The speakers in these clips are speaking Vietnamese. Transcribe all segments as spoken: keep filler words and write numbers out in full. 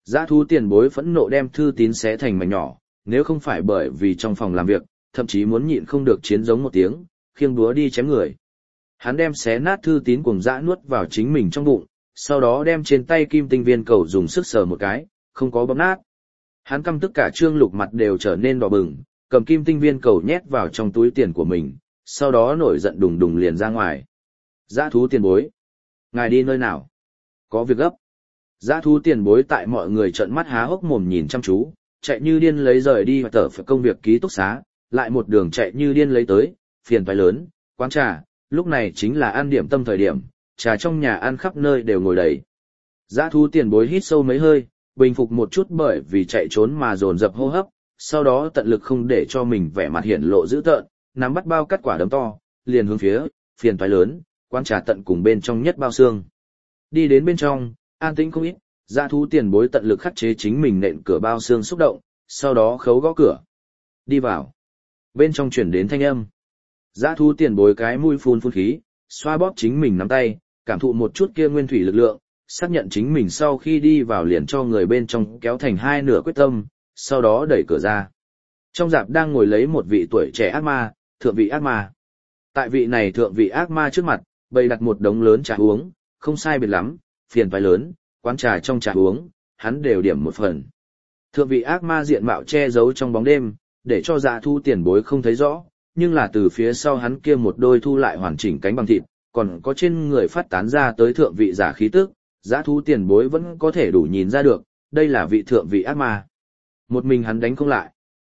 Dã thú tiền bối phẫn nộ đem thư tín xé thành mảnh nhỏ, nếu không phải bởi vì trong phòng làm việc, thậm chí muốn nhịn không được chiến giống một tiếng, khiêng búa đi chém người. Hắn đem xé nát thư tín cùng dã nuốt vào chính mình trong bụng, sau đó đem trên tay kim tinh viên cầu dùng sức sờ một cái, không có bóp nát. Hắn căm tức cả trương lục mặt đều trở nên đỏ bừng, cầm kim tinh viên cầu nhét vào trong túi tiền của mình, sau đó nổi giận đùng đùng liền ra ngoài. Dã thú tiền bối, ngài đi nơi nào? Có việc gấp. Dã thú tiền bối tại mọi người trợn mắt há hốc mồm nhìn chăm chú, chạy như điên lấy rời đi và tờ phải công việc ký túc xá, lại một đường chạy như điên lấy tới, phiền toái lớn, quán trà, lúc này chính là ăn điểm tâm thời điểm, trà trong nhà ăn khắp nơi đều ngồi đầy. Dã thú tiền bối hít sâu mấy hơi, bình phục một chút bởi vì chạy trốn mà dồn dập hô hấp, sau đó tận lực không để cho mình vẻ mặt hiện lộ dữ tợn, nắm bắt bao cắt quả đấm to, liền hướng phía, phiền toái lớn, quán trà tận cùng bên trong nhất bao xương. Đi đến bên trong, an tĩnh không ít, dã thú tiền bối tận lực khắc chế chính mình nện cửa bao xương xúc động, sau đó khấu gõ cửa. Đi vào. Bên trong chuyển đến thanh âm. Dã thú tiền bối cái mũi phun phun khí, xoa bóp chính mình nắm tay, cảm thụ một chút kia nguyên thủy lực lượng, xác nhận chính mình sau khi đi vào liền cho người bên trong kéo thành hai nửa quyết tâm, sau đó đẩy cửa ra. Trong dạp đang ngồi lấy một vị tuổi trẻ ác ma, thượng vị ác ma. Tại vị này thượng vị ác ma trước mặt, bày đặt một đống lớn trà uống, không sai biệt lắm, phiền toái lớn, quán trà trong trà uống, hắn đều điểm một phần. Thượng vị ác ma diện mạo che giấu trong bóng đêm, để cho dã thú tiền bối không thấy rõ, nhưng là từ phía sau hắn kia một đôi thu lại hoàn chỉnh cánh bằng thịt, còn có trên người phát tán ra tới thượng vị giả khí tức, dã thú tiền bối vẫn có thể đủ nhìn ra được, đây là vị thượng vị ác ma. Một mình hắn đánh không lại.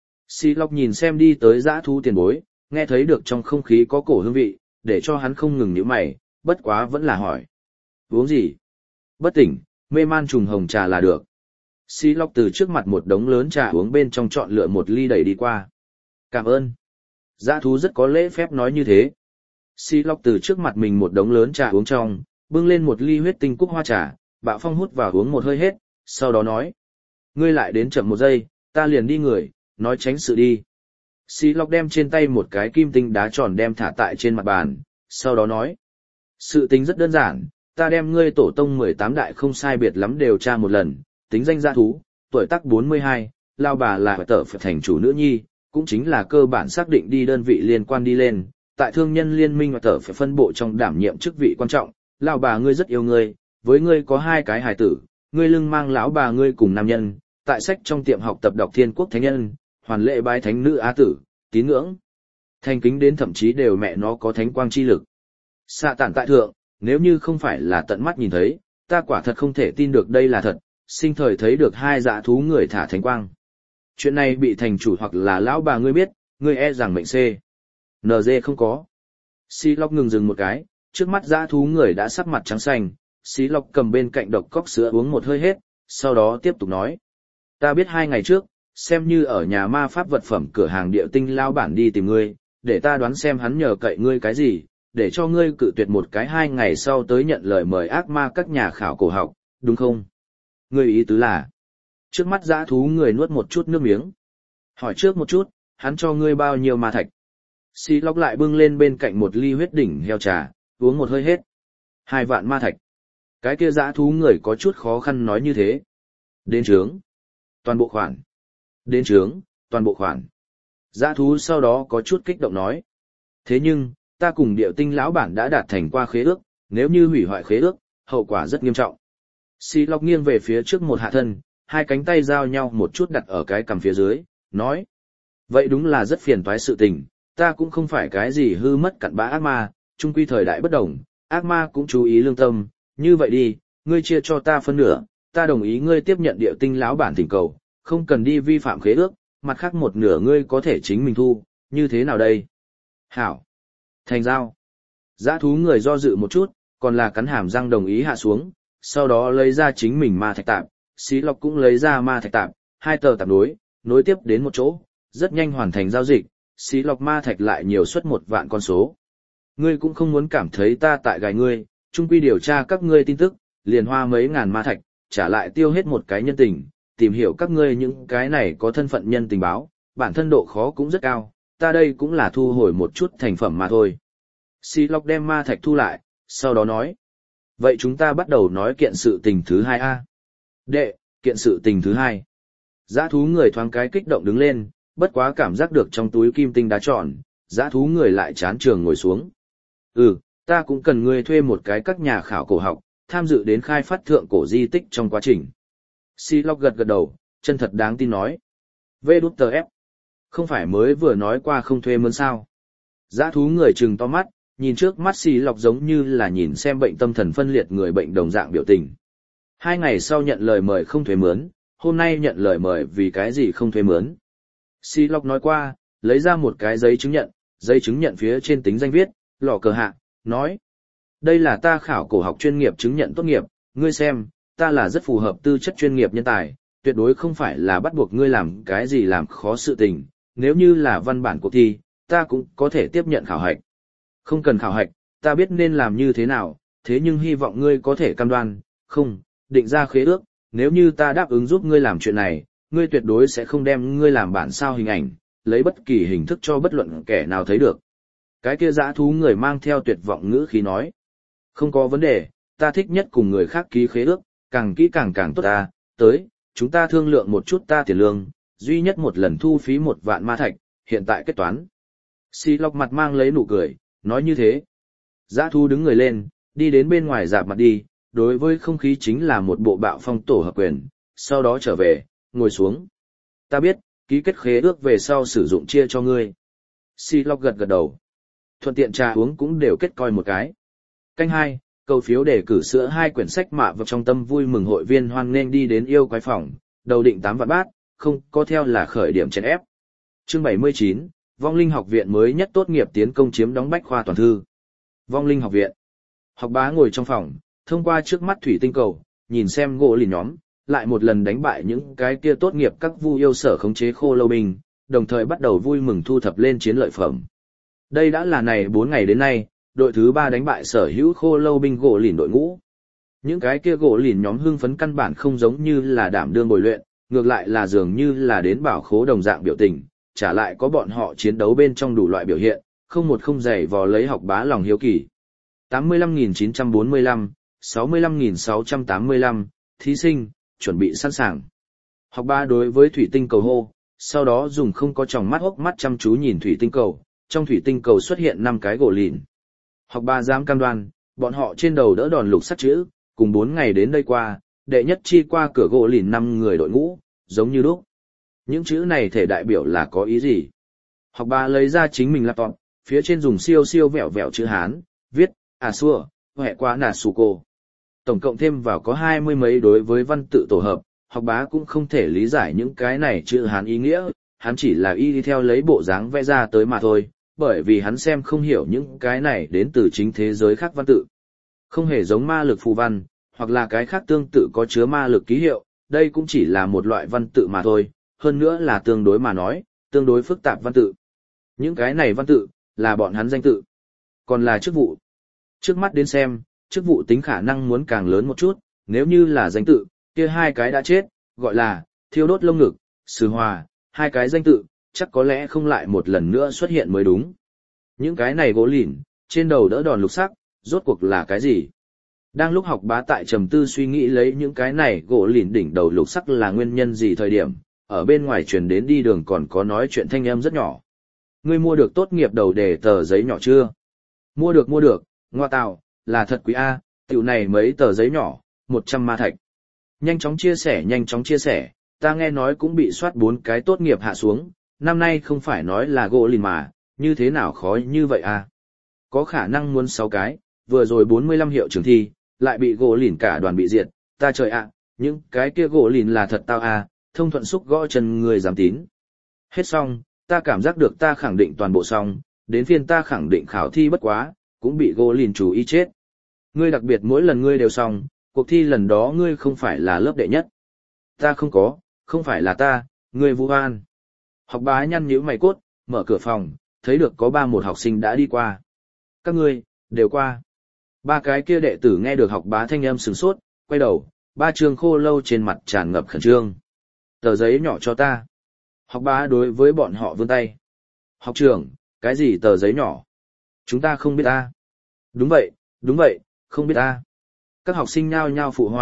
Xí Lộc nhìn xem đi tới dã thú tiền bối, nghe thấy được trong không khí có cổ hương vị, để cho hắn không ngừng nhíu mày, bất quá vẫn là hỏi. Uống gì? Bất tỉnh, mê man trùng hồng trà là được. Xí Lộc từ trước mặt một đống lớn trà uống bên trong chọn lựa một ly đẩy đi qua. Cảm ơn. Dã thú rất có lễ phép nói như thế. Xí Lộc từ trước mặt mình một đống lớn trà uống trong, bưng lên một ly huyết tinh cúc hoa trà, Bạo Phong hút vào uống một hơi hết, sau đó nói. Ngươi lại đến chậm một giây, ta liền đi người, nói tránh sự đi. Xí Lộc đem trên tay một cái kim tinh đá tròn đem thả tại trên mặt bàn, sau đó nói. Sự tính rất đơn giản, ta đem ngươi tổ tông mười tám đại không sai biệt lắm đều tra một lần, tính danh dã thú, tuổi tác bốn mươi hai, lao bà là tở phải thành chủ nữ nhi, cũng chính là cơ bản xác định đi đơn vị liên quan đi lên, tại thương nhân liên minh và tở phải phân bộ trong đảm nhiệm chức vị quan trọng, lão bà ngươi rất yêu ngươi, với ngươi có hai cái hài tử, ngươi lưng mang lão bà ngươi cùng nam nhân, tại sách trong tiệm học tập đọc Thiên Quốc Thánh Nhân, hoàn lễ bái thánh nữ á tử, tín ngưỡng, thành kính đến thậm chí đều mẹ nó có thánh quang chi lực. Xạ tản tại thượng, nếu như không phải là tận mắt nhìn thấy, ta quả thật không thể tin được đây là thật, sinh thời thấy được hai dã thú người thả thánh quang. Chuyện này bị thành chủ hoặc là lão bà ngươi biết, ngươi e rằng mệnh C. en giê không có. Xí Lộc ngừng dừng một cái, trước mắt dã thú người đã sắc mặt trắng xanh, Xí Lộc cầm bên cạnh độc cốc sữa uống một hơi hết, sau đó tiếp tục nói. Ta biết hai ngày trước, xem như ở nhà ma pháp vật phẩm cửa hàng địa tinh lao bản đi tìm ngươi, để ta đoán xem hắn nhờ cậy ngươi cái gì, để cho ngươi cự tuyệt một cái hai ngày sau tới nhận lời mời ác ma các nhà khảo cổ học, đúng không? Ngươi ý tứ là, trước mắt dã thú người nuốt một chút nước miếng. Hỏi trước một chút, hắn cho ngươi bao nhiêu ma thạch? Xí Lộc lại bưng lên bên cạnh một ly huyết đỉnh heo trà, uống một hơi hết. Hai vạn ma thạch. Cái kia dã thú người có chút khó khăn nói như thế. Đến trướng. Toàn bộ khoản. Đến trướng, toàn bộ khoản. Dã thú sau đó có chút kích động nói. Thế nhưng, ta cùng điệu tinh lão bản đã đạt thành qua khế ước, nếu như hủy hoại khế ước, hậu quả rất nghiêm trọng. Xí Lộc nghiêng về phía trước một hạ thân, hai cánh tay giao nhau một chút đặt ở cái cằm phía dưới, nói. Vậy đúng là rất phiền toái sự tình, ta cũng không phải cái gì hư mất cặn bã ác ma, chung quy thời đại bất đồng, ác ma cũng chú ý lương tâm, như vậy đi, ngươi chia cho ta phân nửa, ta đồng ý ngươi tiếp nhận điệu tinh lão bản thỉnh cầu, không cần đi vi phạm khế ước, mặt khác một nửa ngươi có thể chính mình thu, như thế nào đây? Hảo. Thành giao. Dã thú người do dự một chút, còn là cắn hàm răng đồng ý hạ xuống, sau đó lấy ra chính mình ma thạch tạp, Xí Lộc cũng lấy ra ma thạch tạp, hai tờ tạp nối, nối tiếp đến một chỗ, rất nhanh hoàn thành giao dịch, Xí Lộc ma thạch lại nhiều suất một vạn con số. Ngươi cũng không muốn cảm thấy ta tại gài ngươi, chung quy điều tra các ngươi tin tức, liền hoa mấy ngàn ma thạch, trả lại tiêu hết một cái nhân tình, tìm hiểu các ngươi những cái này có thân phận nhân tình báo, bản thân độ khó cũng rất cao, ta đây cũng là thu hồi một chút thành phẩm mà thôi. Xí Lộc đem ma thạch thu lại, sau đó nói. Vậy chúng ta bắt đầu nói kiện sự tình thứ hai a. Đệ, kiện sự tình thứ hai. Dã thú người thoáng cái kích động đứng lên, bất quá cảm giác được trong túi kim tinh đá tròn, dã thú người lại chán trường ngồi xuống. Ừ, ta cũng cần ngươi thuê một cái các nhà khảo cổ học, tham dự đến khai phát thượng cổ di tích trong quá trình. Si Lộc gật gật đầu, chân thật đáng tin nói. Vê đút tờ ép. Không phải mới vừa nói qua không thuê mướn sao. Dã thú người trừng to mắt, nhìn trước mắt Si Lộc giống như là nhìn xem bệnh tâm thần phân liệt người bệnh đồng dạng biểu tình. Hai ngày sau nhận lời mời không thuê mướn, hôm nay nhận lời mời vì cái gì không thuê mướn. Si Lộc nói qua, lấy ra một cái giấy chứng nhận, giấy chứng nhận phía trên tính danh viết, lò cờ hạ, nói. Đây là ta khảo cổ học chuyên nghiệp chứng nhận tốt nghiệp, ngươi xem, ta là rất phù hợp tư chất chuyên nghiệp nhân tài, tuyệt đối không phải là bắt buộc ngươi làm cái gì làm khó sự tình, nếu như là văn bản cuộc thi, ta cũng có thể tiếp nhận khảo hạch. Không cần khảo hạch, ta biết nên làm như thế nào, thế nhưng hy vọng ngươi có thể cam đoan, không, định ra khế ước, nếu như ta đáp ứng giúp ngươi làm chuyện này, ngươi tuyệt đối sẽ không đem ngươi làm bản sao hình ảnh, lấy bất kỳ hình thức cho bất luận kẻ nào thấy được. Cái kia dã thú người mang theo tuyệt vọng ngữ khí nói. Không có vấn đề, ta thích nhất cùng người khác ký khế ước, càng kỹ càng càng tốt ta, tới, chúng ta thương lượng một chút ta tiền lương, duy nhất một lần thu phí một vạn ma thạch, hiện tại kết toán. Si Lộc mặt mang lấy nụ cười, nói như thế. Dã thú đứng người lên, đi đến bên ngoài dạp mặt đi, đối với không khí chính là một bộ bạo phong tổ hợp quyền, sau đó trở về, ngồi xuống. Ta biết, ký kết khế ước về sau sử dụng chia cho ngươi. Si Lộc gật gật đầu. Thuận tiện trà uống cũng đều kết coi một cái. Canh hai, cầu phiếu để cử sữa hai quyển sách mạ vào trong tâm vui mừng hội viên hoan nghênh đi đến yêu quái phòng, đầu định tám vạn bát, không có theo là khởi điểm chèn ép. Chương bảy mươi chín, Vong Linh học viện mới nhất tốt nghiệp tiến công chiếm đóng bách khoa toàn thư. Vong Linh học viện. Học bá ngồi trong phòng, thông qua trước mắt thủy tinh cầu, nhìn xem gỗ lìn nhóm, lại một lần đánh bại những cái kia tốt nghiệp các vu yêu sở khống chế khô lâu binh, đồng thời bắt đầu vui mừng thu thập lên chiến lợi phẩm. Đây đã là này bốn ngày đến nay, đội thứ ba đánh bại sở hữu khô lâu binh gỗ lìn đội ngũ. Những cái kia gỗ lìn nhóm hưng phấn căn bản không giống như là đảm đương bồi luyện, ngược lại là dường như là đến bảo khố đồng dạng biểu tình, trả lại có bọn họ chiến đấu bên trong đủ loại biểu hiện, không một không dày vò lấy học bá lòng hiếu kỳ. tám mươi lăm nghìn chín trăm bốn mươi lăm, sáu mươi lăm nghìn sáu trăm tám mươi lăm, thí sinh, chuẩn bị sẵn sàng. Học bá đối với thủy tinh cầu hô, sau đó dùng không có tròng mắt hốc mắt chăm chú nhìn thủy tinh cầu, trong thủy tinh cầu xuất hiện năm cái gỗ lìn. Học bá dám cam đoan, bọn họ trên đầu đỡ đòn lục sắt chữ, cùng bốn ngày đến đây qua, đệ nhất chi qua cửa gỗ lìn năm người đội ngũ, giống như lúc. Những chữ này thể đại biểu là có ý gì? Học bá lấy ra chính mình laptop, phía trên dùng siêu siêu vẹo vẹo chữ Hán, viết, à xua, hẹ qua nà su cô. Tổng cộng thêm vào có hai mươi mấy đối với văn tự tổ hợp, học bá cũng không thể lý giải những cái này chữ Hán ý nghĩa, hắn chỉ là y đi theo lấy bộ dáng vẽ ra tới mà thôi, bởi vì hắn xem không hiểu những cái này đến từ chính thế giới khác văn tự. Không hề giống ma lực phù văn, hoặc là cái khác tương tự có chứa ma lực ký hiệu, đây cũng chỉ là một loại văn tự mà thôi, hơn nữa là tương đối mà nói, tương đối phức tạp văn tự. Những cái này văn tự, là bọn hắn danh tự. Còn là chức vụ. Trước mắt đến xem, chức vụ tính khả năng muốn càng lớn một chút, nếu như là danh tự, kia hai cái đã chết, gọi là, thiêu đốt lông ngực, sử hòa, hai cái danh tự, chắc có lẽ không lại một lần nữa xuất hiện mới đúng. Những cái này gỗ lìn, trên đầu đỡ đòn lục sắc, rốt cuộc là cái gì? Đang lúc học bá tại trầm tư suy nghĩ lấy những cái này gỗ lìn đỉnh đầu lục sắc là nguyên nhân gì thời điểm, ở bên ngoài truyền đến đi đường còn có nói chuyện thanh âm rất nhỏ. Ngươi mua được tốt nghiệp đầu đề tờ giấy nhỏ chưa? Mua được mua được, ngoa tạo, là thật quý A, tiểu này mấy tờ giấy nhỏ, một trăm ma thạch. Nhanh chóng chia sẻ nhanh chóng chia sẻ, ta nghe nói cũng bị soát bốn cái tốt nghiệp hạ xuống, năm nay không phải nói là gỗ lìn mà, như thế nào khó như vậy a? Có khả năng muốn sáu cái, vừa rồi bốn mươi lăm hiệu trường thi, lại bị gỗ lìn cả đoàn bị diệt, ta trời ạ, những cái kia gỗ lìn là thật tao a, thông thuận xúc gõ chân người dám tín. Hết xong, ta cảm giác được ta khẳng định toàn bộ xong, đến phiên ta khẳng định khảo thi bất quá, cũng bị gỗ lìn chú ý chết. Ngươi đặc biệt mỗi lần ngươi đều xong, cuộc thi lần đó ngươi không phải là lớp đệ nhất. Ta không có, không phải là ta, ngươi vu oan. Học bá nhăn nhíu mày cốt, mở cửa phòng, thấy được có ba một học sinh đã đi qua. Các ngươi, đều qua. Ba cái kia đệ tử nghe được học bá thanh âm sửng sốt, quay đầu, ba trường khô lâu trên mặt tràn ngập khẩn trương. Tờ giấy nhỏ cho ta. Học bá đối với bọn họ vươn tay. Học trưởng, cái gì tờ giấy nhỏ? Chúng ta không biết ta. Đúng vậy, đúng vậy, không biết ta. Các học sinh nhao nhao phụ họa,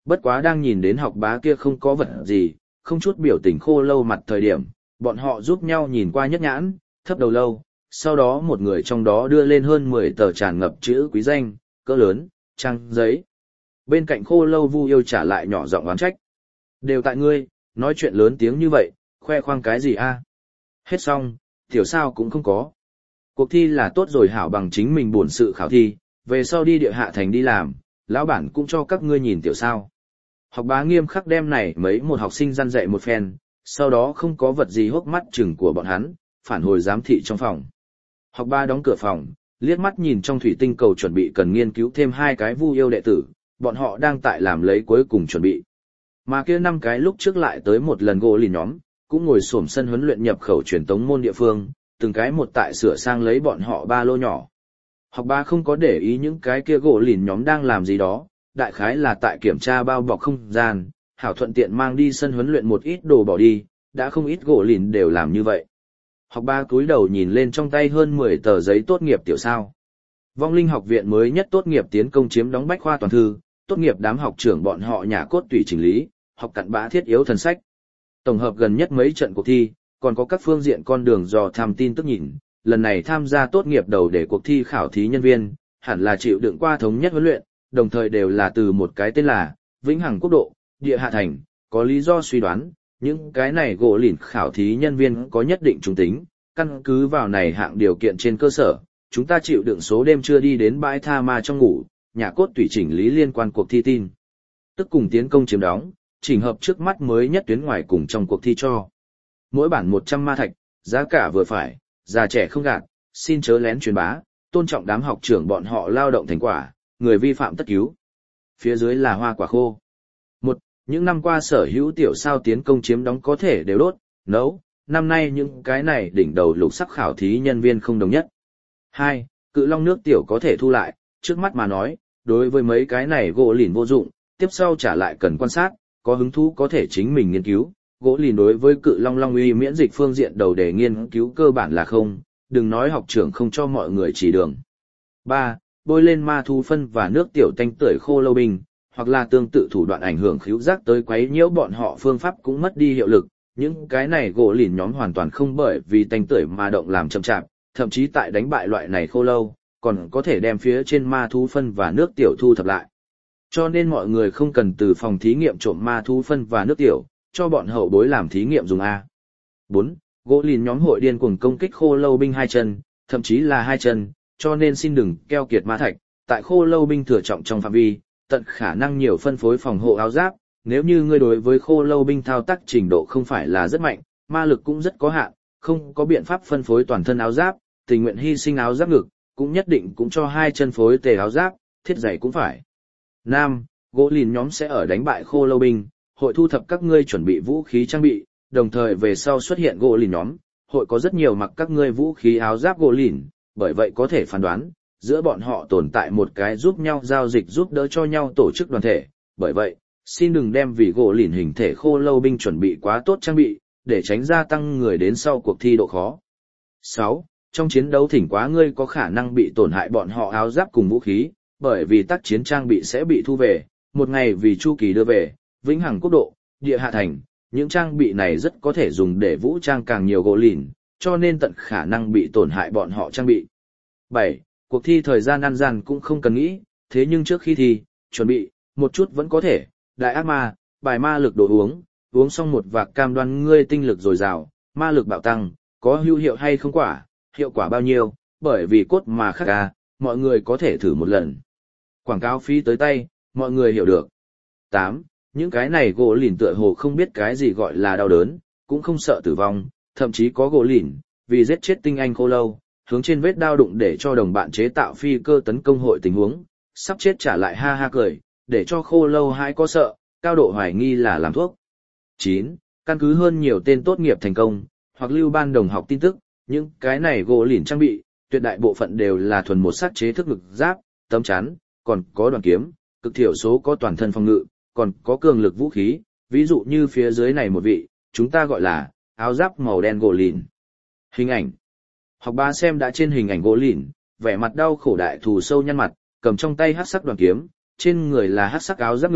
Bất quá đang nhìn đến học bá kia không có vật gì, không chút biểu tình khô lâu mặt thời điểm, bọn họ giúp nhau nhìn qua nhất nhãn, thấp đầu lâu, sau đó một người trong đó đưa lên hơn mười tờ tràn ngập chữ quý danh, cỡ lớn, trang giấy. Bên cạnh khô lâu Vu Yêu trả lại nhỏ giọng oán trách. Đều tại ngươi, nói chuyện lớn tiếng như vậy, khoe khoang cái gì a? Hết xong, tiểu sao cũng không có. Cuộc thi là tốt rồi hảo bằng chính mình buồn sự khảo thi, về sau đi địa hạ thành đi làm, lão bản cũng cho các ngươi nhìn tiểu sao. Học bá nghiêm khắc đem này mấy một học sinh răn dạy một phen, sau đó không có vật gì hốc mắt chừng của bọn hắn, phản hồi giám thị trong phòng. Học bá đóng cửa phòng, liếc mắt nhìn trong thủy tinh cầu chuẩn bị cần nghiên cứu thêm hai cái Vu Yêu đệ tử, bọn họ đang tại làm lấy cuối cùng chuẩn bị. Mà kia năm cái lúc trước lại tới một lần gỗ lìn nhóm, cũng ngồi xổm sân huấn luyện nhập khẩu truyền tống môn địa phương, từng cái một tại sửa sang lấy bọn họ ba lô nhỏ. Học ba không có để ý những cái kia gỗ lìn nhóm đang làm gì đó, đại khái là tại kiểm tra bao bọc không gian, hảo thuận tiện mang đi sân huấn luyện một ít đồ bỏ đi, đã không ít gỗ lìn đều làm như vậy. Học ba cúi đầu nhìn lên trong tay hơn mười tờ giấy tốt nghiệp tiểu sao. Vong Linh học viện mới nhất tốt nghiệp tiến công chiếm đóng bách khoa toàn thư, tốt nghiệp đám học trưởng bọn họ nhà cốt tùy chỉnh lý, học cặn bã thiết yếu thần sách. Tổng hợp gần nhất mấy trận cuộc thi, còn có các phương diện con đường dò tham tin tức nhìn, lần này tham gia tốt nghiệp đầu để cuộc thi khảo thí nhân viên, hẳn là chịu đựng qua thống nhất huấn luyện, đồng thời đều là từ một cái tên là Vĩnh Hằng Quốc độ, Địa Hạ Thành, có lý do suy đoán, những cái này gỗ lìn khảo thí nhân viên có nhất định trung tính, căn cứ vào này hạng điều kiện trên cơ sở, chúng ta chịu đựng số đêm chưa đi đến bãi tha ma trong ngủ, nhà cốt tùy chỉnh lý liên quan cuộc thi tin. Tức cùng tiến công chiếm đóng, chỉnh hợp trước mắt mới nhất tuyến ngoài cùng trong cuộc thi cho. Mỗi bản một trăm ma thạch, giá cả vừa phải, già trẻ không gạt, xin chớ lén truyền bá, tôn trọng đám học trưởng bọn họ lao động thành quả, người vi phạm tất cứu. Phía dưới là hoa quả khô. Một, những năm qua sở hữu tiểu sao tiến công chiếm đóng có thể đều đốt, nấu, năm nay những cái này đỉnh đầu lục sắc khảo thí nhân viên không đồng nhất. Hai, cự long nước tiểu có thể thu lại, trước mắt mà nói, đối với mấy cái này gỗ lìn vô dụng, tiếp sau trả lại cần quan sát, có hứng thú có thể chính mình nghiên cứu. Gỗ lìn đối với cự long long uy miễn dịch phương diện đầu để nghiên cứu cơ bản là không, đừng nói học trưởng không cho mọi người chỉ đường. Ba, bôi lên ma thú phân và nước tiểu tanh tưởi khô lâu binh, hoặc là tương tự thủ đoạn ảnh hưởng khứu giác tới quấy nhiễu bọn họ phương pháp cũng mất đi hiệu lực. Những cái này gỗ lìn nhóm hoàn toàn không bởi vì tanh tưởi mà động làm chậm chạp, thậm chí tại đánh bại loại này khô lâu, còn có thể đem phía trên ma thú phân và nước tiểu thu thập lại. Cho nên mọi người không cần từ phòng thí nghiệm trộm ma thú phân và nước tiểu, cho bọn hậu bối làm thí nghiệm dùng A. Bốn, gỗ lìn nhóm hội điên cuồng công kích khô lâu binh hai chân, thậm chí là hai chân, cho nên xin đừng keo kiệt ma thạch, tại khô lâu binh thừa trọng trong phạm vi, tận khả năng nhiều phân phối phòng hộ áo giáp, nếu như ngươi đối với khô lâu binh thao tác trình độ không phải là rất mạnh, ma lực cũng rất có hạn, không có biện pháp phân phối toàn thân áo giáp, tình nguyện hy sinh áo giáp ngực, cũng nhất định cũng cho hai chân phối tề áo giáp, thiết giày cũng phải. Năm, gỗ lìn nhóm sẽ ở đánh bại khô lâu binh, hội thu thập các ngươi chuẩn bị vũ khí trang bị, đồng thời về sau xuất hiện gỗ lìn nhóm, hội có rất nhiều mặc các ngươi vũ khí áo giáp gỗ lìn, bởi vậy có thể phán đoán, giữa bọn họ tồn tại một cái giúp nhau giao dịch giúp đỡ cho nhau tổ chức đoàn thể, bởi vậy, xin đừng đem vì gỗ lìn hình thể khô lâu binh chuẩn bị quá tốt trang bị, để tránh gia tăng người đến sau cuộc thi độ khó. Sáu, trong chiến đấu thỉnh quá ngươi có khả năng bị tổn hại bọn họ áo giáp cùng vũ khí, bởi vì tác chiến trang bị sẽ bị thu về, một ngày vì chu kỳ đưa về, Vĩnh Hằng Quốc độ, Địa Hạ Thành, những trang bị này rất có thể dùng để vũ trang càng nhiều gỗ lìn, cho nên tận khả năng bị tổn hại bọn họ trang bị. Bảy, cuộc thi thời gian ăn gian cũng không cần nghĩ, thế nhưng trước khi thi, chuẩn bị, một chút vẫn có thể, đại ác ma, bài ma lực đồ uống, uống xong một vạc cam đoan ngươi tinh lực dồi dào, ma lực bạo tăng, có hữu hiệu hay không quả, hiệu quả bao nhiêu, bởi vì cốt mà khác ca, mọi người có thể thử một lần. Quảng cáo phí tới tay, mọi người hiểu được. Tám, những cái này gỗ lìn tựa hồ không biết cái gì gọi là đau đớn, cũng không sợ tử vong, thậm chí có gỗ lìn, vì giết chết tinh anh khô lâu, hướng trên vết đao đụng để cho đồng bạn chế tạo phi cơ tấn công hội tình huống, sắp chết trả lại ha ha cười, để cho khô lâu hãi có sợ, cao độ hoài nghi là làm thuốc. Chín, căn cứ hơn nhiều tên tốt nghiệp thành công, hoặc lưu ban đồng học tin tức, những cái này gỗ lìn trang bị, tuyệt đại bộ phận đều là thuần một sắc chế thức ngực giáp, tấm chắn, còn có đoàn kiếm, cực thiểu số có toàn thân phòng ngự, còn có cường lực vũ khí, ví dụ như phía dưới này một vị, chúng ta gọi là áo giáp màu đen gỗ lìn. Hình ảnh. Học bá xem đã trên hình ảnh gỗ lìn, vẻ mặt đau khổ đại thù sâu nhăn mặt, cầm trong tay hắc sắc đoàn kiếm, trên người là hắc sắc áo giáp ngực,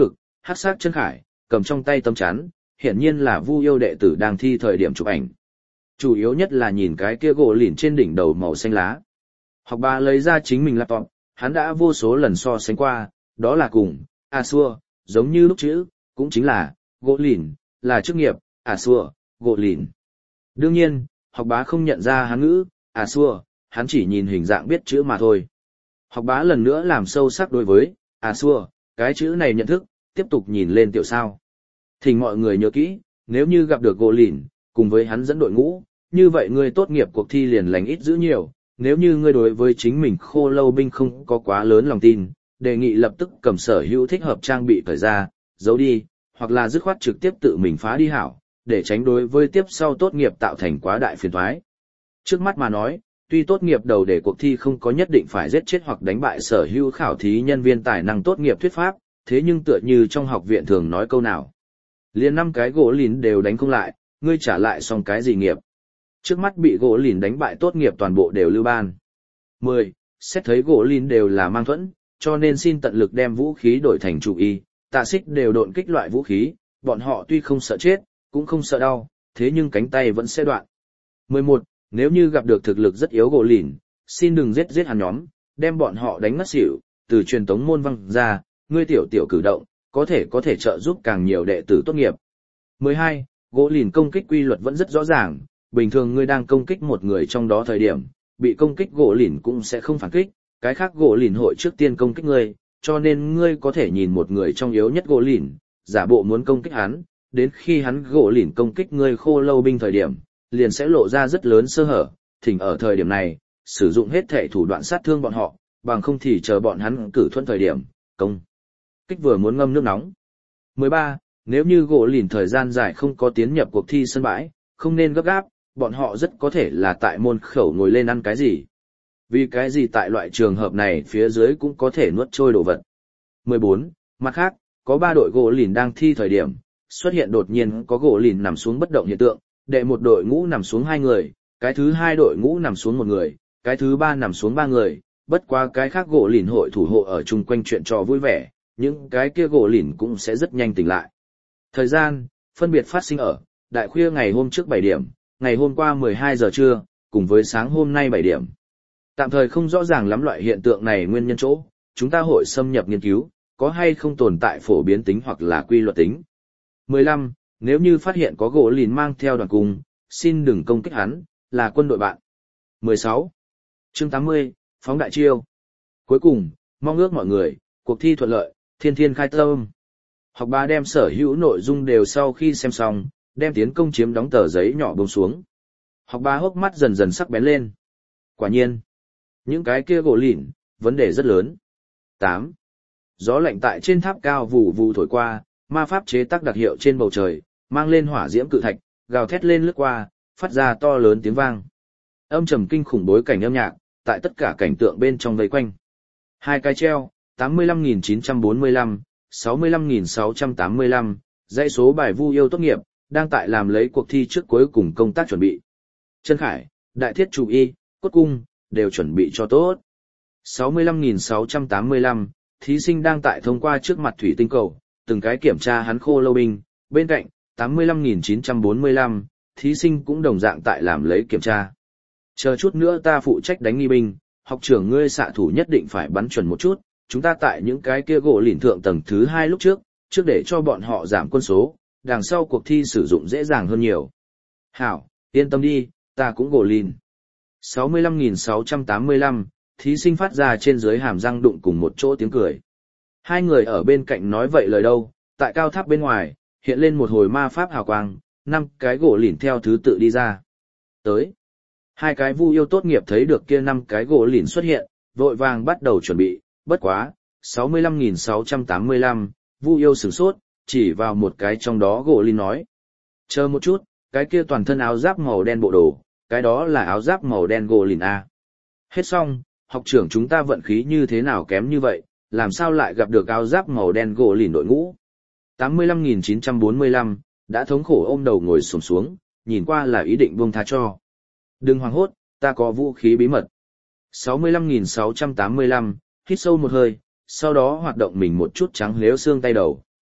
hắc sắc chân khải, cầm trong tay tấm chắn, hiển nhiên là Vu yêu đệ tử đang thi thời điểm chụp ảnh. Chủ yếu nhất là nhìn cái kia gỗ lìn trên đỉnh đầu màu xanh lá. Học bá lấy ra chính mình laptop, hắn đã vô số lần so sánh qua, đó là cùng, Asua, giống như lúc chữ, cũng chính là, gỗ lìn, là chức nghiệp, Asua, gỗ lìn. Đương nhiên, học bá không nhận ra hắn ngữ, Asua, hắn chỉ nhìn hình dạng biết chữ mà thôi. Học bá lần nữa làm sâu sắc đối với, Asua, cái chữ này nhận thức, tiếp tục nhìn lên tiểu sao. Thỉnh mọi người nhớ kỹ, nếu như gặp được gỗ lìn, cùng với hắn dẫn đội ngũ, như vậy ngươi tốt nghiệp cuộc thi liền lành ít giữ nhiều. Nếu như ngươi đối với chính mình khô lâu binh không có quá lớn lòng tin, đề nghị lập tức cầm sở hữu thích hợp trang bị thời ra, giấu đi, hoặc là dứt khoát trực tiếp tự mình phá đi hảo, để tránh đối với tiếp sau tốt nghiệp tạo thành quá đại phiền toái. Trước mắt mà nói, tuy tốt nghiệp đầu để cuộc thi không có nhất định phải giết chết hoặc đánh bại sở hữu khảo thí nhân viên tài năng tốt nghiệp thuyết pháp, thế nhưng tựa như trong học viện thường nói câu nào. Liên năm cái gỗ lìn đều đánh không lại, ngươi trả lại xong cái gì nghiệp. Trước mắt bị gỗ lìn đánh bại tốt nghiệp toàn bộ đều lưu ban. mười. Xét thấy gỗ lìn đều là mang thuẫn, cho nên xin tận lực đem vũ khí đổi thành chủ y, tạ xích đều độn kích loại vũ khí, bọn họ tuy không sợ chết, cũng không sợ đau, thế nhưng cánh tay vẫn sẽ đoạn. mười một. Nếu như gặp được thực lực rất yếu gỗ lìn, xin đừng giết giết hắn nhóm, đem bọn họ đánh ngất xỉu, từ truyền tống môn văng ra, ngươi tiểu tiểu cử động, có thể có thể trợ giúp càng nhiều đệ tử tốt nghiệp. mười hai. Gỗ lìn công kích quy luật vẫn rất rõ ràng, bình thường ngươi đang công kích một người trong đó thời điểm, bị công kích gỗ lìn cũng sẽ không phản kích, cái khác gỗ lìn hội trước tiên công kích ngươi, cho nên ngươi có thể nhìn một người trong yếu nhất gỗ lìn, giả bộ muốn công kích hắn, đến khi hắn gỗ lìn công kích ngươi khô lâu binh thời điểm, liền sẽ lộ ra rất lớn sơ hở, thỉnh ở thời điểm này, sử dụng hết thể thủ đoạn sát thương bọn họ, bằng không thì chờ bọn hắn cử thuận thời điểm, công kích vừa muốn ngâm nước nóng. mười ba. Nếu như gỗ lìn thời gian dài không có tiến nhập cuộc thi sân bãi, không nên gấp gáp, bọn họ rất có thể là tại môn khẩu ngồi lên ăn cái gì. Vì cái gì tại loại trường hợp này phía dưới cũng có thể nuốt trôi đồ vật. mười bốn. Mặt khác, có ba đội gỗ lìn đang thi thời điểm, xuất hiện đột nhiên có gỗ lìn nằm xuống bất động hiện tượng, đệ một đội ngũ nằm xuống hai người, cái thứ hai đội ngũ nằm xuống một người, cái thứ ba nằm xuống ba người, bất quá cái khác gỗ lìn hội thủ hộ ở chung quanh chuyện trò vui vẻ, những cái kia gỗ lìn cũng sẽ rất nhanh tỉnh lại. Thời gian, phân biệt phát sinh ở, đại khuya ngày hôm trước bảy điểm, ngày hôm qua mười hai giờ trưa, cùng với sáng hôm nay bảy điểm. Tạm thời không rõ ràng lắm loại hiện tượng này nguyên nhân chỗ, chúng ta hội xâm nhập nghiên cứu, có hay không tồn tại phổ biến tính hoặc là quy luật tính. mười lăm. Nếu như phát hiện có gỗ lìn mang theo đoàn cung, xin đừng công kích hắn, là quân đội bạn. mười sáu. Chương tám mươi, phóng đại chiêu. Cuối cùng, mong ước mọi người, cuộc thi thuận lợi, thiên thiên khai tâm. Học bá đem sở hữu nội dung đều sau khi xem xong, đem tiến công chiếm đóng tờ giấy nhỏ buông xuống. Học bá hốc mắt dần dần sắc bén lên. Quả nhiên, những cái kia gỗ lìn, vấn đề rất lớn. tám. Gió lạnh tại trên tháp cao vù vù thổi qua, ma pháp chế tác đặc hiệu trên bầu trời, mang lên hỏa diễm cự thạch, gào thét lên lướt qua, phát ra to lớn tiếng vang. Âm trầm kinh khủng bối cảnh âm nhạc, tại tất cả cảnh tượng bên trong vây quanh. Hai cái treo, tám mươi lăm nghìn chín trăm bốn mươi lăm, sáu mươi lăm nghìn sáu trăm tám mươi lăm, dãy số bài Vu yêu tốt nghiệp, đang tại làm lấy cuộc thi trước cuối cùng công tác chuẩn bị. Chân khải, đại thiết chủ y, cốt cung, đều chuẩn bị cho tốt. sáu mươi lăm nghìn sáu trăm tám mươi lăm, thí sinh đang tại thông qua trước mặt thủy tinh cầu, từng cái kiểm tra hắn khô lâu binh, bên cạnh, tám mươi lăm nghìn chín trăm bốn mươi lăm, thí sinh cũng đồng dạng tại làm lấy kiểm tra. Chờ chút nữa ta phụ trách đánh nghi binh, học trưởng ngươi xạ thủ nhất định phải bắn chuẩn một chút, chúng ta tại những cái kia gỗ lìn thượng tầng thứ hai lúc trước, trước để cho bọn họ giảm quân số, đằng sau cuộc thi sử dụng dễ dàng hơn nhiều. Hảo, yên tâm đi, ta cũng gỗ lìn. sáu mươi lăm nghìn sáu trăm tám mươi lăm, thí sinh phát ra trên dưới hàm răng đụng cùng một chỗ tiếng cười. Hai người ở bên cạnh nói vậy lời đâu, tại cao tháp bên ngoài, hiện lên một hồi ma pháp hào quang, năm cái gỗ lìn theo thứ tự đi ra. Tới. Hai cái Vu yêu tốt nghiệp thấy được kia năm cái gỗ lìn xuất hiện, vội vàng bắt đầu chuẩn bị, bất quá, sáu mươi lăm nghìn sáu trăm tám mươi lăm, Vu yêu sửng sốt, chỉ vào một cái trong đó gỗ lìn nói. Chờ một chút, cái kia toàn thân áo giáp màu đen bộ đồ, cái đó là áo giáp màu đen gỗ lìn A. Hết xong, học trưởng chúng ta vận khí như thế nào kém như vậy, làm sao lại gặp được áo giáp màu đen gỗ lìn đội ngũ. tám mươi lăm nghìn chín trăm bốn mươi lăm, đã thống khổ ôm đầu ngồi xổm xuống, nhìn qua là ý định buông tha cho. Đừng hoảng hốt, ta có vũ khí bí mật. sáu mươi lăm nghìn sáu trăm tám mươi lăm, hít sâu một hơi, sau đó hoạt động mình một chút trắng lếu xương tay đầu.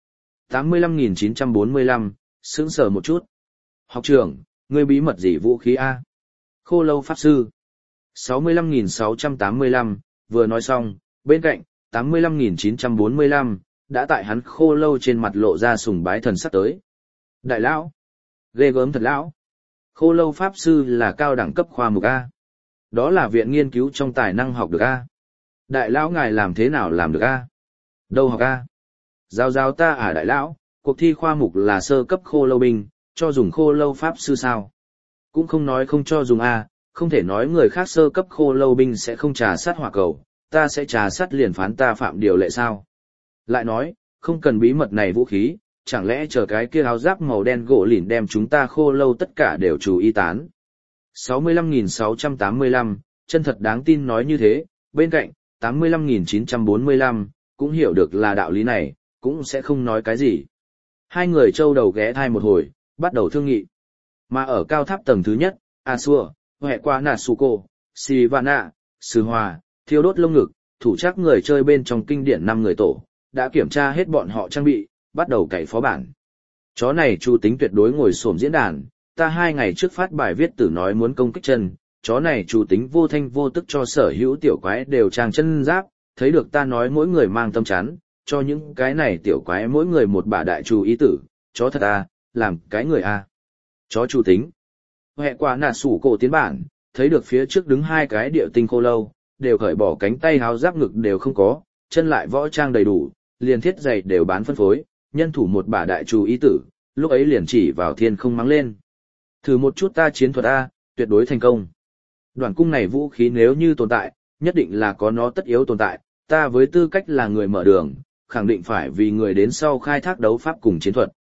tám mươi lăm nghìn chín trăm bốn mươi lăm, sững sờ một chút. Học trưởng, ngươi bí mật gì vũ khí A? Khô lâu pháp sư. sáu mươi lăm nghìn sáu trăm tám mươi lăm, vừa nói xong, bên cạnh, tám mươi lăm nghìn chín trăm bốn mươi lăm, đã tại hắn khô lâu trên mặt lộ ra sùng bái thần sắc tới. Đại lão, ghê gớm thật lão. Khô lâu pháp sư là cao đẳng cấp khoa mục A. Đó là viện nghiên cứu trong tài năng học được A. Đại lão ngài làm thế nào làm được A? Đâu học A? Giao giao ta à đại lão, cuộc thi khoa mục là sơ cấp khô lâu binh, cho dùng khô lâu pháp sư sao? Cũng không nói không cho dùng A, không thể nói người khác sơ cấp khô lâu binh sẽ không trà sát hỏa cầu, ta sẽ trà sát liền phán ta phạm điều lệ sao? Lại nói, không cần bí mật này vũ khí, chẳng lẽ chờ cái kia áo giáp màu đen gỗ lìn đem chúng ta khô lâu tất cả đều chú ý tán. sáu mươi lăm nghìn sáu trăm tám mươi lăm, chân thật đáng tin nói như thế, bên cạnh, tám mươi lăm nghìn chín trăm bốn mươi lăm, cũng hiểu được là đạo lý này, cũng sẽ không nói cái gì. Hai người trâu đầu ghé thai một hồi, bắt đầu thương nghị. Mà ở cao tháp tầng thứ nhất, Asua, hệ qua Natsuko, Sivana, Sư Hòa, thiêu đốt lông ngực, thủ chắc người chơi bên trong kinh điển năm người tổ, đã kiểm tra hết bọn họ trang bị, bắt đầu cày phó bản. Chó này chu tính tuyệt đối ngồi xổm diễn đàn, ta hai ngày trước phát bài viết tử nói muốn công kích chân, chó này chu tính vô thanh vô tức cho sở hữu tiểu quái đều trang chân giáp, thấy được ta nói mỗi người mang tâm chắn, cho những cái này tiểu quái mỗi người một bả đại chu ý tử, chó thật à, làm cái người à. Chó chu tính. Hệ quả nạt sủ cổ tiến bản, thấy được phía trước đứng hai cái điệu tinh khô lâu, đều cởi bỏ cánh tay háo giáp ngực đều không có, chân lại võ trang đầy đủ, liền thiết giày đều bán phân phối, nhân thủ một bả đại chu ý tử, lúc ấy liền chỉ vào thiên không mắng lên. Thử một chút ta chiến thuật A, tuyệt đối thành công. Đoạn cung này vũ khí nếu như tồn tại, nhất định là có nó tất yếu tồn tại, ta với tư cách là người mở đường, khẳng định phải vì người đến sau khai thác đấu pháp cùng chiến thuật.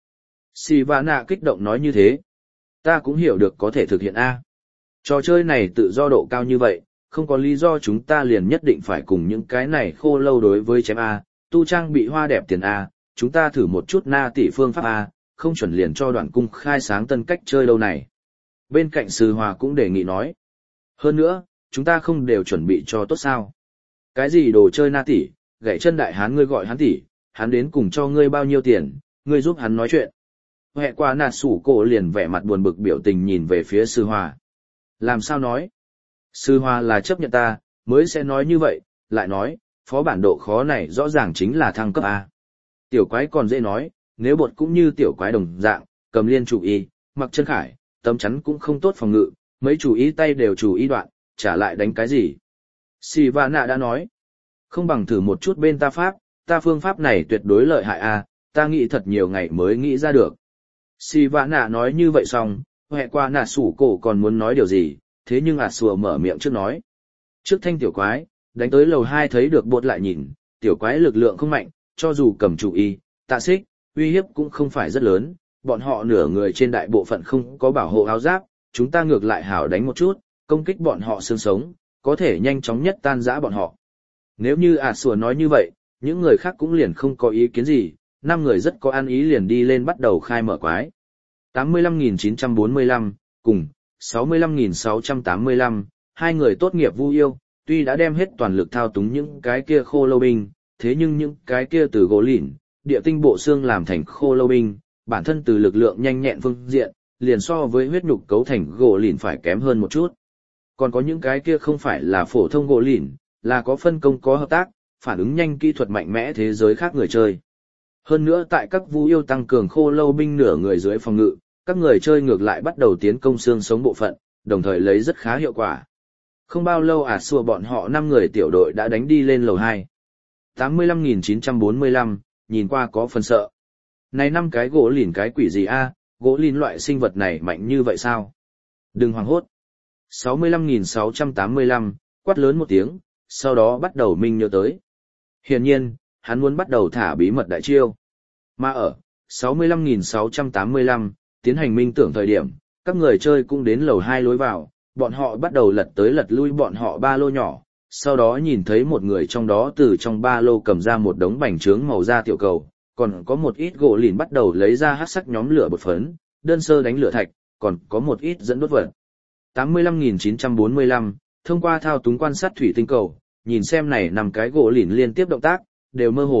Sivana kích động nói như thế. Ta cũng hiểu được có thể thực hiện A. Trò chơi này tự do độ cao như vậy, không có lý do chúng ta liền nhất định phải cùng những cái này khô lâu đối với chém A, tu trang bị hoa đẹp tiền A, chúng ta thử một chút na tỷ phương pháp A, không chuẩn liền cho đoạn cung khai sáng tân cách chơi đâu này. Bên cạnh Sư Hòa cũng đề nghị nói. Hơn nữa, chúng ta không đều chuẩn bị cho tốt sao. Cái gì đồ chơi na tỷ, gãy chân đại hán ngươi gọi hắn tỷ, hắn đến cùng cho ngươi bao nhiêu tiền, ngươi giúp hắn nói chuyện. Hệ qua nạt sủ cổ liền vẻ mặt buồn bực biểu tình nhìn về phía Sư Hòa. Làm sao nói? Sư Hòa là chấp nhận ta, mới sẽ nói như vậy, lại nói, phó bản độ khó này rõ ràng chính là thăng cấp A. Tiểu quái còn dễ nói, nếu bột cũng như tiểu quái đồng dạng, cầm liên chủ y, mặc chân khải, tấm chắn cũng không tốt phòng ngự, mấy chủ ý tay đều chủ ý đoạn, trả lại đánh cái gì. Sivana đã nói, không bằng thử một chút bên ta pháp, ta phương pháp này tuyệt đối lợi hại A, ta nghĩ thật nhiều ngày mới nghĩ ra được. Sivana nói như vậy xong, hệ qua nạt sủ cổ còn muốn nói điều gì, thế nhưng ạt sùa mở miệng trước nói. Trước thanh tiểu quái, đánh tới lầu hai thấy được bột lại nhìn, tiểu quái lực lượng không mạnh, cho dù cầm chủ y, tạ xích, uy hiếp cũng không phải rất lớn, bọn họ nửa người trên đại bộ phận không có bảo hộ áo giáp, chúng ta ngược lại hảo đánh một chút, công kích bọn họ xương sống, có thể nhanh chóng nhất tan rã bọn họ. Nếu như ạt sùa nói như vậy, những người khác cũng liền không có ý kiến gì, năm người rất có ăn ý liền đi lên bắt đầu khai mở quái. tám mươi lăm nghìn chín trăm bốn mươi lăm, cùng, sáu mươi lăm nghìn sáu trăm tám mươi lăm, hai người tốt nghiệp vu yêu, tuy đã đem hết toàn lực thao túng những cái kia khô lâu binh, thế nhưng những cái kia từ gỗ lìn, địa tinh bộ xương làm thành khô lâu binh, bản thân từ lực lượng nhanh nhẹn phương diện, liền so với huyết nhục cấu thành gỗ lìn phải kém hơn một chút. Còn có những cái kia không phải là phổ thông gỗ lìn, là có phân công có hợp tác, phản ứng nhanh kỹ thuật mạnh mẽ thế giới khác người chơi. Hơn nữa tại các vu yêu tăng cường khô lâu binh nửa người dưới phòng ngự, các người chơi ngược lại bắt đầu tiến công xương sống bộ phận, đồng thời lấy rất khá hiệu quả. Không bao lâu ạt xua bọn họ năm người tiểu đội đã đánh đi lên lầu hai. tám mươi lăm nghìn chín trăm bốn mươi lăm, nhìn qua có phần sợ. Này năm cái gỗ lìn cái quỷ gì a, gỗ lìn loại sinh vật này mạnh như vậy sao? Đừng hoảng hốt. sáu mươi lăm nghìn sáu trăm tám mươi lăm, quát lớn một tiếng, sau đó bắt đầu minh nhớ tới. Hiển nhiên, hắn muốn bắt đầu thả bí mật đại chiêu. Mà ở sáu mươi lăm nghìn sáu trăm tám mươi lăm, tiến hành minh tưởng thời điểm, các người chơi cũng đến lầu hai lối vào, bọn họ bắt đầu lật tới lật lui bọn họ ba lô nhỏ, sau đó nhìn thấy một người trong đó từ trong ba lô cầm ra một đống bánh trướng màu da tiểu cầu, còn có một ít gỗ lìn bắt đầu lấy ra hắc sắc nhóm lửa bột phấn, đơn sơ đánh lửa thạch, còn có một ít dẫn đốt vật. tám mươi lăm nghìn chín trăm bốn mươi lăm, thông qua thao túng quan sát thủy tinh cầu, nhìn xem này nằm cái gỗ lìn liên tiếp động tác, đều mơ hồ,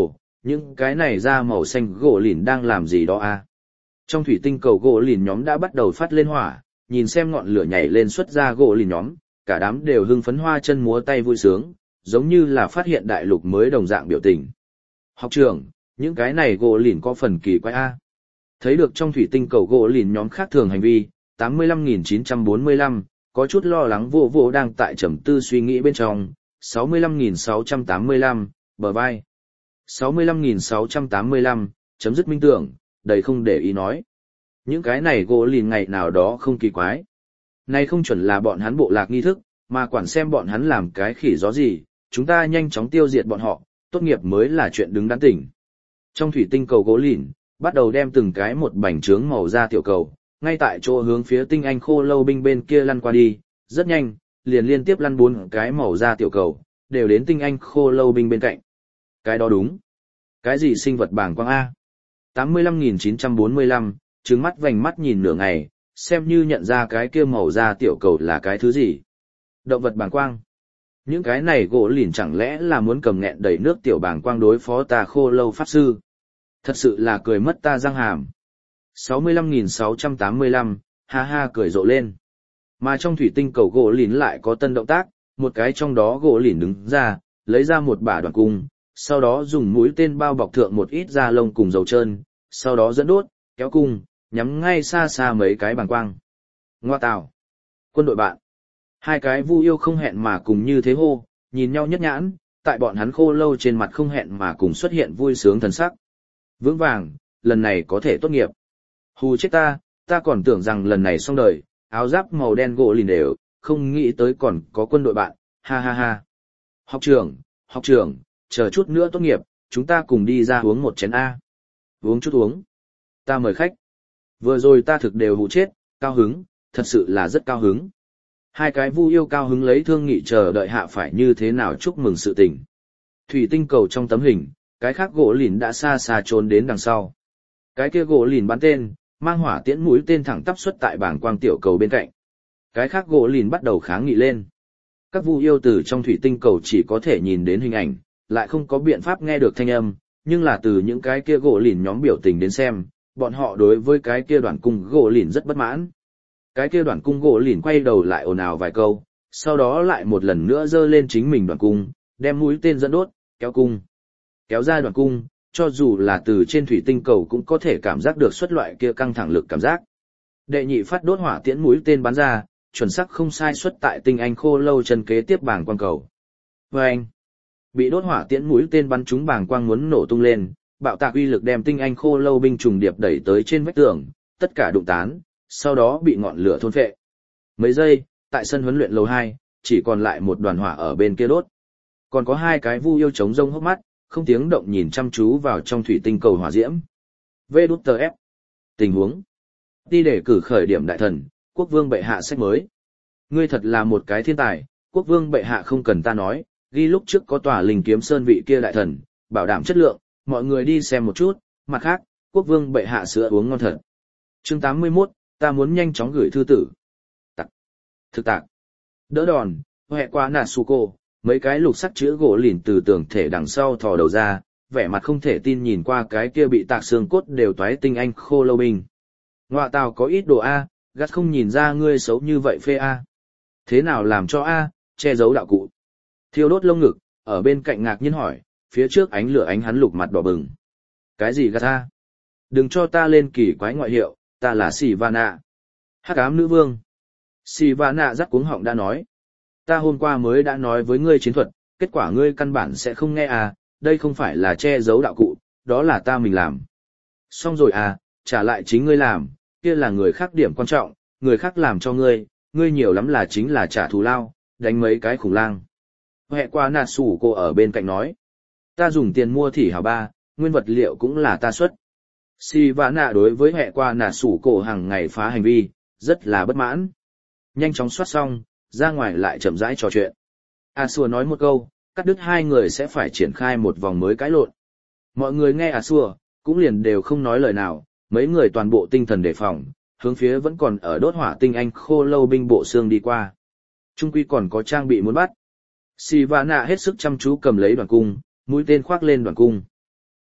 những cái này da màu xanh gỗ lìn đang làm gì đó à? Trong thủy tinh cầu gỗ lìn nhóm đã bắt đầu phát lên hỏa, nhìn xem ngọn lửa nhảy lên xuất ra gỗ lìn nhóm, cả đám đều hưng phấn hoa chân múa tay vui sướng, giống như là phát hiện đại lục mới đồng dạng biểu tình. Học trưởng, những cái này gỗ lìn có phần kỳ quái a. Thấy được trong thủy tinh cầu gỗ lìn nhóm khác thường hành vi, tám mươi lăm nghìn chín trăm bốn mươi lăm, có chút lo lắng vô vô đang tại trầm tư suy nghĩ bên trong, sáu mươi lăm nghìn sáu trăm tám mươi lăm, bờ vai. sáu mươi lăm nghìn sáu trăm tám mươi lăm, chấm dứt minh tưởng, đầy không để ý nói. Những cái này gỗ lìn ngày nào đó không kỳ quái. Này không chuẩn là bọn hắn bộ lạc nghi thức, mà quản xem bọn hắn làm cái khỉ gió gì, chúng ta nhanh chóng tiêu diệt bọn họ, tốt nghiệp mới là chuyện đứng đắn tỉnh. Trong thủy tinh cầu gỗ lìn, bắt đầu đem từng cái một bành trướng màu ra tiểu cầu, ngay tại chỗ hướng phía tinh anh khô lâu binh bên kia lăn qua đi, rất nhanh, liền liên tiếp lăn bốn cái màu ra tiểu cầu, đều đến tinh anh khô lâu binh bên cạnh. Cái đó đúng. Cái gì sinh vật bảng quang A? tám mươi lăm nghìn chín trăm bốn mươi lăm, trừng mắt vành mắt nhìn nửa ngày, xem như nhận ra cái kia màu da tiểu cầu là cái thứ gì. Động vật bàng quang. Những cái này gỗ lìn chẳng lẽ là muốn cầm nghẹn đầy nước tiểu bàng quang đối phó ta khô lâu pháp sư. Thật sự là cười mất ta răng hàm. sáu mươi lăm nghìn sáu trăm tám mươi lăm, ha ha cười rộ lên. Mà trong thủy tinh cầu gỗ lìn lại có tân động tác, một cái trong đó gỗ lìn đứng ra, lấy ra một bả đoàn cung, sau đó dùng mũi tên bao bọc thượng một ít da lông cùng dầu trơn, sau đó dẫn đốt, kéo cung, nhắm ngay xa xa mấy cái bàng quang. Ngoa tào. Quân đội bạn. Hai cái vu yêu không hẹn mà cùng như thế hô, nhìn nhau nhất nhãn, tại bọn hắn khô lâu trên mặt không hẹn mà cùng xuất hiện vui sướng thần sắc. Vững vàng, lần này có thể tốt nghiệp. Hù chết ta, ta còn tưởng rằng lần này xong đời, áo giáp màu đen gỗ lìn đều, không nghĩ tới còn có quân đội bạn, ha ha ha. Học trưởng, học trưởng, chờ chút nữa tốt nghiệp, chúng ta cùng đi ra uống một chén A. Uống chút uống. Ta mời khách. Vừa rồi ta thực đều hù chết, cao hứng, thật sự là rất cao hứng. Hai cái vu yêu cao hứng lấy thương nghị chờ đợi hạ phải như thế nào chúc mừng sự tình. Thủy tinh cầu trong tấm hình, cái khác gỗ lìn đã xa xa trốn đến đằng sau. Cái kia gỗ lìn bắn tên, mang hỏa tiễn mũi tên thẳng tắp xuất tại bảng quang tiểu cầu bên cạnh. Cái khác gỗ lìn bắt đầu kháng nghị lên. Các vu yêu từ trong thủy tinh cầu chỉ có thể nhìn đến hình ảnh, lại không có biện pháp nghe được thanh âm, nhưng là từ những cái kia gỗ lìn nhóm biểu tình đến xem, bọn họ đối với cái kia đoàn cung gỗ lìn rất bất mãn. Cái kia đoàn cung gỗ lìn quay đầu lại ồn ào vài câu, sau đó lại một lần nữa giơ lên chính mình đoàn cung, đem mũi tên dẫn đốt, kéo cung. Kéo ra đoàn cung, cho dù là từ trên thủy tinh cầu cũng có thể cảm giác được xuất loại kia căng thẳng lực cảm giác. Đệ nhị phát đốt hỏa tiễn mũi tên bắn ra, chuẩn xác không sai xuất tại tinh anh khô lâu chân kế tiếp bảng quang cầu. Vâng! Bị đốt hỏa tiễn mũi tên bắn trúng bảng quang muốn nổ tung lên, bạo tạc uy lực đem tinh anh khô lâu binh trùng điệp đẩy tới trên vách tường, tất cả đụng tán, sau đó bị ngọn lửa thôn phệ. Mấy giây, tại sân huấn luyện lầu hai, chỉ còn lại một đoàn hỏa ở bên kia đốt. Còn có hai cái vu yêu trống rông hốc mắt, không tiếng động nhìn chăm chú vào trong thủy tinh cầu hỏa diễm. vê đê ép. Tình huống. Đi để cử khởi điểm đại thần, quốc vương bệ hạ sách mới. Ngươi thật là một cái thiên tài, quốc vương bệ hạ không cần ta nói, ghi lúc trước có tòa linh kiếm sơn vị kia đại thần, bảo đảm chất lượng, mọi người đi xem một chút, mặt khác, quốc vương bệ hạ sữa uống ngon thật. Chương tám mươi mốt, ta muốn nhanh chóng gửi thư tử. Tặc. Thực tạc. Đỡ đòn, hẹ qua Natsuko, mấy cái lục sắc chữ gỗ lìn từ tường thể đằng sau thò đầu ra, vẻ mặt không thể tin nhìn qua cái kia bị tạc xương cốt đều toái tinh anh khô lâu binh. Ngoạ tào có ít đồ A, gắt không nhìn ra ngươi xấu như vậy phê A. Thế nào làm cho A, che giấu đạo cụ. Thiêu đốt lông ngực, ở bên cạnh ngạc nhiên hỏi, phía trước ánh lửa ánh hắn lục mặt đỏ bừng. Cái gì gắt A? Đừng cho ta lên kỳ quái ngoại hiệu, ta là Sivana. Hắc ám nữ vương. Sivana rắc cuống họng đã nói. Ta hôm qua mới đã nói với ngươi chiến thuật, kết quả ngươi căn bản sẽ không nghe à, đây không phải là che giấu đạo cụ, đó là ta mình làm. Xong rồi à, trả lại chính ngươi làm, kia là người khác điểm quan trọng, người khác làm cho ngươi, ngươi nhiều lắm là chính là trả thù lao, đánh mấy cái khủng lang. Hẹ qua nạt sủ cô ở bên cạnh nói. Ta dùng tiền mua thỉ hào ba, nguyên vật liệu cũng là ta xuất. Si vã nạ đối với hẹ qua nạt sủ cổ hàng ngày phá hành vi, rất là bất mãn. Nhanh chóng soát xong, ra ngoài lại chậm rãi trò chuyện. A Xua nói một câu, cắt đứt hai người sẽ phải triển khai một vòng mới cãi lộn. Mọi người nghe A Xua, cũng liền đều không nói lời nào, mấy người toàn bộ tinh thần đề phòng, hướng phía vẫn còn ở đốt hỏa tinh anh khô lâu binh bộ xương đi qua. Trung quy còn có trang bị muốn bắt. Sivana hết sức chăm chú cầm lấy đoàn cung, mũi tên khoác lên đoàn cung.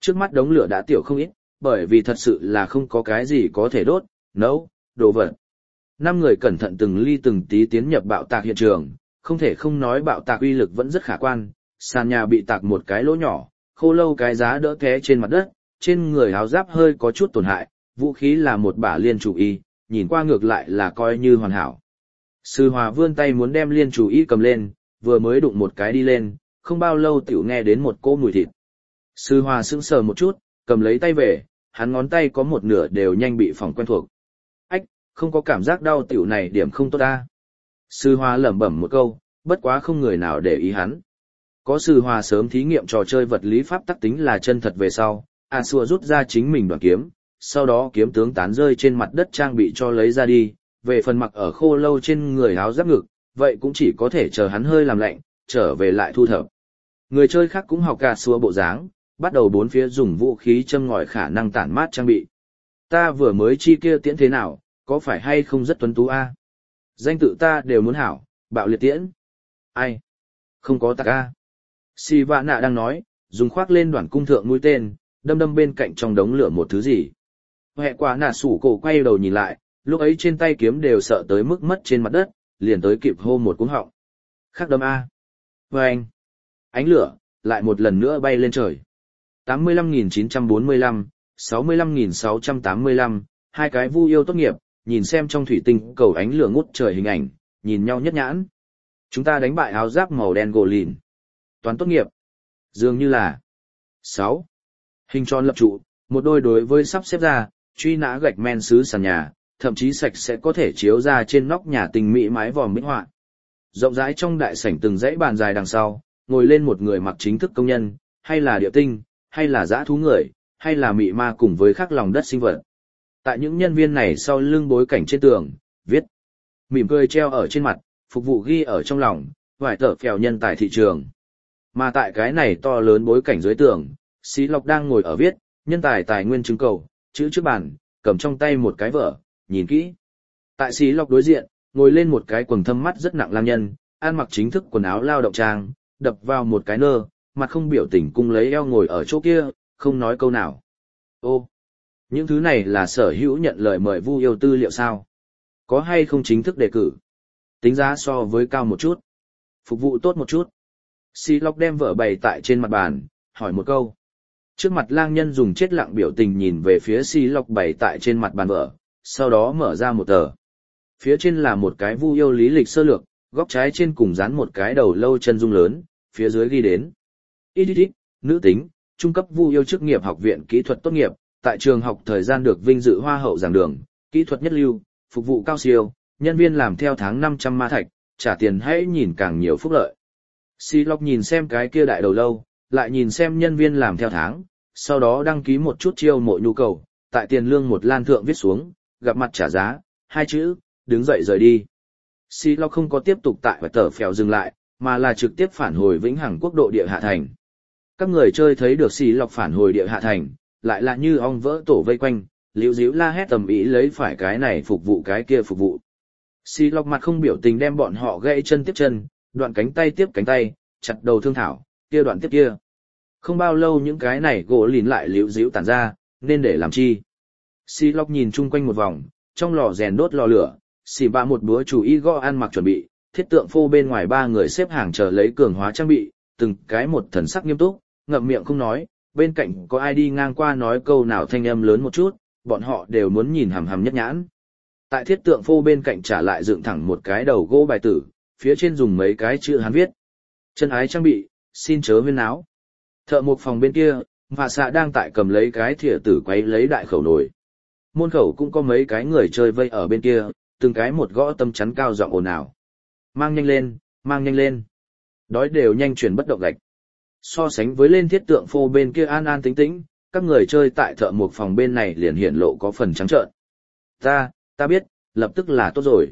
Trước mắt đống lửa đã tiểu không ít, bởi vì thật sự là không có cái gì có thể đốt, nấu, đồ vật. Năm người cẩn thận từng ly từng tí tiến nhập bạo tạc hiện trường, không thể không nói bạo tạc uy lực vẫn rất khả quan, sàn nhà bị tạc một cái lỗ nhỏ, khô lâu cái giá đỡ té trên mặt đất, trên người áo giáp hơi có chút tổn hại, vũ khí là một bả liên chủ y, nhìn qua ngược lại là coi như hoàn hảo. Sư Hòa vươn tay muốn đem liên chủ y cầm lên, vừa mới đụng một cái đi lên, không bao lâu tiểu nghe đến một cỗ mùi thịt. Sư Hòa sững sờ một chút, cầm lấy tay về, hắn ngón tay có một nửa đều nhanh bị phỏng quen thuộc. Ách, không có cảm giác đau tiểu này điểm không tốt ta. Sư Hòa lẩm bẩm một câu, bất quá không người nào để ý hắn. Có Sư Hòa sớm thí nghiệm trò chơi vật lý pháp tắc tính là chân thật về sau, A Xua rút ra chính mình đoạn kiếm, sau đó kiếm tướng tán rơi trên mặt đất trang bị cho lấy ra đi, về phần mặc ở khô lâu trên người áo giáp ngực, vậy cũng chỉ có thể chờ hắn hơi làm lạnh, trở về lại thu thập. Người chơi khác cũng học A Xua bộ dáng, bắt đầu bốn phía dùng vũ khí châm ngòi khả năng tản mát trang bị. Ta vừa mới chi kia tiễn thế nào, có phải hay không rất tuấn tú a? Danh tự ta đều muốn hảo, bạo liệt tiễn. Ai? Không có tạc a. Si Vạ Nạ đang nói, dùng khoác lên đoạn cung thượng mũi tên, đâm đâm bên cạnh trong đống lửa một thứ gì. Hẹ quả nạ sủ cổ quay đầu nhìn lại, lúc ấy trên tay kiếm đều sợ tới mức mất trên mặt đất, liền tới kịp hô một cú họng. Khắc đâm a. Và anh. Ánh lửa, lại một lần nữa bay lên trời. tám mươi lăm nghìn chín trăm bốn mươi lăm, sáu mươi lăm nghìn sáu trăm tám mươi lăm, hai cái vu yêu tốt nghiệp, nhìn xem trong thủy tinh cầu ánh lửa ngút trời hình ảnh, nhìn nhau nhất nhãn. Chúng ta đánh bại áo giáp màu đen gồ lìn. Toán tốt nghiệp. Dường như là sáu. Hình tròn lập trụ, một đôi đối với sắp xếp ra, truy nã gạch men sứ sàn nhà, thậm chí sạch sẽ có thể chiếu ra trên nóc nhà tình mỹ mái vòm minh họa. Rộng rãi trong đại sảnh từng dãy bàn dài đằng sau, ngồi lên một người mặc chính thức công nhân, hay là địa tinh, hay là dã thú người, hay là mị ma cùng với khắc lòng đất sinh vật. Tại những nhân viên này sau lưng bối cảnh trên tường, viết, mỉm cười treo ở trên mặt, phục vụ ghi ở trong lòng, vài tờ phèo nhân tài thị trường. Mà tại cái này to lớn bối cảnh dưới tường, Xí Lộc đang ngồi ở viết, nhân tài tài nguyên chứng cầu, chữ trước bàn, cầm trong tay một cái vở, nhìn kỹ. Tại Xí Lộc đối diện, ngồi lên một cái quần thâm mắt rất nặng lang nhân, ăn mặc chính thức quần áo lao động trang, đập vào một cái nơ, mặt không biểu tình cung lấy eo ngồi ở chỗ kia, không nói câu nào. Ô, những thứ này là sở hữu nhận lời mời vu yêu tư liệu sao? Có hay không chính thức đề cử? Tính giá so với cao một chút. Phục vụ tốt một chút. Xí Lộc đem vở bày tại trên mặt bàn, hỏi một câu. Trước mặt lang nhân dùng chết lặng biểu tình nhìn về phía Xí Lộc bày tại trên mặt bàn vở, sau đó mở ra một tờ. Phía trên là một cái vu yêu lý lịch sơ lược, góc trái trên cùng dán một cái đầu lâu chân dung lớn, phía dưới ghi đến. Ít ít ít, nữ tính, trung cấp vu yêu chức nghiệp học viện kỹ thuật tốt nghiệp, tại trường học thời gian được vinh dự hoa hậu giảng đường, kỹ thuật nhất lưu, phục vụ cao siêu, nhân viên làm theo tháng năm trăm ma thạch, trả tiền hãy nhìn càng nhiều phúc lợi. Xí Lộc nhìn xem cái kia đại đầu lâu, lại nhìn xem nhân viên làm theo tháng, sau đó đăng ký một chút chiêu mộ nhu cầu, tại tiền lương một lan thượng viết xuống, gặp mặt trả giá, hai chữ, đứng dậy rời đi. Xí Lộc không có tiếp tục tại và tờ phèo dừng lại, mà là trực tiếp phản hồi vĩnh hằng quốc độ địa hạ thành. Các người chơi thấy được Xí Lộc phản hồi địa hạ thành, lại là như ong vỡ tổ vây quanh, liễu díu la hét tầm ý lấy phải cái này phục vụ cái kia phục vụ. Xí Lộc mặt không biểu tình đem bọn họ gãy chân tiếp chân, đoạn cánh tay tiếp cánh tay, chặt đầu thương thảo, kia đoạn tiếp kia. Không bao lâu những cái này gỗ lìn lại liễu díu tản ra, nên để làm chi. Xí Lộc nhìn chung quanh một vòng, trong lò rèn đốt lò lửa, xì ba một búa chủ y gõ ăn mặc chuẩn bị, thiết tượng phô bên ngoài ba người xếp hàng chờ lấy cường hóa trang bị, từng cái một thần sắc nghiêm túc, ngậm miệng không nói, bên cạnh có ai đi ngang qua nói câu nào thanh âm lớn một chút, bọn họ đều muốn nhìn hằm hằm nhất nhãn. Tại thiết tượng phô bên cạnh trả lại dựng thẳng một cái đầu gỗ bài tử, phía trên dùng mấy cái chữ Hán viết. Chân ái trang bị, xin chớ huyên náo. Thợ một phòng bên kia, Vạ Xạ đang tại cầm lấy cái thìa tử quấy lấy đại khẩu nồi. Môn khẩu cũng có mấy cái người chơi vây ở bên kia, từng cái một gõ tâm chắn cao giọng ồn ào. Mang nhanh lên, mang nhanh lên. Đói đều nhanh chuyển bất động gạch. So sánh với lên thiết tượng phô bên kia an an tĩnh tĩnh, các người chơi tại thợ một phòng bên này liền hiện lộ có phần trắng trợn. Ta, ta biết, lập tức là tốt rồi.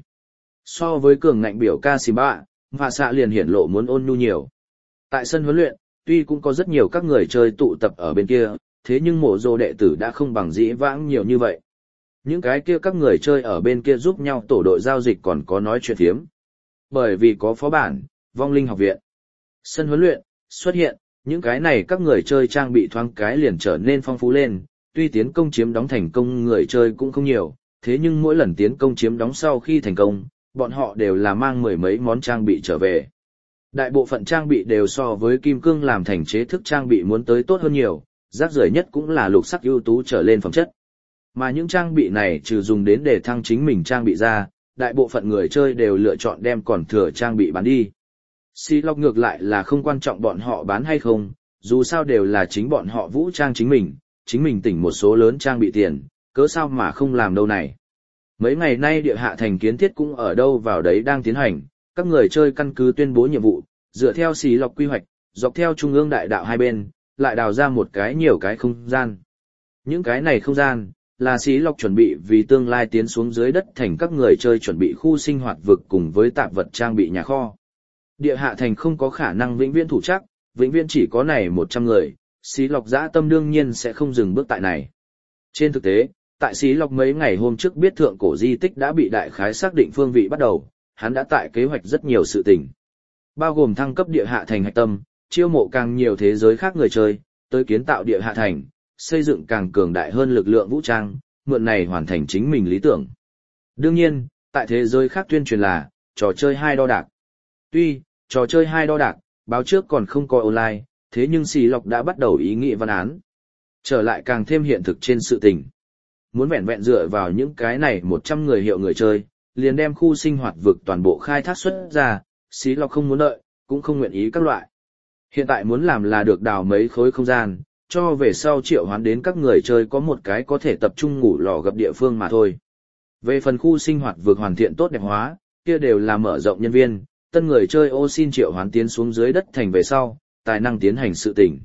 So với cường ngạnh biểu ca xì bạ, Vạ Xạ liền hiển lộ muốn ôn nhu nhiều. Tại sân huấn luyện, tuy cũng có rất nhiều các người chơi tụ tập ở bên kia, thế nhưng mộ dô đệ tử đã không bằng dĩ vãng nhiều như vậy. Những cái kia các người chơi ở bên kia giúp nhau tổ đội giao dịch còn có nói chuyện thiếm. Bởi vì có phó bản, vong linh học viện. Sân huấn luyện, xuất hiện, những cái này các người chơi trang bị thoáng cái liền trở nên phong phú lên, tuy tiến công chiếm đóng thành công người chơi cũng không nhiều, thế nhưng mỗi lần tiến công chiếm đóng sau khi thành công, bọn họ đều là mang mười mấy món trang bị trở về. Đại bộ phận trang bị đều so với kim cương làm thành chế thức trang bị muốn tới tốt hơn nhiều, rác rưởi nhất cũng là lục sắc ưu tú trở lên phẩm chất. Mà những trang bị này trừ dùng đến để thăng chính mình trang bị ra, đại bộ phận người chơi đều lựa chọn đem còn thừa trang bị bán đi. Xí lọc ngược lại là không quan trọng bọn họ bán hay không, dù sao đều là chính bọn họ vũ trang chính mình, chính mình tỉnh một số lớn trang bị tiền, cớ sao mà không làm đâu này. Mấy ngày nay địa hạ thành kiến thiết cũng ở đâu vào đấy đang tiến hành, các người chơi căn cứ tuyên bố nhiệm vụ, dựa theo xí lọc quy hoạch, dọc theo trung ương đại đạo hai bên, lại đào ra một cái nhiều cái không gian. Những cái này không gian, là xí lọc chuẩn bị vì tương lai tiến xuống dưới đất thành các người chơi chuẩn bị khu sinh hoạt vực cùng với tạp vật trang bị nhà kho. Địa hạ thành không có khả năng vĩnh viễn thủ chắc, vĩnh viễn chỉ có này một trăm người, xí lọc dã tâm đương nhiên sẽ không dừng bước tại này. Trên thực tế, tại xí lọc mấy ngày hôm trước biết thượng cổ di tích đã bị đại khái xác định phương vị bắt đầu, hắn đã tại kế hoạch rất nhiều sự tình. Bao gồm thăng cấp địa hạ thành hạch tâm, chiêu mộ càng nhiều thế giới khác người chơi, tới kiến tạo địa hạ thành, xây dựng càng cường đại hơn lực lượng vũ trang, mượn này hoàn thành chính mình lý tưởng. Đương nhiên, tại thế giới khác tuyên truyền là, trò chơi hai đo đạc. Tuy, trò chơi hai đo đạc, báo trước còn không có online, thế nhưng xì lọc đã bắt đầu ý nghĩ văn án. Trở lại càng thêm hiện thực trên sự tình. Muốn vẹn vẹn dựa vào những cái này một trăm người hiệu người chơi, liền đem khu sinh hoạt vực toàn bộ khai thác xuất ra, xí lọc không muốn đợi, cũng không nguyện ý các loại. Hiện tại muốn làm là được đào mấy khối không gian, cho về sau triệu hoán đến các người chơi có một cái có thể tập trung ngủ lò gặp địa phương mà thôi. Về phần khu sinh hoạt vực hoàn thiện tốt đẹp hóa, kia đều là mở rộng nhân viên, tân người chơi ô xin triệu hoán tiến xuống dưới đất thành về sau, tài năng tiến hành sự tình.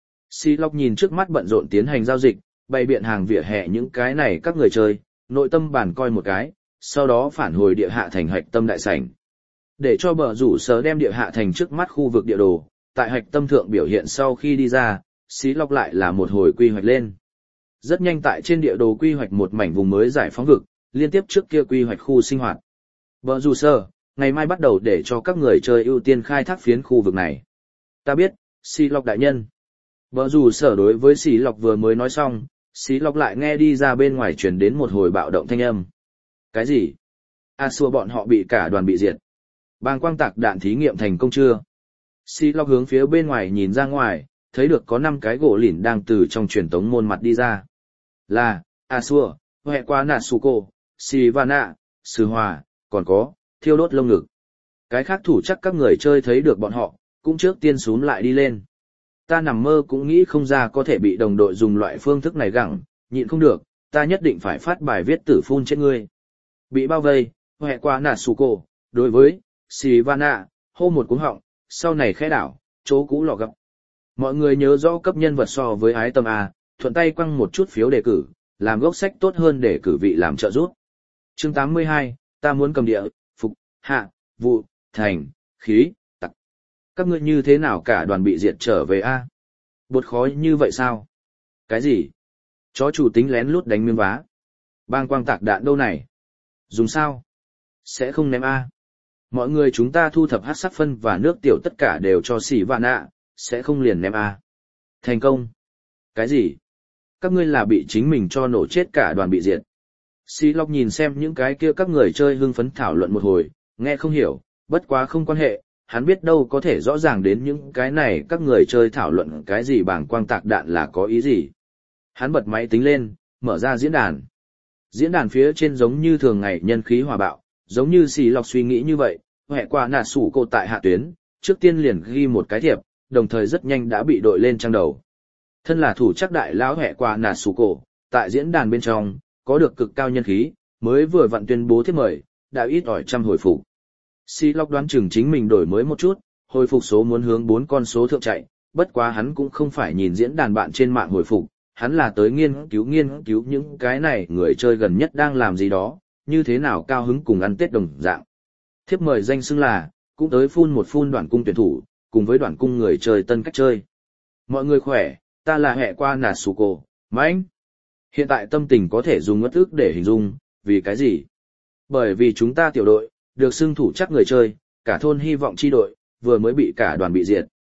Xí lọc nhìn trước mắt bận rộn tiến hành giao dịch, bày biện hàng vỉa hè những cái này các người chơi, nội tâm bản coi một cái, sau đó phản hồi địa hạ thành hạch tâm đại sảnh. Để cho bờ rủ sở đem địa hạ thành trước mắt khu vực địa đồ, tại hạch tâm thượng biểu hiện sau khi đi ra, xí lọc lại là một hồi quy hoạch lên. Rất nhanh tại trên địa đồ quy hoạch một mảnh vùng mới giải phóng vực, liên tiếp trước kia quy hoạch khu sinh hoạt. Bờ rủ sở, ngày mai bắt đầu để cho các người chơi ưu tiên khai thác phiến khu vực này. Ta biết, xí lọc đại nhân. Bờ rủ sở đối với xí lọc vừa mới nói xong, xí lọc lại nghe đi ra bên ngoài truyền đến một hồi bạo động thanh âm. Cái gì? A xua bọn họ bị cả đoàn bị diệt. Bàng quang tạc đạn thí nghiệm thành công chưa? Xí lọc hướng phía bên ngoài nhìn ra ngoài, thấy được có năm cái gỗ lỉn đang từ trong truyền tống môn mặt đi ra. Là, A xua, hệ qua Natsuko, Sivana, Sư Hòa, còn có, thiêu đốt lông ngực. Cái khác thủ chắc các người chơi thấy được bọn họ, cũng trước tiên xuống lại đi lên. Ta nằm mơ cũng nghĩ không ra có thể bị đồng đội dùng loại phương thức này gặng, nhịn không được, ta nhất định phải phát bài viết tử phun trên ngươi. Bị bao vây, hệ qua Natsuko, đối với, Sivana, hô một cuống họng, sau này khẽ đảo, chỗ cũ lò gặp. Mọi người nhớ rõ cấp nhân vật so với ái tâm A, thuận tay quăng một chút phiếu đề cử, làm gốc sách tốt hơn để cử vị làm trợ giúp. Chương tám mươi hai, ta muốn cầm địa, phục, hạ, vụ, thành, khí, tặc. Các ngươi như thế nào cả đoàn bị diệt trở về A? Bột khó như vậy sao? Cái gì? Chó chủ tính lén lút đánh miếng vá. Bang quang tạc đạn đâu này? Dùng sao? Sẽ không ném A. Mọi người chúng ta thu thập hát sắc phân và nước tiểu tất cả đều cho xỉ vạn ạ, sẽ không liền ném A. Thành công. Cái gì? Các ngươi là bị chính mình cho nổ chết cả đoàn bị diệt. Xí lọc nhìn xem những cái kia các người chơi hưng phấn thảo luận một hồi, nghe không hiểu, bất quá không quan hệ, hắn biết đâu có thể rõ ràng đến những cái này các người chơi thảo luận cái gì bảng quang tạc đạn là có ý gì. Hắn bật máy tính lên, mở ra diễn đàn. Diễn đàn phía trên giống như thường ngày nhân khí hòa bạo, giống như xì lọc suy nghĩ như vậy, hệ qua nạt sủ cô tại hạ tuyến, trước tiên liền ghi một cái thiệp, đồng thời rất nhanh đã bị đội lên trang đầu. Thân là thủ chắc đại lão hệ qua nạt sủ cô, tại diễn đàn bên trong, có được cực cao nhân khí, mới vừa vặn tuyên bố thiệp mời, đã ít ỏi trăm hồi phục. Xì lọc đoán chừng chính mình đổi mới một chút, hồi phục số muốn hướng bốn con số thượng chạy, bất quá hắn cũng không phải nhìn diễn đàn bạn trên mạng hồi phục, hắn là tới nghiên cứu nghiên cứu những cái này người chơi gần nhất đang làm gì đó, như thế nào cao hứng cùng ăn Tết đồng dạng. Thiếp mời danh xưng là, cũng tới phun một phun đoạn cung tuyển thủ, cùng với đoạn cung người chơi tân cách chơi. Mọi người khỏe, ta là hệ qua Natsuko, Mãnh. Hiện tại tâm tình có thể dùng ngất ức để hình dung, vì cái gì? Bởi vì chúng ta tiểu đội, được xưng thủ chắc người chơi, cả thôn hy vọng chi đội, vừa mới bị cả đoàn bị diệt.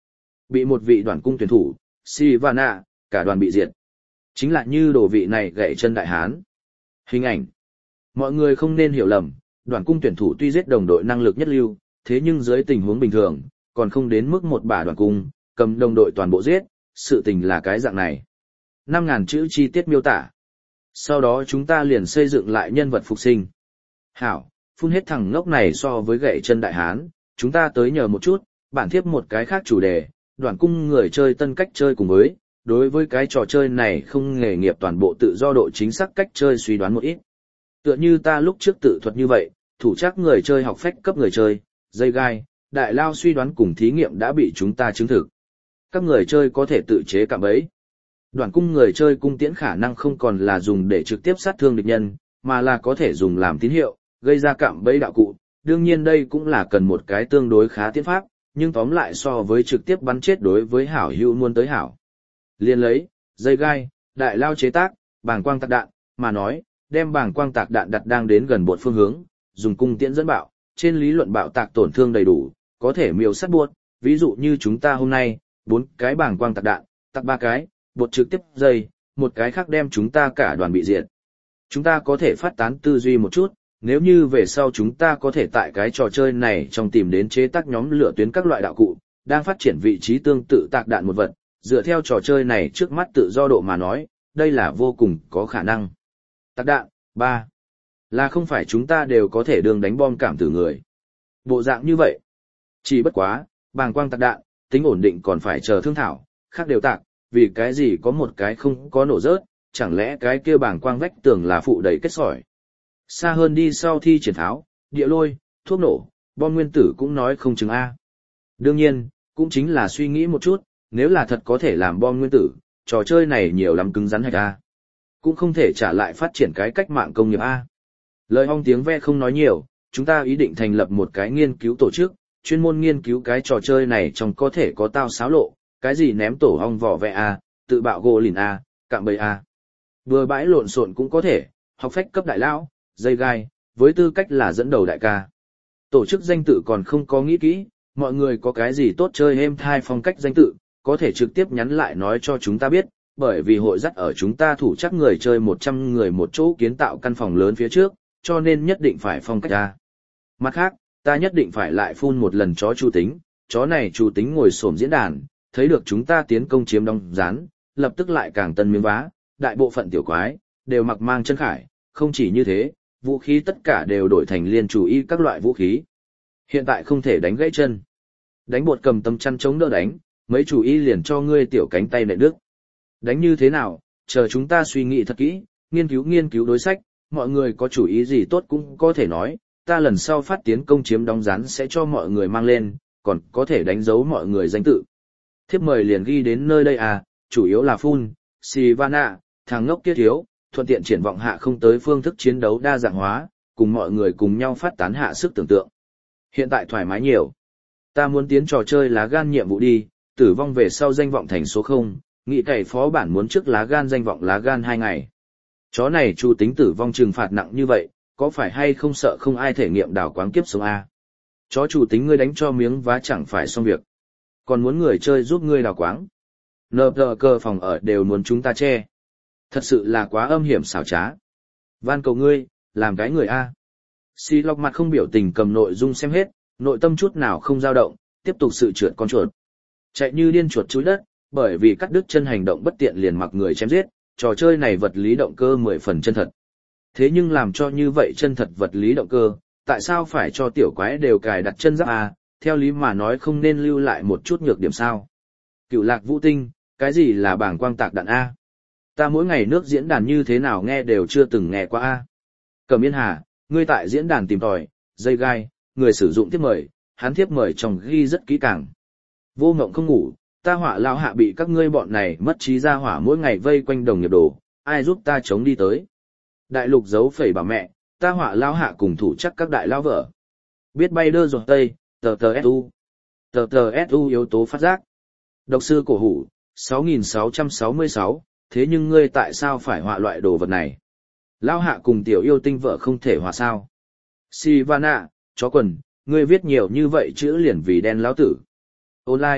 Bị một vị đoàn cung tuyển thủ, Sivana, cả đoàn bị diệt. Chính là như đồ vị này gãy chân đại hán. Hình ảnh. Mọi người không nên hiểu lầm, đoàn cung tuyển thủ tuy giết đồng đội năng lực nhất lưu, thế nhưng dưới tình huống bình thường, còn không đến mức một bả đoàn cung, cầm đồng đội toàn bộ giết, sự tình là cái dạng này. năm ngàn chữ chi tiết miêu tả. Sau đó chúng ta liền xây dựng lại nhân vật phục sinh. Hảo, phun hết thằng ngốc này so với gậy chân đại hán, chúng ta tới nhờ một chút, bản thiếp một cái khác chủ đề, đoàn cung người chơi tân cách chơi cùng với, đối với cái trò chơi này không nghề nghiệp toàn bộ tự do độ chính xác cách chơi suy đoán một ít. Tựa như ta lúc trước tự thuật như vậy, thủ chắc người chơi học phách cấp người chơi, dây gai, đại lao suy đoán cùng thí nghiệm đã bị chúng ta chứng thực. Các người chơi có thể tự chế cạm bẫy. Đoàn cung người chơi cung tiễn khả năng không còn là dùng để trực tiếp sát thương địch nhân, mà là có thể dùng làm tín hiệu, gây ra cạm bẫy đạo cụ. Đương nhiên đây cũng là cần một cái tương đối khá tiến pháp, nhưng tóm lại so với trực tiếp bắn chết đối với hảo hữu muôn tới hảo. Liên lấy, dây gai, đại lao chế tác, bàng quang tạc đạn, mà nói, đem bàng quang tạc đạn đặt đang đến gần bột phương hướng, dùng cung tiễn dẫn bạo, trên lý luận bạo tạc tổn thương đầy đủ, có thể miêu sát buốt, ví dụ như chúng ta hôm nay, bốn cái bàng quang tạc đạn, tạc ba cái, bột trực tiếp dây, một cái khác đem chúng ta cả đoàn bị diệt. Chúng ta có thể phát tán tư duy một chút, nếu như về sau chúng ta có thể tại cái trò chơi này trong tìm đến chế tác nhóm lửa tuyến các loại đạo cụ, đang phát triển vị trí tương tự tạc đạn một vật, dựa theo trò chơi này trước mắt tự do độ mà nói, đây là vô cùng có khả năng. Tạc đạn, ba là không phải chúng ta đều có thể đường đánh bom cảm tử người. Bộ dạng như vậy. Chỉ bất quá, bàng quang tạc đạn, tính ổn định còn phải chờ thương thảo, khác đều tạc, vì cái gì có một cái không có nổ rớt, chẳng lẽ cái kia bàng quang vách tường là phụ đầy kết sỏi. Xa hơn đi sau thi triển tháo, địa lôi, thuốc nổ, bom nguyên tử cũng nói không chừng A. Đương nhiên, cũng chính là suy nghĩ một chút, nếu là thật có thể làm bom nguyên tử, trò chơi này nhiều lắm cứng rắn hạch A. Cũng không thể trả lại phát triển cái cách mạng công nghiệp A. Lời hong tiếng ve không nói nhiều, chúng ta ý định thành lập một cái nghiên cứu tổ chức, chuyên môn nghiên cứu cái trò chơi này trong có thể có tao xáo lộ, cái gì ném tổ hong vỏ vẹ A, tự bạo gỗ lìn A, cạm bẫy A. Vừa bãi lộn xộn cũng có thể, học phách cấp đại lão, dây gai, với tư cách là dẫn đầu đại ca. Tổ chức danh tự còn không có nghĩ kỹ, mọi người có cái gì tốt chơi êm thai phong cách danh tự, có thể trực tiếp nhắn lại nói cho chúng ta biết, bởi vì hội dắt ở chúng ta thủ chắc người chơi một trăm người một chỗ kiến tạo căn phòng lớn phía trước, cho nên nhất định phải phong cách ra. Mặt khác, ta nhất định phải lại phun một lần chó chủ tính, chó này chủ tính ngồi xổm diễn đàn, thấy được chúng ta tiến công chiếm đóng rán, lập tức lại càng tân miếng vá, đại bộ phận tiểu quái, đều mặc mang chân khải, không chỉ như thế, vũ khí tất cả đều đổi thành liên chủ y các loại vũ khí. Hiện tại không thể đánh gãy chân. Đánh bột cầm tấm chăn chống đỡ đánh, mấy chủ y liền cho ngươi tiểu cánh tay nệ đức. Đánh như thế nào, chờ chúng ta suy nghĩ thật kỹ, nghiên cứu nghiên cứu đối sách, mọi người có chủ ý gì tốt cũng có thể nói, ta lần sau phát tiến công chiếm đóng rán sẽ cho mọi người mang lên, còn có thể đánh dấu mọi người danh tự. Thiếp mời liền ghi đến nơi đây à, chủ yếu là phun, Sivana, thằng ngốc kia thiếu, thuận tiện triển vọng hạ không tới phương thức chiến đấu đa dạng hóa, cùng mọi người cùng nhau phát tán hạ sức tưởng tượng. Hiện tại thoải mái nhiều. Ta muốn tiến trò chơi lá gan nhiệm vụ đi, tử vong về sau danh vọng thành số không, nghị cày phó bản muốn trước lá gan danh vọng lá gan hai ngày. Chó này chủ tính tử vong trừng phạt nặng như vậy, có phải hay không sợ không ai thể nghiệm đảo quáng kiếp sống A. Chó chủ tính ngươi đánh cho miếng vá chẳng phải xong việc. Còn muốn người chơi giúp ngươi đảo quáng. Nờ tờ cờ phòng ở đều muốn chúng ta che. Thật sự là quá âm hiểm xảo trá. Van cầu ngươi, làm cái người A. Xì lọc mặt không biểu tình cầm nội dung xem hết, nội tâm chút nào không dao động, tiếp tục sự trượt con chuột. Chạy như điên chuột chúi đất, bởi vì cắt đứt chân hành động bất tiện liền mặc người chém giết, trò chơi này vật lý động cơ mười phần chân thật. Thế nhưng làm cho như vậy chân thật vật lý động cơ, tại sao phải cho tiểu quái đều cài đặt chân giáp A, theo lý mà nói không nên lưu lại một chút nhược điểm sao. Cựu lạc vũ tinh, cái gì là bảng quang tạc đạn A? Ta mỗi ngày nước diễn đàn như thế nào nghe đều chưa từng nghe qua A. Cẩm Yên Hà, ngươi tại diễn đàn tìm tòi, dây gai, người sử dụng thiếp mời, hắn thiếp mời trong ghi rất kỹ càng. Vô ngộng không ngủ, ta hỏa lao hạ bị các ngươi bọn này mất trí ra hỏa mỗi ngày vây quanh đồng nghiệp đồ, ai giúp ta chống đi tới. Đại lục giấu phẩy bà mẹ, ta hỏa lao hạ cùng thủ chắc các đại lao vợ. Biết bay đơ rồi tây, tờ tờ su. Tờ tờ su yếu tố phát giác. Độc sư cổ hủ, sáu nghìn sáu trăm sáu mươi sáu, thế nhưng ngươi tại sao phải họa loại đồ vật này? Lao hạ cùng tiểu yêu tinh vợ không thể họa sao? Sivana, chó quần, ngươi viết nhiều như vậy chữ liền vì đen lão tử. Online,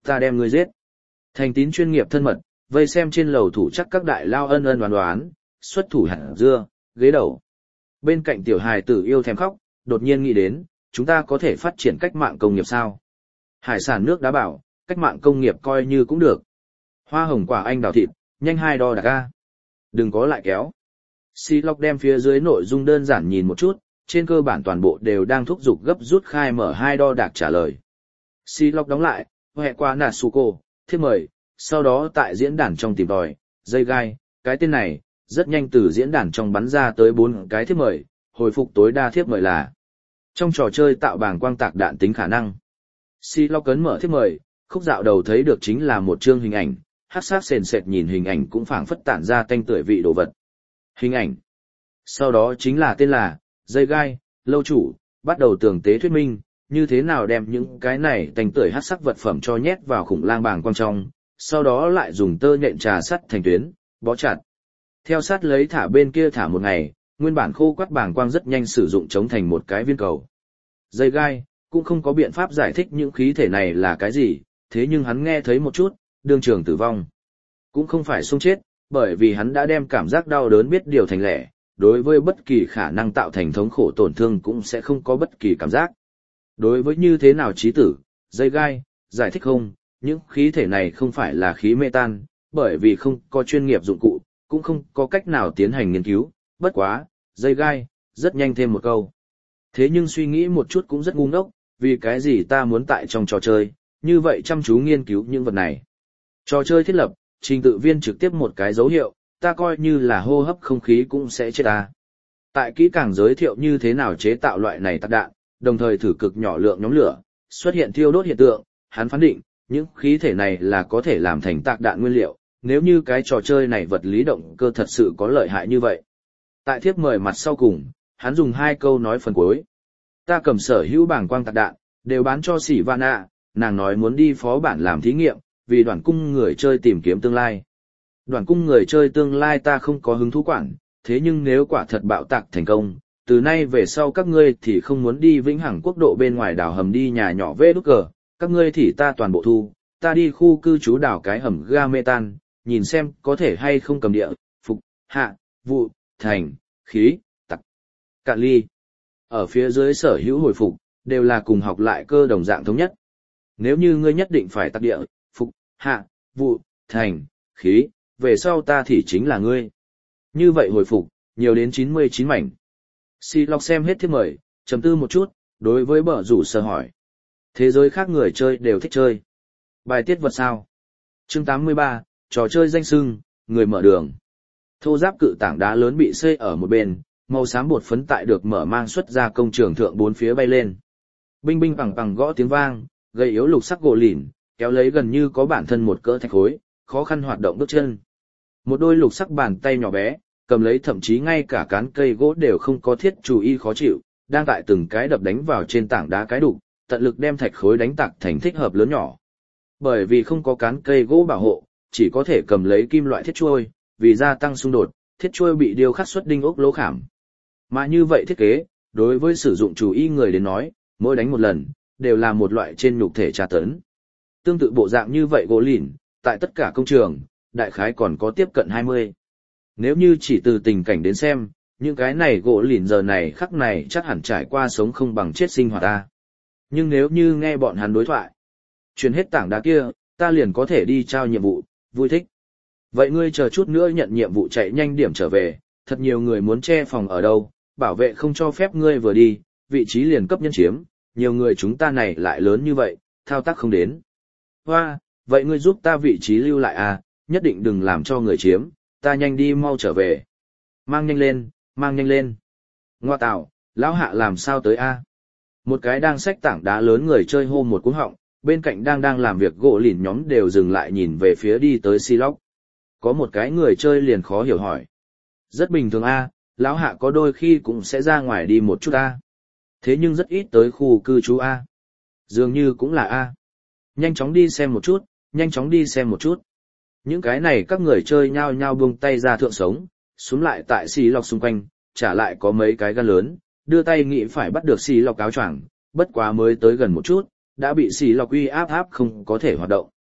ta đem ngươi giết. Thành tín chuyên nghiệp thân mật, vây xem trên lầu thủ chắc các đại lao ân ân đoán đoán, xuất thủ hạt dưa, ghế đầu. Bên cạnh tiểu hài tử yêu thèm khóc, đột nhiên nghĩ đến, chúng ta có thể phát triển cách mạng công nghiệp sao? Hải sản nước đá bảo, cách mạng công nghiệp coi như cũng được. Hoa hồng quả anh đào thịt, nhanh hai đo đạc ca. Đừng có lại kéo. Xi Lộc đem phía dưới nội dung đơn giản nhìn một chút, trên cơ bản toàn bộ đều đang thúc giục gấp rút khai mở hai đo đạc trả lời. Xi Lộc đóng lại, hẹ qua Natsuko, thiếp mời, sau đó tại diễn đàn trong tìm tòi, dây gai, cái tên này, rất nhanh từ diễn đàn trong bắn ra tới bốn cái thiếp mời, hồi phục tối đa thiếp mời là trong trò chơi tạo bảng quang tạc đạn tính khả năng. Xi Lộc cấn mở thiếp mời, khúc dạo đầu thấy được chính là một chương hình ảnh, hát sát sền sệt nhìn hình ảnh cũng phảng phất tản ra tanh tưởi vị đồ vật. Hình ảnh. Sau đó chính là tên là, dây gai, lâu chủ, bắt đầu tường tế thuyết minh, như thế nào đem những cái này tanh tưởi hát sắc vật phẩm cho nhét vào khủng lang bảng quang trong, sau đó lại dùng tơ nhện trà sắt thành tuyến, bó chặt. Theo sát lấy thả bên kia thả một ngày, nguyên bản khô quắt bảng quang rất nhanh sử dụng chống thành một cái viên cầu. Dây gai, cũng không có biện pháp giải thích những khí thể này là cái gì, thế nhưng hắn nghe thấy một chút, đương trường tử vong. Cũng không phải xông chết, bởi vì hắn đã đem cảm giác đau đớn biết điều thành lẻ, đối với bất kỳ khả năng tạo thành thống khổ tổn thương cũng sẽ không có bất kỳ cảm giác. Đối với như thế nào trí tử, dây gai, giải thích không, những khí thể này không phải là khí mê tan, bởi vì không có chuyên nghiệp dụng cụ, cũng không có cách nào tiến hành nghiên cứu, bất quá, dây gai, rất nhanh thêm một câu. Thế nhưng suy nghĩ một chút cũng rất ngu ngốc, vì cái gì ta muốn tại trong trò chơi, như vậy chăm chú nghiên cứu những vật này. Trò chơi thiết lập, trình tự viên trực tiếp một cái dấu hiệu, ta coi như là hô hấp không khí cũng sẽ chết ta. Tại kỹ càng giới thiệu như thế nào chế tạo loại này tạc đạn, đồng thời thử cực nhỏ lượng nhóm lửa, xuất hiện thiêu đốt hiện tượng, hắn phán định, những khí thể này là có thể làm thành tạc đạn nguyên liệu, nếu như cái trò chơi này vật lý động cơ thật sự có lợi hại như vậy. Tại thiếp mời mặt sau cùng, hắn dùng hai câu nói phần cuối. Ta cầm sở hữu bảng quang tạc đạn, đều bán cho Sỉ Vạn ạ, nàng nói muốn đi phó bản làm thí nghiệm, vì đoàn cung người chơi tìm kiếm tương lai. Đoàn cung người chơi tương lai ta không có hứng thú quản, thế nhưng nếu quả thật bạo tạc thành công, từ nay về sau các ngươi thì không muốn đi vĩnh hằng quốc độ bên ngoài đảo hầm đi nhà nhỏ vê đút cờ, các ngươi thì ta toàn bộ thu, ta đi khu cư trú đảo cái hầm ga metan, nhìn xem có thể hay không cầm địa, phục, hạ, vụ, thành, khí, tặc, cạn ly. Ở phía dưới sở hữu hồi phục, đều là cùng học lại cơ đồng dạng thống nhất. Nếu như ngươi nhất định phải tặc địa, phục, hạ, vụ, thành, khí, về sau ta thì chính là ngươi. Như vậy hồi phục, nhiều đến chín mươi chín mảnh. Xi Lộc xem hết thiếp mời, trầm tư một chút, đối với bờ rủ sơ hỏi. Thế giới khác người chơi đều thích chơi. Bài tiết vật sao? Chương tám mươi ba, trò chơi danh xưng, người mở đường. Thô giáp cự tảng đá lớn bị xây ở một bên, màu xám bột phấn tại được mở mang xuất ra công trường thượng bốn phía bay lên. Binh binh bằng bằng gõ tiếng vang, gây yếu lục sắc gỗ lìn, kéo lấy gần như có bản thân một cỡ thạch khối, khó khăn hoạt động bước chân. Một đôi lục sắc bàn tay nhỏ bé, cầm lấy thậm chí ngay cả cán cây gỗ đều không có thiết chủ y khó chịu, đang tại từng cái đập đánh vào trên tảng đá cái đục, tận lực đem thạch khối đánh tạc thành thích hợp lớn nhỏ. Bởi vì không có cán cây gỗ bảo hộ, chỉ có thể cầm lấy kim loại thiết chuôi, vì gia tăng xung đột, thiết chuôi bị điêu khắc xuất đinh ốc lỗ khảm. Mà như vậy thiết kế, đối với sử dụng chủ y người đến nói, mỗi đánh một lần, đều là một loại trên nhục thể tra tấn. Tương tự bộ dạng như vậy gỗ lìn, tại tất cả công trường, đại khái còn có tiếp cận hai mươi. Nếu như chỉ từ tình cảnh đến xem, những cái này gỗ lìn giờ này khắc này chắc hẳn trải qua sống không bằng chết sinh hoạt ta. Nhưng nếu như nghe bọn hắn đối thoại, chuyển hết tảng đá kia, ta liền có thể đi trao nhiệm vụ, vui thích. Vậy ngươi chờ chút nữa nhận nhiệm vụ chạy nhanh điểm trở về, thật nhiều người muốn che phòng ở đâu, bảo vệ không cho phép ngươi vừa đi, vị trí liền cấp nhân chiếm, nhiều người chúng ta này lại lớn như vậy, thao tác không đến. Hoa, vậy ngươi giúp ta vị trí lưu lại à, nhất định đừng làm cho người chiếm, ta nhanh đi mau trở về. Mang nhanh lên, mang nhanh lên. Ngoa tạo, lão hạ làm sao tới a? Một cái đang xách tảng đá lớn người chơi hô một cú họng, bên cạnh đang đang làm việc gỗ lìn nhóm đều dừng lại nhìn về phía đi tới Xi Lộc. Có một cái người chơi liền khó hiểu hỏi. Rất bình thường a, lão hạ có đôi khi cũng sẽ ra ngoài đi một chút a. Thế nhưng rất ít tới khu cư trú a. Dường như cũng là a. Nhanh chóng đi xem một chút, nhanh chóng đi xem một chút. Những cái này các người chơi nhao nhao buông tay ra thượng sống, xuống lại tại Xi Lộc xung quanh, trả lại có mấy cái gan lớn, đưa tay nghĩ phải bắt được Xi Lộc áo choàng, bất quá mới tới gần một chút, đã bị Xi Lộc uy áp áp không có thể hoạt động.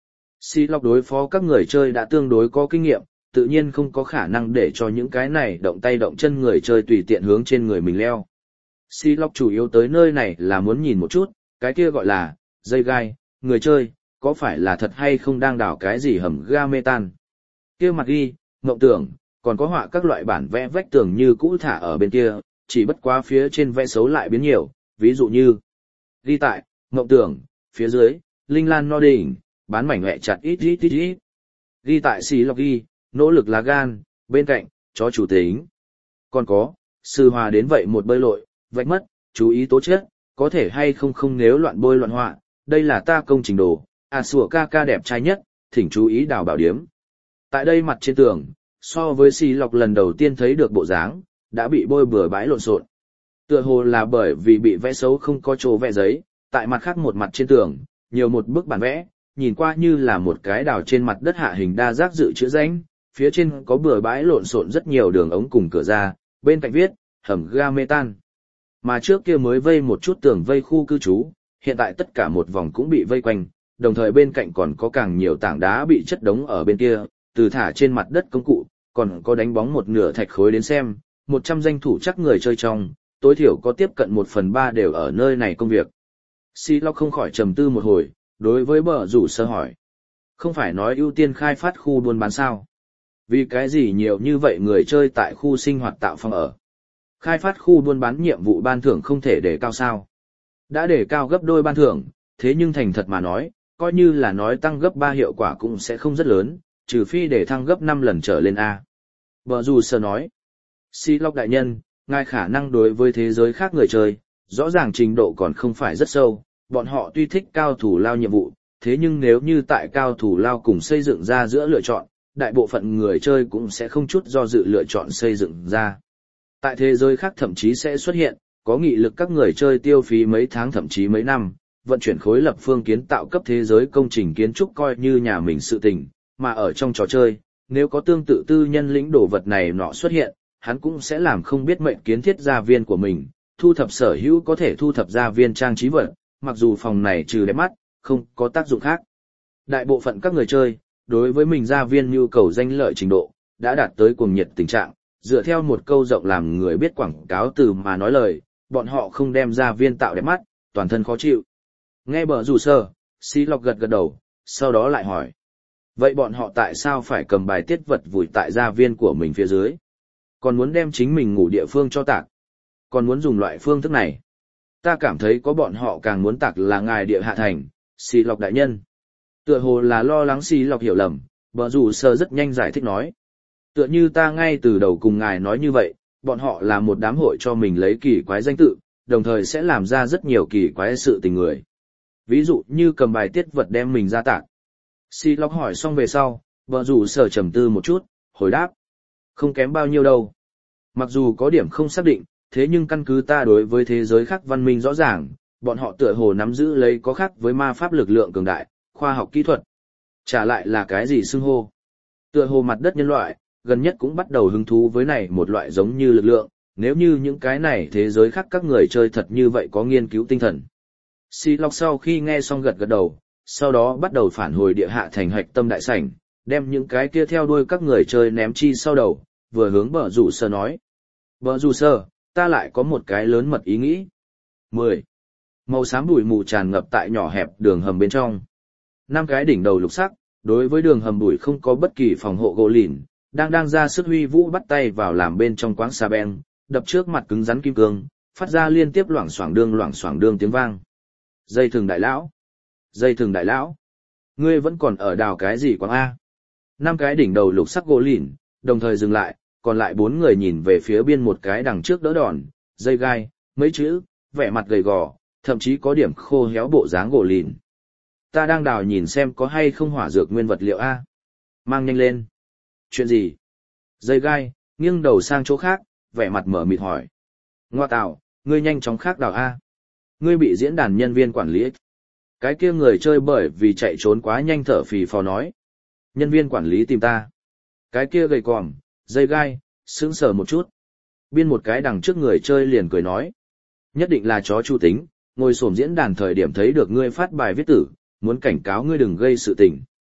Xì lọc đối phó các người chơi đã tương đối có kinh nghiệm, tự nhiên không có khả năng để cho những cái này động tay động chân người chơi tùy tiện hướng trên người mình leo. Xì lọc chủ yếu tới nơi này là muốn nhìn một chút, cái kia gọi là dây gai, người chơi, có phải là thật hay không đang đào cái gì hầm ga mê tan. Kia mặt ghi, ngộng tưởng, còn có họa các loại bản vẽ vách tường như cũ thả ở bên kia, chỉ bất quá phía trên vẽ xấu lại biến nhiều, ví dụ như ghi tại, ngộng tưởng, phía dưới, linh lan no đỉnh, bán mảnh hẹ chặt ít ít ít ít. Ghi tại xì lọc ghi, nỗ lực lá gan, bên cạnh, chó chủ tính. Còn có, sư hòa đến vậy một bơi lội, vạch mất, chú ý tố chất, có thể hay không không nếu loạn bôi loạn họa, đây là ta công trình đồ, à sủa ca ca đẹp trai nhất, thỉnh chú ý đào bảo điếm. Tại đây mặt trên tường, so với xì lọc lần đầu tiên thấy được bộ dáng, đã bị bôi bừa bãi lộn xộn. Tựa hồ là bởi vì bị vẽ xấu không có chỗ vẽ giấy, tại mặt khác một mặt trên tường, nhiều một bức bản vẽ, nhìn qua như là một cái đào trên mặt đất hạ hình đa giác dự chữ danh, phía trên có bừa bãi lộn xộn rất nhiều đường ống cùng cửa ra, bên cạnh viết, hầm ga mê tan. Mà trước kia mới vây một chút tường vây khu cư trú, hiện tại tất cả một vòng cũng bị vây quanh, đồng thời bên cạnh còn có càng nhiều tảng đá bị chất đống ở bên kia, từ thả trên mặt đất công cụ, còn có đánh bóng một nửa thạch khối đến xem, một trăm danh thủ chắc người chơi trong, tối thiểu có tiếp cận một phần ba đều ở nơi này công việc. Xì Lọc không khỏi trầm tư một hồi, đối với bờ rủ sơ hỏi. Không phải nói ưu tiên khai phát khu buôn bán sao? Vì cái gì nhiều như vậy người chơi tại khu sinh hoạt tạo phòng ở? Khai phát khu buôn bán nhiệm vụ ban thưởng không thể để cao sao? Đã để cao gấp đôi ban thưởng, thế nhưng thành thật mà nói, coi như là nói tăng gấp ba hiệu quả cũng sẽ không rất lớn, trừ phi để thăng gấp năm lần trở lên A. Bờ rủ sơ nói. Xì Lọc đại nhân, ngài khả năng đối với thế giới khác người chơi, rõ ràng trình độ còn không phải rất sâu, bọn họ tuy thích cao thủ lao nhiệm vụ, thế nhưng nếu như tại cao thủ lao cùng xây dựng ra giữa lựa chọn, đại bộ phận người chơi cũng sẽ không chút do dự lựa chọn xây dựng ra. Tại thế giới khác thậm chí sẽ xuất hiện, có nghị lực các người chơi tiêu phí mấy tháng thậm chí mấy năm, vận chuyển khối lập phương kiến tạo cấp thế giới công trình kiến trúc coi như nhà mình sự tình, mà ở trong trò chơi, nếu có tương tự tư nhân lĩnh đồ vật này nọ xuất hiện, hắn cũng sẽ làm không biết mệnh kiến thiết gia viên của mình, thu thập sở hữu có thể thu thập gia viên trang trí vật, mặc dù phòng này trừ đẹp mắt, không có tác dụng khác. Đại bộ phận các người chơi, đối với mình gia viên nhu cầu danh lợi trình độ, đã đạt tới cuồng nhiệt tình trạng, dựa theo một câu rộng làm người biết quảng cáo từ mà nói lời, bọn họ không đem gia viên tạo đẹp mắt, toàn thân khó chịu. Nghe bờ rủ sơ, Xì Lọc gật gật đầu, sau đó lại hỏi. Vậy bọn họ tại sao phải cầm bài tiết vật vùi tại gia viên của mình phía dưới? Còn muốn đem chính mình ngủ địa phương cho tạc? Còn muốn dùng loại phương thức này? Ta cảm thấy có bọn họ càng muốn tạc là ngài địa hạ thành, Xì Lọc đại nhân. Tựa hồ là lo lắng Xì Lọc hiểu lầm, bờ rủ sơ rất nhanh giải thích nói. Tựa như ta ngay từ đầu cùng ngài nói như vậy, bọn họ là một đám hội cho mình lấy kỳ quái danh tự, đồng thời sẽ làm ra rất nhiều kỳ quái sự tình người. Ví dụ như cầm bài tiết vật đem mình ra tạc. Xì Lọc hỏi xong về sau, bờ rủ sơ trầm tư một chút, hồi đáp. Không kém bao nhiêu đâu. Mặc dù có điểm không xác định, thế nhưng căn cứ ta đối với thế giới khác văn minh rõ ràng, bọn họ tựa hồ nắm giữ lấy có khác với ma pháp lực lượng cường đại, khoa học kỹ thuật. Trả lại là cái gì xưng hô? Tựa hồ mặt đất nhân loại, gần nhất cũng bắt đầu hứng thú với này một loại giống như lực lượng, nếu như những cái này thế giới khác các người chơi thật như vậy có nghiên cứu tinh thần. Xì Lọc sau khi nghe xong gật gật đầu, sau đó bắt đầu phản hồi địa hạ thành hạch tâm đại sảnh, đem những cái kia theo đuôi các người chơi ném chi sau đầu, vừa hướng bờ rủ sơ nói. Bờ rủ sơ, ta lại có một cái lớn mật ý nghĩ. mười. Màu xám bụi mù tràn ngập tại nhỏ hẹp đường hầm bên trong. Năm cái đỉnh đầu lục sắc, đối với đường hầm bụi không có bất kỳ phòng hộ gỗ lìn, đang đang ra sức huy vũ bắt tay vào làm bên trong quáng xà beng, đập trước mặt cứng rắn kim cương, phát ra liên tiếp loảng xoảng đương loảng xoảng đương tiếng vang. Dây thừng đại lão, dây thừng đại lão, ngươi vẫn còn ở đào cái gì quáng a? Năm cái đỉnh đầu lục sắc gỗ lìn, đồng thời dừng lại, còn lại bốn người nhìn về phía biên một cái đằng trước đỡ đòn, dây gai, mấy chữ, vẻ mặt gầy gò, thậm chí có điểm khô héo bộ dáng gỗ lìn. Ta đang đào nhìn xem có hay không hỏa dược nguyên vật liệu a. Mang nhanh lên. Chuyện gì? Dây gai, nghiêng đầu sang chỗ khác, vẻ mặt mở mịt hỏi. Ngoa tạo, ngươi nhanh chóng khác đào a. Ngươi bị diễn đàn nhân viên quản lý. Cái kia người chơi bởi vì chạy trốn quá nhanh thở phì phò nói. Nhân viên quản lý tìm ta. Cái kia gầy còm, dây gai, sững sờ một chút. Biên một cái đằng trước người chơi liền cười nói. Nhất định là chó chu tính, ngồi xổm diễn đàn thời điểm thấy được ngươi phát bài viết tử, muốn cảnh cáo ngươi đừng gây sự tình.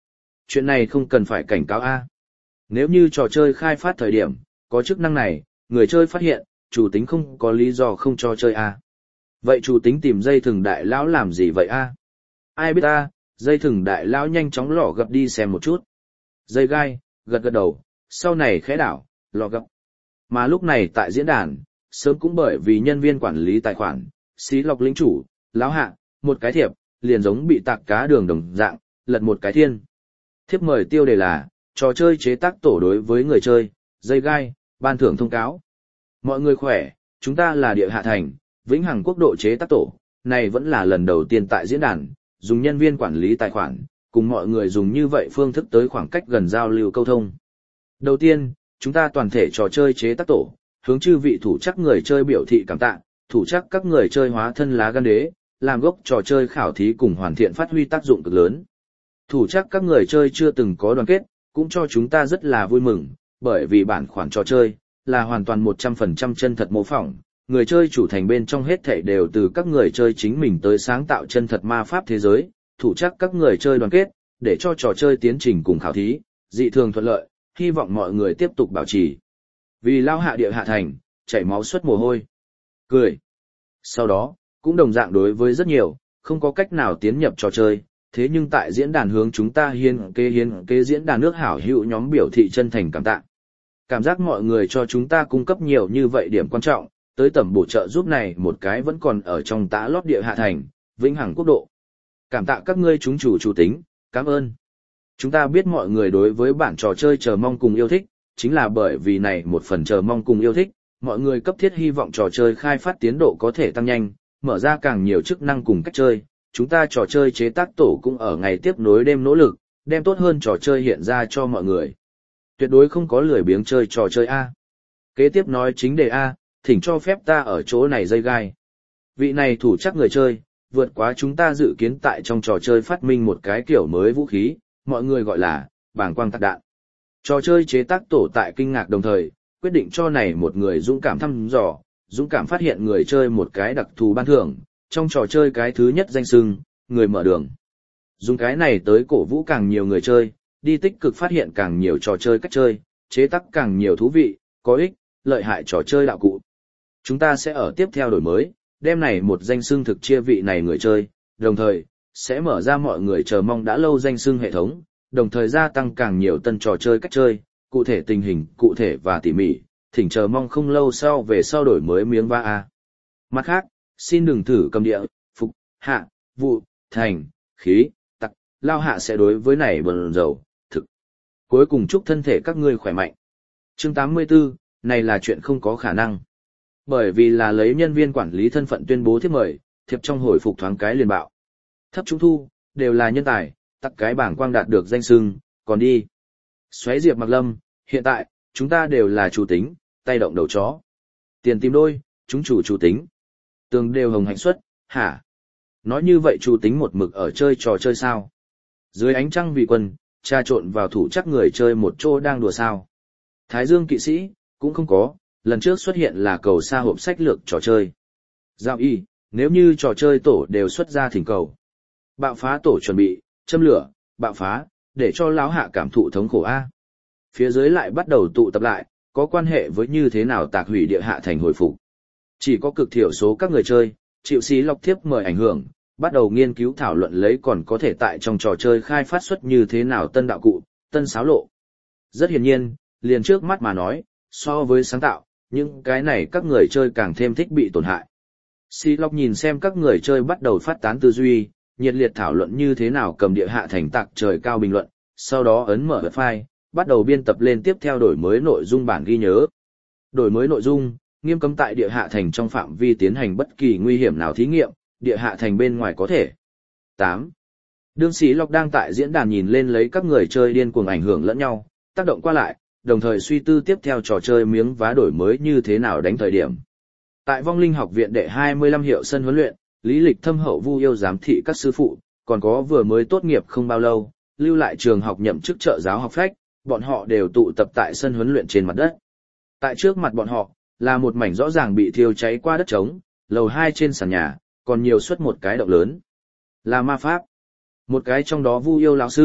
Chuyện này không cần phải cảnh cáo A. Nếu như trò chơi khai phát thời điểm, có chức năng này, người chơi phát hiện, chủ tính không có lý do không cho chơi A. Vậy chủ tính tìm dây thừng đại lão làm gì vậy A? Ai biết A, dây thừng đại lão nhanh chóng lỏ gập đi xem một chút. Dây gai, gật gật đầu, sau này khẽ đảo, lò gập. Mà lúc này tại diễn đàn, sớm cũng bởi vì nhân viên quản lý tài khoản, xí lọc lĩnh chủ, lão hạ, một cái thiệp, liền giống bị tạc cá đường đồng dạng, lật một cái thiên. Thiếp mời tiêu đề là, trò chơi chế tác tổ đối với người chơi, dây gai, ban thưởng thông cáo. Mọi người khỏe, chúng ta là Địa Hạ Thành, Vĩnh Hằng Quốc độ chế tác tổ, này vẫn là lần đầu tiên tại diễn đàn, dùng nhân viên quản lý tài khoản, cùng mọi người dùng như vậy phương thức tới khoảng cách gần giao lưu câu thông. Đầu tiên, chúng ta toàn thể trò chơi chế tác tổ, hướng chư vị thủ chắc người chơi biểu thị cảm tạ, thủ chắc các người chơi hóa thân lá gan đế, làm gốc trò chơi khảo thí cùng hoàn thiện phát huy tác dụng cực lớn. Thủ chắc các người chơi chưa từng có đoàn kết, cũng cho chúng ta rất là vui mừng, bởi vì bản khoản trò chơi là hoàn toàn một trăm phần trăm chân thật mô phỏng, người chơi chủ thành bên trong hết thảy đều từ các người chơi chính mình tới sáng tạo chân thật ma pháp thế giới, thủ chắc các người chơi đoàn kết, để cho trò chơi tiến trình cùng khảo thí, dị thường thuận lợi, hy vọng mọi người tiếp tục bảo trì. Vì lao hạ Địa Hạ Thành, chảy máu suốt mồ hôi. Cười. Sau đó, cũng đồng dạng đối với rất nhiều, không có cách nào tiến nhập trò chơi, thế nhưng tại diễn đàn hướng chúng ta hiên kế hiên kế diễn đàn nước hảo hữu nhóm biểu thị chân thành cảm tạ. Cảm giác mọi người cho chúng ta cung cấp nhiều như vậy điểm quan trọng, tới tầm bổ trợ giúp này một cái vẫn còn ở trong tã lót Địa Hạ Thành, Vĩnh Hằng Quốc độ. Cảm tạ các ngươi chúng chủ chủ tính, cảm ơn. Chúng ta biết mọi người đối với bản trò chơi chờ mong cùng yêu thích, chính là bởi vì này một phần chờ mong cùng yêu thích, mọi người cấp thiết hy vọng trò chơi khai phát tiến độ có thể tăng nhanh, mở ra càng nhiều chức năng cùng cách chơi. Chúng ta trò chơi chế tác tổ cũng ở ngày tiếp nối đêm nỗ lực, đem tốt hơn trò chơi hiện ra cho mọi người. Tuyệt đối không có lười biếng chơi trò chơi A. Kế tiếp nói chính đề A, thỉnh cho phép ta ở chỗ này dây gai. Vị này thủ chắc người chơi, vượt quá chúng ta dự kiến tại trong trò chơi phát minh một cái kiểu mới vũ khí, mọi người gọi là bàng quang tạc đạn. Trò chơi chế tác tổ tại kinh ngạc đồng thời, quyết định cho này một người dũng cảm thăm dò, dũng cảm phát hiện người chơi một cái đặc thù ban thưởng, trong trò chơi cái thứ nhất danh xưng, người mở đường. Dùng cái này tới cổ vũ càng nhiều người chơi, đi tích cực phát hiện càng nhiều trò chơi cách chơi, chế tác càng nhiều thú vị, có ích, lợi hại trò chơi đạo cụ. Chúng ta sẽ ở tiếp theo đổi mới, đem này một danh xưng thực chia vị này người chơi, đồng thời, sẽ mở ra mọi người chờ mong đã lâu danh xưng hệ thống, đồng thời gia tăng càng nhiều tân trò chơi cách chơi, cụ thể tình hình, cụ thể và tỉ mỉ, thỉnh chờ mong không lâu sau về sau đổi mới miếng ba A. Mặt khác, xin đừng thử cầm địa, phục, hạ, vụ, thành, khí, tặc, lao hạ sẽ đối với này bần dầu, thực. Cuối cùng chúc thân thể các ngươi khỏe mạnh. Chương tám mươi tư, này là chuyện không có khả năng. Bởi vì là lấy nhân viên quản lý thân phận tuyên bố thiếp mời, thiệp trong hồi phục thoáng cái liền bạo. Thấp trung thu, đều là nhân tài, tắc cái bảng quang đạt được danh xưng, còn đi. Xoáy Diệp Mặc Lâm, hiện tại, chúng ta đều là chủ tính, tay động đầu chó. Tiền tìm đôi, chúng chủ chủ tính. Tường đều hồng hạnh xuất, hả? Nói như vậy chủ tính một mực ở chơi trò chơi sao? Dưới ánh trăng vị quân, trà trộn vào thủ chắc người chơi một chỗ đang đùa sao? Thái Dương kỵ sĩ, cũng không có, lần trước xuất hiện là cầu xa hộp sách lược trò chơi. Giao y, nếu như trò chơi tổ đều xuất ra thỉnh cầu. Bạo phá tổ chuẩn bị, châm lửa, bạo phá, để cho lão hạ cảm thụ thống khổ A. Phía dưới lại bắt đầu tụ tập lại, có quan hệ với như thế nào tạc hủy Địa Hạ Thành hồi phục. Chỉ có cực thiểu số các người chơi, chịu xí lọc thiếp mời ảnh hưởng, bắt đầu nghiên cứu thảo luận lấy còn có thể tại trong trò chơi khai phát xuất như thế nào tân đạo cụ, tân xáo lộ. Rất hiển nhiên, liền trước mắt mà nói, so với sáng tạo, những cái này các người chơi càng thêm thích bị tổn hại. Xí lọc nhìn xem các người chơi bắt đầu phát tán tư duy, nhiệt liệt thảo luận như thế nào cầm Địa Hạ Thành tạc trời cao bình luận, sau đó ấn mở file, bắt đầu biên tập lên tiếp theo đổi mới nội dung bản ghi nhớ. Đổi mới nội dung, nghiêm cấm tại Địa Hạ Thành trong phạm vi tiến hành bất kỳ nguy hiểm nào thí nghiệm, Địa Hạ Thành bên ngoài có thể. tám. Đương Sĩ Lộc đang tại diễn đàn nhìn lên lấy các người chơi điên cuồng ảnh hưởng lẫn nhau, tác động qua lại, đồng thời suy tư tiếp theo trò chơi miếng vá đổi mới như thế nào đánh thời điểm. Tại Vong Linh học viện đệ hai mươi lăm hiệu sân huấn luyện, lý lịch thâm hậu Vu Yêu giám thị các sư phụ, còn có vừa mới tốt nghiệp không bao lâu, lưu lại trường học nhậm chức trợ giáo học phách, bọn họ đều tụ tập tại sân huấn luyện trên mặt đất. Tại trước mặt bọn họ, là một mảnh rõ ràng bị thiêu cháy qua đất trống, lầu hai trên sàn nhà, còn nhiều xuất một cái động lớn. Là ma pháp. Một cái trong đó Vu Yêu lão sư,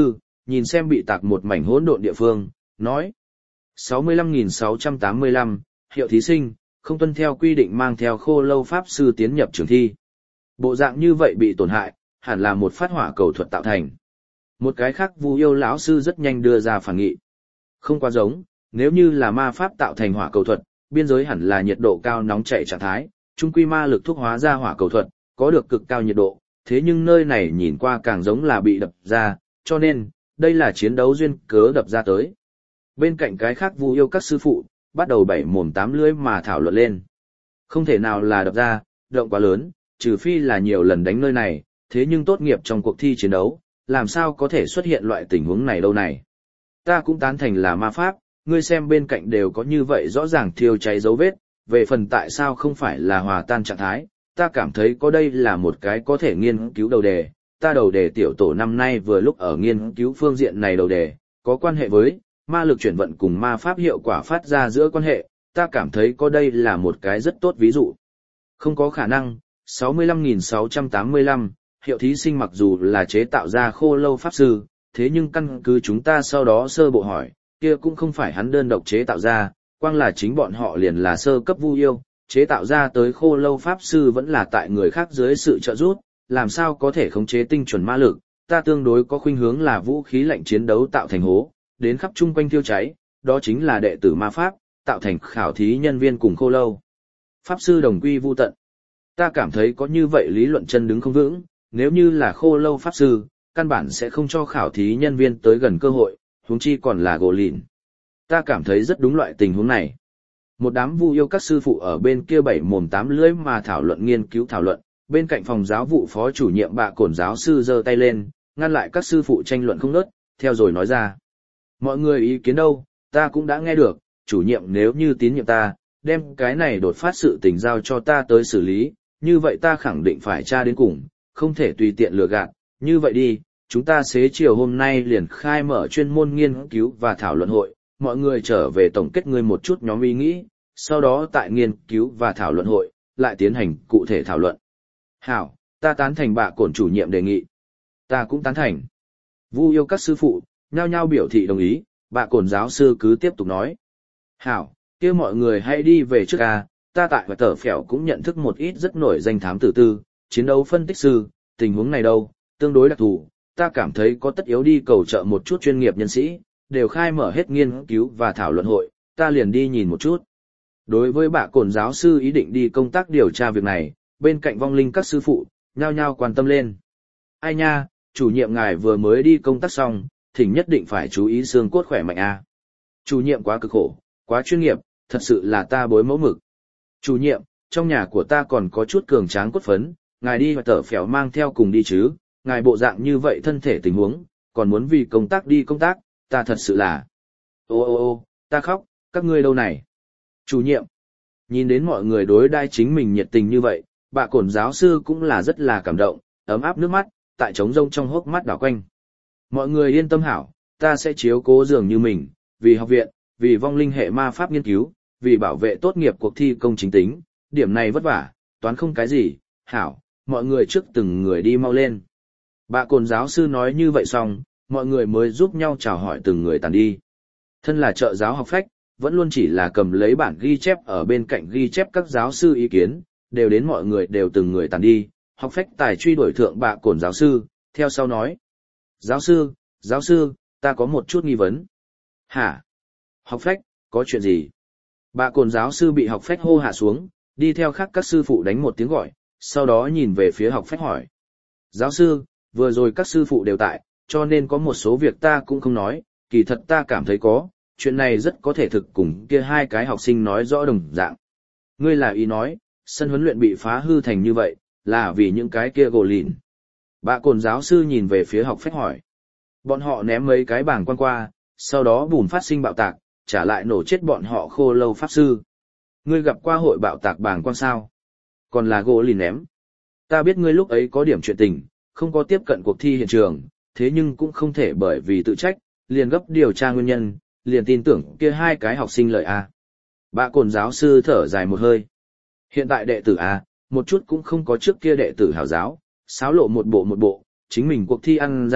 nhìn xem bị tạc một mảnh hỗn độn địa phương, nói. sáu mươi lăm nghìn sáu trăm tám mươi lăm, hiệu thí sinh, không tuân theo quy định mang theo khô lâu pháp sư tiến nhập trường thi. Bộ dạng như vậy bị tổn hại, hẳn là một phát hỏa cầu thuật tạo thành. Một cái khác Vu yêu lão sư rất nhanh đưa ra phản nghị. Không quá giống, nếu như là ma pháp tạo thành hỏa cầu thuật, biên giới hẳn là nhiệt độ cao nóng chảy trạng thái, trung quy ma lực thuốc hóa ra hỏa cầu thuật, có được cực cao nhiệt độ, thế nhưng nơi này nhìn qua càng giống là bị đập ra, cho nên, đây là chiến đấu duyên cớ đập ra tới. Bên cạnh cái khác Vu yêu các sư phụ, bắt đầu bảy mồm tám lưỡi mà thảo luận lên. Không thể nào là đập ra, động quá lớn, trừ phi là nhiều lần đánh nơi này, thế nhưng tốt nghiệp trong cuộc thi chiến đấu, làm sao có thể xuất hiện loại tình huống này đâu này. Ta cũng tán thành là ma pháp, ngươi xem bên cạnh đều có như vậy rõ ràng thiêu cháy dấu vết, về phần tại sao không phải là hòa tan trạng thái, ta cảm thấy có đây là một cái có thể nghiên cứu đầu đề, ta đầu đề tiểu tổ năm nay vừa lúc ở nghiên cứu phương diện này đầu đề, có quan hệ với ma lực chuyển vận cùng ma pháp hiệu quả phát ra giữa quan hệ, ta cảm thấy có đây là một cái rất tốt ví dụ. Không có khả năng, sáu mươi lăm nghìn sáu trăm tám mươi lăm, hiệu thí sinh mặc dù là chế tạo ra khô lâu pháp sư, thế nhưng căn cứ chúng ta sau đó sơ bộ hỏi, kia cũng không phải hắn đơn độc chế tạo ra, quang là chính bọn họ liền là sơ cấp Vu yêu, chế tạo ra tới khô lâu pháp sư vẫn là tại người khác dưới sự trợ giúp, làm sao có thể khống chế tinh chuẩn ma lực, ta tương đối có khuynh hướng là vũ khí lạnh chiến đấu tạo thành hố, đến khắp chung quanh tiêu cháy, đó chính là đệ tử ma pháp, tạo thành khảo thí nhân viên cùng khô lâu. Pháp sư đồng quy vu tận. Ta cảm thấy có như vậy lý luận chân đứng không vững, nếu như là khô lâu pháp sư, căn bản sẽ không cho khảo thí nhân viên tới gần cơ hội, huống chi còn là gỗ lìn. Ta cảm thấy rất đúng loại tình huống này. Một đám Vu yêu các sư phụ ở bên kia bảy mồm tám lưỡi mà thảo luận nghiên cứu thảo luận, bên cạnh phòng giáo vụ phó chủ nhiệm Bạ Cổn giáo sư giơ tay lên, ngăn lại các sư phụ tranh luận không ngớt, theo rồi nói ra. Mọi người ý kiến đâu, ta cũng đã nghe được, chủ nhiệm nếu như tín nhiệm ta, đem cái này đột phát sự tình giao cho ta tới xử lý, như vậy ta khẳng định phải tra đến cùng, không thể tùy tiện lừa gạt, như vậy đi, chúng ta xế chiều hôm nay liền khai mở chuyên môn nghiên cứu và thảo luận hội, mọi người trở về tổng kết ngươi một chút nhóm ý nghĩ, sau đó tại nghiên cứu và thảo luận hội, lại tiến hành cụ thể thảo luận. Hảo, ta tán thành Bạ Cổn chủ nhiệm đề nghị. Ta cũng tán thành. Vu yêu các sư phụ, nhao nhao biểu thị đồng ý, Bạ Cổn giáo sư cứ tiếp tục nói. Hảo, kia mọi người hãy đi về trước a, ta tại và tờ phèo cũng nhận thức một ít rất nổi danh thám tử tư, chiến đấu phân tích sư, tình huống này đâu, tương đối đặc thù, ta cảm thấy có tất yếu đi cầu trợ một chút chuyên nghiệp nhân sĩ, đều khai mở hết nghiên cứu và thảo luận hội, ta liền đi nhìn một chút. Đối với Bạ Cổn giáo sư ý định đi công tác điều tra việc này, bên cạnh vong linh các sư phụ, nhao nhao quan tâm lên. Ai nha, chủ nhiệm ngài vừa mới đi công tác xong, thỉnh nhất định phải chú ý xương cốt khỏe mạnh a. Chủ nhiệm quá cực khổ, quá chuyên nghiệp, thật sự là ta bối mẫu mực. Chủ nhiệm, trong nhà của ta còn có chút cường tráng cốt phấn, ngài đi và tở phèo mang theo cùng đi chứ, ngài bộ dạng như vậy thân thể tình huống, còn muốn vì công tác đi công tác, ta thật sự là... Ô ô ô, ta khóc, các ngươi đâu này? Chủ nhiệm, nhìn đến mọi người đối đai chính mình nhiệt tình như vậy, Bạ Cổn giáo sư cũng là rất là cảm động, ấm áp nước mắt, tại trống rông trong hốc mắt đảo quanh. Mọi người yên tâm hảo, ta sẽ chiếu cố dường như mình, vì học viện, vì vong linh hệ ma pháp nghiên cứu, vì bảo vệ tốt nghiệp cuộc thi công chính tính, điểm này vất vả, toán không cái gì, hảo, mọi người trước từng người đi mau lên. Bạ Cổn giáo sư nói như vậy xong, mọi người mới giúp nhau chào hỏi từng người tàn đi. Thân là trợ giáo học phách, vẫn luôn chỉ là cầm lấy bản ghi chép ở bên cạnh ghi chép các giáo sư ý kiến, đều đến mọi người đều từng người tàn đi, học phách tài truy đuổi thượng Bạ Cổn giáo sư, theo sau nói. Giáo sư, giáo sư, ta có một chút nghi vấn. Hả? Học phách, có chuyện gì? Bạ Cổn giáo sư bị học phách hô hạ xuống, đi theo khác các sư phụ đánh một tiếng gọi, sau đó nhìn về phía học phách hỏi. Giáo sư, vừa rồi các sư phụ đều tại, cho nên có một số việc ta cũng không nói, kỳ thật ta cảm thấy có, chuyện này rất có thể thực cùng kia hai cái học sinh nói rõ đồng dạng. Ngươi là ý nói, sân huấn luyện bị phá hư thành như vậy, là vì những cái kia gồ lìn. Bạ Cổn giáo sư nhìn về phía học phách hỏi. Bọn họ ném mấy cái bảng quan qua, sau đó bùn phát sinh bạo tạc, trả lại nổ chết bọn họ khô lâu pháp sư. Ngươi gặp qua hội bạo tạc bảng quan sao? Còn là gỗ lìn ném. Ta biết ngươi lúc ấy có điểm chuyện tình, không có tiếp cận cuộc thi hiện trường, thế nhưng cũng không thể bởi vì tự trách, liền gấp điều tra nguyên nhân, liền tin tưởng kia hai cái học sinh lợi A. Bạ Cổn giáo sư thở dài một hơi. Hiện tại đệ tử A, một chút cũng không có trước kia đệ tử hảo giáo, xáo lộ một bộ một bộ, chính mình cuộc thi ăn gian,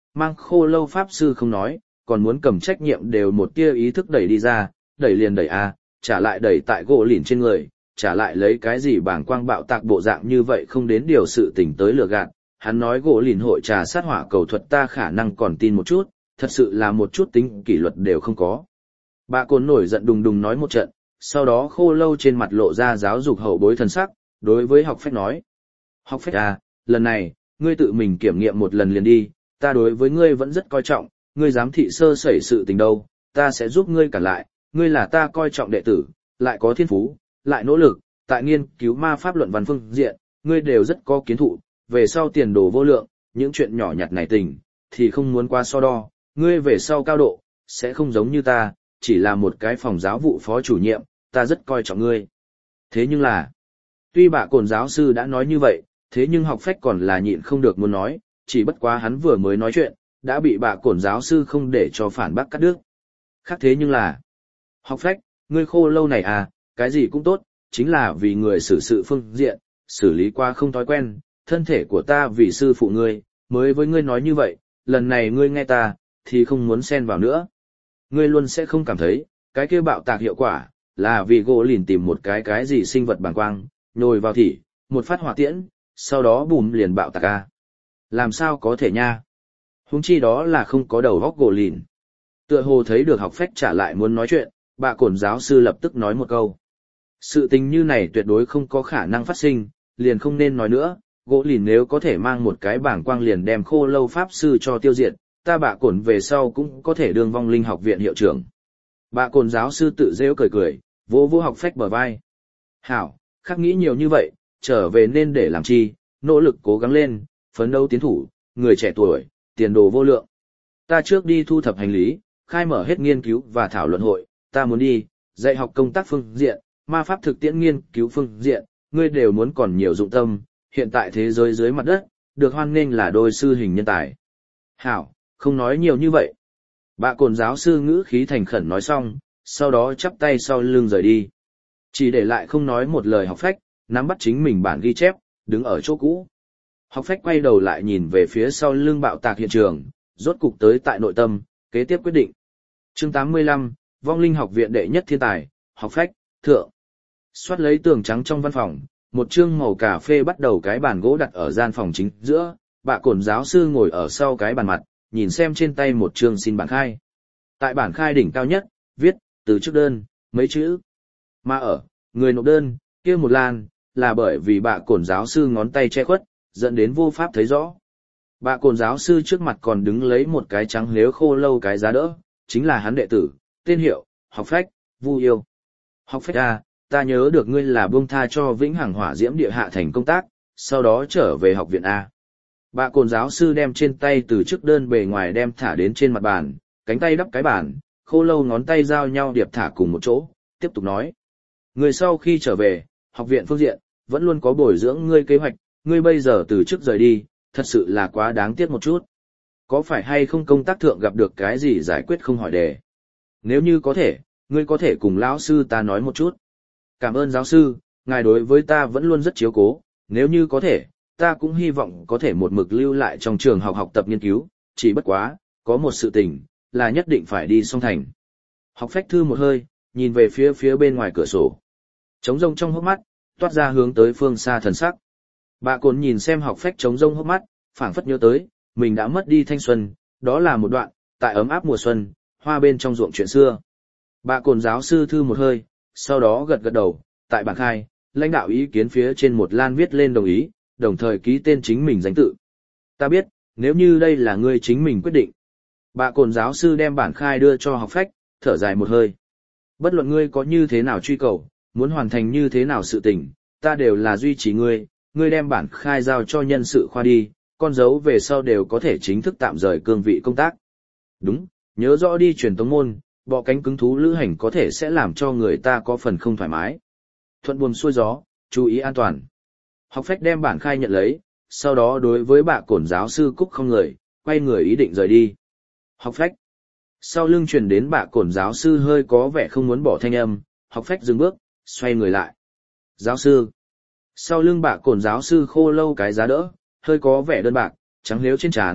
mang khô lâu pháp sư không nói, còn muốn cầm trách nhiệm đều một tia ý thức đẩy đi ra, đẩy liền đẩy a, trả lại đẩy tại gỗ lìn trên người, trả lại lấy cái gì bảng quang bạo tạc bộ dạng như vậy không đến điều sự tình tới lừa gạt. Hắn nói gỗ lìn hội trà sát hỏa cầu thuật ta khả năng còn tin một chút, thật sự là một chút tính kỷ luật đều không có. Bạ cồn nổi giận đùng đùng nói một trận, sau đó khô lâu trên mặt lộ ra giáo dục hậu bối thần sắc, đối với học phách nói. Học phách à, lần này, ngươi tự mình kiểm nghiệm một lần liền đi, ta đối với ngươi vẫn rất coi trọng, ngươi dám thị sơ sẩy sự tình đâu, ta sẽ giúp ngươi cản lại, ngươi là ta coi trọng đệ tử, lại có thiên phú, lại nỗ lực, tại nghiên cứu ma pháp luận văn phương diện, ngươi đều rất có kiến thụ, về sau tiền đồ vô lượng, những chuyện nhỏ nhặt này tình, thì không muốn qua so đo, ngươi về sau cao độ, sẽ không giống như ta, chỉ là một cái phòng giáo vụ phó chủ nhiệm, ta rất coi trọng ngươi. Thế nhưng là, tuy bạ cồn giáo sư đã nói như vậy, thế nhưng học phách còn là nhịn không được muốn nói, chỉ bất quá hắn vừa mới nói chuyện, đã bị bạ cồn giáo sư không để cho phản bác cắt đứt. Khác thế nhưng là, học phách, ngươi khô lâu này à, cái gì cũng tốt, chính là vì người xử sự phương diện, xử lý qua không thói quen, thân thể của ta vì sư phụ ngươi, mới với ngươi nói như vậy, lần này ngươi nghe ta, thì không muốn xen vào nữa. Ngươi luôn sẽ không cảm thấy, cái kia bạo tạc hiệu quả, là vì gỗ lìn tìm một cái cái gì sinh vật bàng quang, nhồi vào thỉ, một phát hỏa tiễn, sau đó bùm liền bạo tạc a. Làm sao có thể nha? Huống chi đó là không có đầu góc gỗ lìn. Tựa hồ thấy được học phách trả lại muốn nói chuyện, bạ cồn giáo sư lập tức nói một câu. Sự tình như này tuyệt đối không có khả năng phát sinh, liền không nên nói nữa, gỗ lìn nếu có thể mang một cái bảng quang liền đem khô lâu pháp sư cho tiêu diệt, ta bạ cồn về sau cũng có thể đương vong linh học viện hiệu trưởng. Bạ cồn giáo sư tự rêu cười cười, vỗ vỗ học phách bờ vai. Hảo, khắc nghĩ nhiều như vậy, trở về nên để làm chi, nỗ lực cố gắng lên, phấn đấu tiến thủ, người trẻ tuổi, tiền đồ vô lượng. Ta trước đi thu thập hành lý, khai mở hết nghiên cứu và thảo luận hội, ta muốn đi, dạy học công tác phương diện, ma pháp thực tiễn nghiên cứu phương diện, ngươi đều muốn còn nhiều dụng tâm, hiện tại thế giới dưới mặt đất, được hoan nghênh là đôi sư hình nhân tài. Hảo, không nói nhiều như vậy. Bạ cồn giáo sư ngữ khí thành khẩn nói xong, sau đó chắp tay sau lưng rời đi. Chỉ để lại không nói một lời học phách, nắm bắt chính mình bản ghi chép, đứng ở chỗ cũ. Học phách quay đầu lại nhìn về phía sau lưng bạo tạc hiện trường, rốt cục tới tại nội tâm, kế tiếp quyết định. Chương tám mươi lăm, Vong linh học viện đệ nhất thiên tài, học phách, thượng. Xoát lấy tường trắng trong văn phòng, một chương màu cà phê bắt đầu cái bàn gỗ đặt ở gian phòng chính giữa, bạ cồn giáo sư ngồi ở sau cái bàn mặt, nhìn xem trên tay một chương xin bản khai. Tại bản khai đỉnh cao nhất, viết, từ trước đơn, mấy chữ. Mà ở, người nộp đơn, kia một lan, là bởi vì bạ cồn giáo sư ngón tay che khuất, dẫn đến vô pháp thấy rõ. Bạ cồn giáo sư trước mặt còn đứng lấy một cái trắng lếu khô lâu cái giá đỡ, chính là hắn đệ tử, tên hiệu, học phách, Vu Yêu. Học phách A, ta nhớ được ngươi là buông tha cho vĩnh hằng hỏa diễm địa hạ thành công tác, sau đó trở về học viện A. Bạ cồn giáo sư đem trên tay từ trước đơn bề ngoài đem thả đến trên mặt bàn, cánh tay đắp cái bàn, khô lâu ngón tay giao nhau điệp thả cùng một chỗ, tiếp tục nói. Người sau khi trở về, học viện phương diện, vẫn luôn có bồi dưỡng ngươi kế hoạch, ngươi bây giờ từ trước rời đi, thật sự là quá đáng tiếc một chút. Có phải hay không công tác thượng gặp được cái gì giải quyết không hỏi đề? Nếu như có thể, ngươi có thể cùng lão sư ta nói một chút. Cảm ơn giáo sư, ngài đối với ta vẫn luôn rất chiếu cố, nếu như có thể, ta cũng hy vọng có thể một mực lưu lại trong trường học học tập nghiên cứu, chỉ bất quá, có một sự tình, là nhất định phải đi song thành. Học phách thư một hơi, nhìn về phía phía bên ngoài cửa sổ. Trống rông trong hốc mắt, toát ra hướng tới phương xa thần sắc. Bạ cồn nhìn xem học phách trống rông hốc mắt, phảng phất nhớ tới, mình đã mất đi thanh xuân, đó là một đoạn, tại ấm áp mùa xuân, hoa bên trong ruộng chuyện xưa. Bạ cồn giáo sư thư một hơi, sau đó gật gật đầu, tại bản khai, lãnh đạo ý kiến phía trên một lan viết lên đồng ý, đồng thời ký tên chính mình danh tự. Ta biết, nếu như đây là ngươi chính mình quyết định. Bạ cồn giáo sư đem bản khai đưa cho học phách, thở dài một hơi. Bất luận ngươi có như thế nào truy cầu, muốn hoàn thành như thế nào sự tình, ta đều là duy trì ngươi, ngươi đem bản khai giao cho nhân sự khoa đi, con dấu về sau đều có thể chính thức tạm rời cương vị công tác. Đúng, nhớ rõ đi truyền tống môn, bọ cánh cứng thú lữ hành có thể sẽ làm cho người ta có phần không thoải mái. Thuận buồm xuôi gió, chú ý an toàn. Học phách đem bản khai nhận lấy, sau đó đối với bạ cồn giáo sư Cúc không người, quay người ý định rời đi. Học phách. Sau lưng truyền đến bạ cồn giáo sư hơi có vẻ không muốn bỏ thanh âm, học phách dừng bước, xoay người lại. Giáo sư. Sau lưng bạ cồn giáo sư khô lâu cái giá đỡ, hơi có vẻ đơn bạc, trắng liếu trên trán,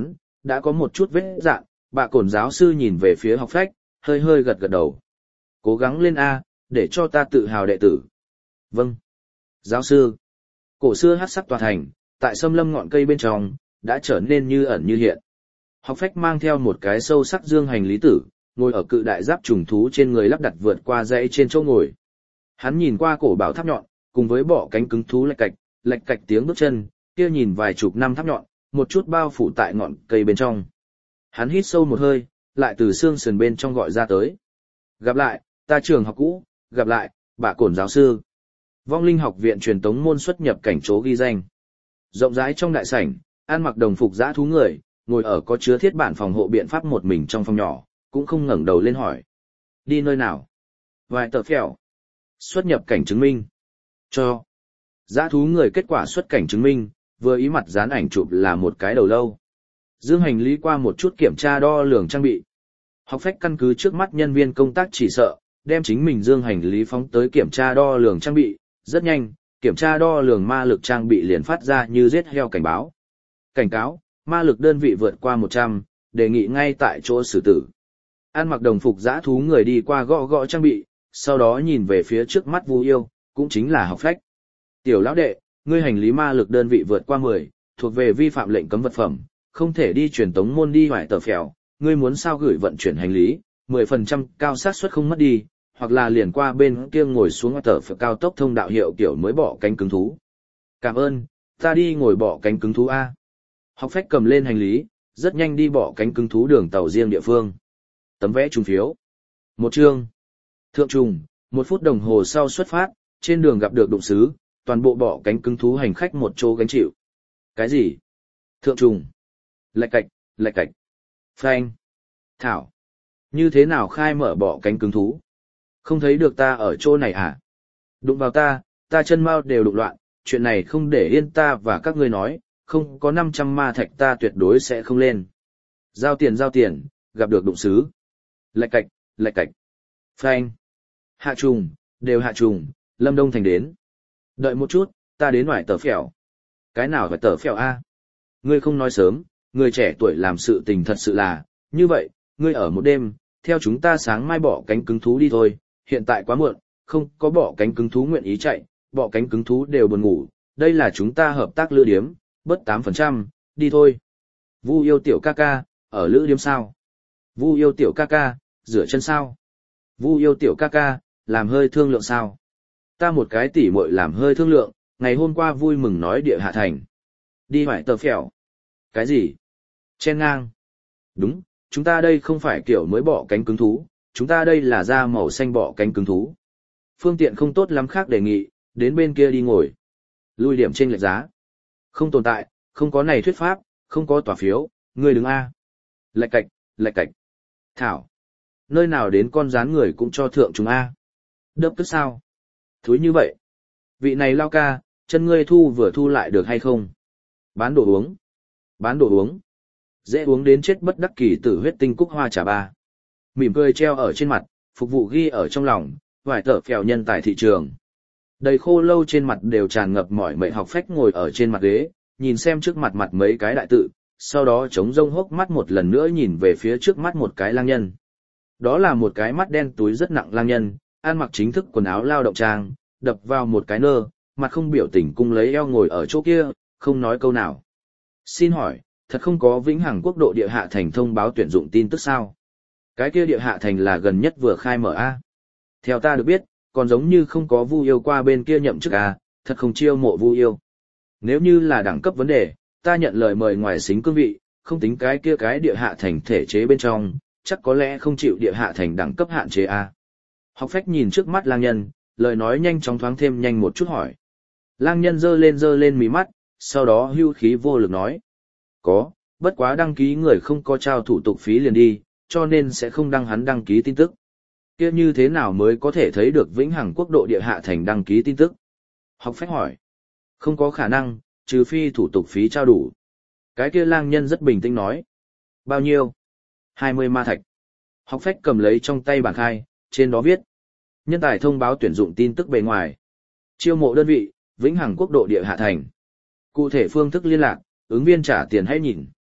đã có một chút vết dạn, bạ cổn giáo sư nhìn về phía học phách, hơi hơi gật gật đầu. Cố gắng lên A, để cho ta tự hào đệ tử. Vâng. Giáo sư. Cổ xưa hắc sắc tòa thành, tại xâm lâm ngọn cây bên trong, đã trở nên như ẩn như hiện. Học phách mang theo một cái sâu sắc dương hành lý tử, ngồi ở cự đại giáp trùng thú trên người lắp đặt vượt qua dãy trên chỗ ngồi. Hắn nhìn qua cổ bảo tháp nhọn, cùng với bọ cánh cứng thú lạch cạch, lạch cạch tiếng bước chân, kia nhìn vài chục năm tháp nhọn, một chút bao phủ tại ngọn cây bên trong. Hắn hít sâu một hơi, lại từ xương sườn bên trong gọi ra tới. Gặp lại, ta trường học cũ, gặp lại, bà cổn giáo sư. Vong linh học viện truyền tống môn xuất nhập cảnh chỗ ghi danh. Rộng rãi trong đại sảnh, ăn mặc đồng phục dã thú người, ngồi ở có chứa thiết bản phòng hộ biện pháp một mình trong phòng nhỏ, cũng không ngẩng đầu lên hỏi. Đi nơi nào? Vài tờ phèo. Xuất nhập cảnh chứng minh. Cho. Dã thú người kết quả xuất cảnh chứng minh, vừa ý mặt dán ảnh chụp là một cái đầu lâu. Dương hành lý qua một chút kiểm tra đo lường trang bị. Học phách căn cứ trước mắt nhân viên công tác chỉ sợ, đem chính mình dương hành lý phóng tới kiểm tra đo lường trang bị, rất nhanh, kiểm tra đo lường ma lực trang bị liền phát ra như giết heo cảnh báo. Cảnh cáo, ma lực đơn vị vượt qua một trăm, đề nghị ngay tại chỗ xử tử. An mặc đồng phục dã thú người đi qua gõ gõ trang bị, sau đó nhìn về phía trước mắt Vu Yêu, cũng chính là học phách. Tiểu lão đệ, ngươi hành lý ma lực đơn vị vượt qua mười, thuộc về vi phạm lệnh cấm vật phẩm, không thể đi truyền tống môn đi hoài tờ phèo, ngươi muốn sao gửi vận chuyển hành lý, mười phần trăm cao xác suất không mất đi, hoặc là liền qua bên kia ngồi xuống tờ phèo cao tốc thông đạo hiệu kiểu mới bỏ cánh cứng thú. Cảm ơn, ta đi ngồi bỏ cánh cứng thú A. Học phách cầm lên hành lý, rất nhanh đi bỏ cánh cứng thú đường tàu riêng địa phương. Tấm vé trùng phiếu. Một chương. Thượng trùng, một phút đồng hồ sau xuất phát, trên đường gặp được đụng xứ, toàn bộ bỏ cánh cứng thú hành khách một chỗ gánh chịu. Cái gì? Thượng trùng. Lạch cạch, lạch cạch. Phanh. Thảo. Như thế nào khai mở bỏ cánh cứng thú? Không thấy được ta ở chỗ này à? Đụng vào ta, ta chân mau đều đụng loạn, chuyện này không để yên ta và các ngươi nói, không có năm trăm ma thạch ta tuyệt đối sẽ không lên. Giao tiền giao tiền, gặp được đụng xứ. Lạch cạch, lạch cạch. Phanh. Hạ trùng, đều hạ trùng, Lâm Đông Thành đến. Đợi một chút, ta đến ngoài tờ phèo. Cái nào phải tờ phèo A? Ngươi không nói sớm, người trẻ tuổi làm sự tình thật sự là, như vậy, ngươi ở một đêm, theo chúng ta sáng mai bỏ cánh cứng thú đi thôi, hiện tại quá muộn, không có bỏ cánh cứng thú nguyện ý chạy, bỏ cánh cứng thú đều buồn ngủ, đây là chúng ta hợp tác lữ điếm, bớt tám phần trăm, đi thôi. Vu Yêu tiểu ca ca, ở lữ điếm sao? Vu Yêu tiểu ca ca, rửa chân sao? Vu Yêu tiểu ca ca, làm hơi thương lượng sao? Ta một cái tỉ muội làm hơi thương lượng, ngày hôm qua vui mừng nói địa hạ thành. Đi hoài tờ phèo. Cái gì? Chen ngang. Đúng, chúng ta đây không phải kiểu mới bỏ cánh cứng thú, chúng ta đây là da màu xanh bỏ cánh cứng thú. Phương tiện không tốt lắm khác đề nghị, đến bên kia đi ngồi. Lui điểm trên lệch giá. Không tồn tại, không có này thuyết pháp, không có tòa phiếu, người đứng A. Lạch cạch, lạch cạch. Thảo. Nơi nào đến con rán người cũng cho thượng chúng A. Đớp tức sao? Thúi như vậy. Vị này lao ca, chân ngươi thu vừa thu lại được hay không? Bán đồ uống. Bán đồ uống. Dễ uống đến chết bất đắc kỳ tử huyết tinh cúc hoa trà ba. Mỉm cười treo ở trên mặt, phục vụ ghi ở trong lòng, vài tờ phèo nhân tài thị trường. Đầy khô lâu trên mặt đều tràn ngập mỏi mệt học phách ngồi ở trên mặt ghế, nhìn xem trước mặt mặt mấy cái đại tự, sau đó chống rông hốc mắt một lần nữa nhìn về phía trước mắt một cái lang nhân. Đó là một cái mắt đen túi rất nặng lang nhân, ăn mặc chính thức quần áo lao động trang, đập vào một cái nơ, mặt không biểu tình cung lấy eo ngồi ở chỗ kia, không nói câu nào. Xin hỏi, thật không có vĩnh hằng quốc độ địa hạ thành thông báo tuyển dụng tin tức sao? Cái kia địa hạ thành là gần nhất vừa khai mở A. Theo ta được biết, còn giống như không có Vu Yêu qua bên kia nhậm chức A, thật không chiêu mộ Vu Yêu. Nếu như là đẳng cấp vấn đề, ta nhận lời mời ngoài xính cương vị, không tính cái kia cái địa hạ thành thể chế bên trong, chắc có lẽ không chịu địa hạ thành đẳng cấp hạn chế A. Học phách nhìn trước mắt lang nhân, lời nói nhanh chóng thoáng thêm nhanh một chút hỏi. Lang nhân giơ lên giơ lên mí mắt, sau đó hưu khí vô lực nói. Có, bất quá đăng ký người không có trao thủ tục phí liền đi, cho nên sẽ không đăng hắn đăng ký tin tức. Kia như thế nào mới có thể thấy được vĩnh hằng quốc độ địa hạ thành đăng ký tin tức? Học phách hỏi. Không có khả năng, trừ phi thủ tục phí trao đủ. Cái kia lang nhân rất bình tĩnh nói. Bao nhiêu? hai mươi ma thạch. Học phách cầm lấy trong tay bảng khai, trên đó viết. Nhân tài thông báo tuyển dụng tin tức bề ngoài. Chiêu mộ đơn vị, vĩnh hằng quốc độ địa hạ thành. Cụ thể phương thức liên lạc, ứng viên trả tiền hãy nhìn.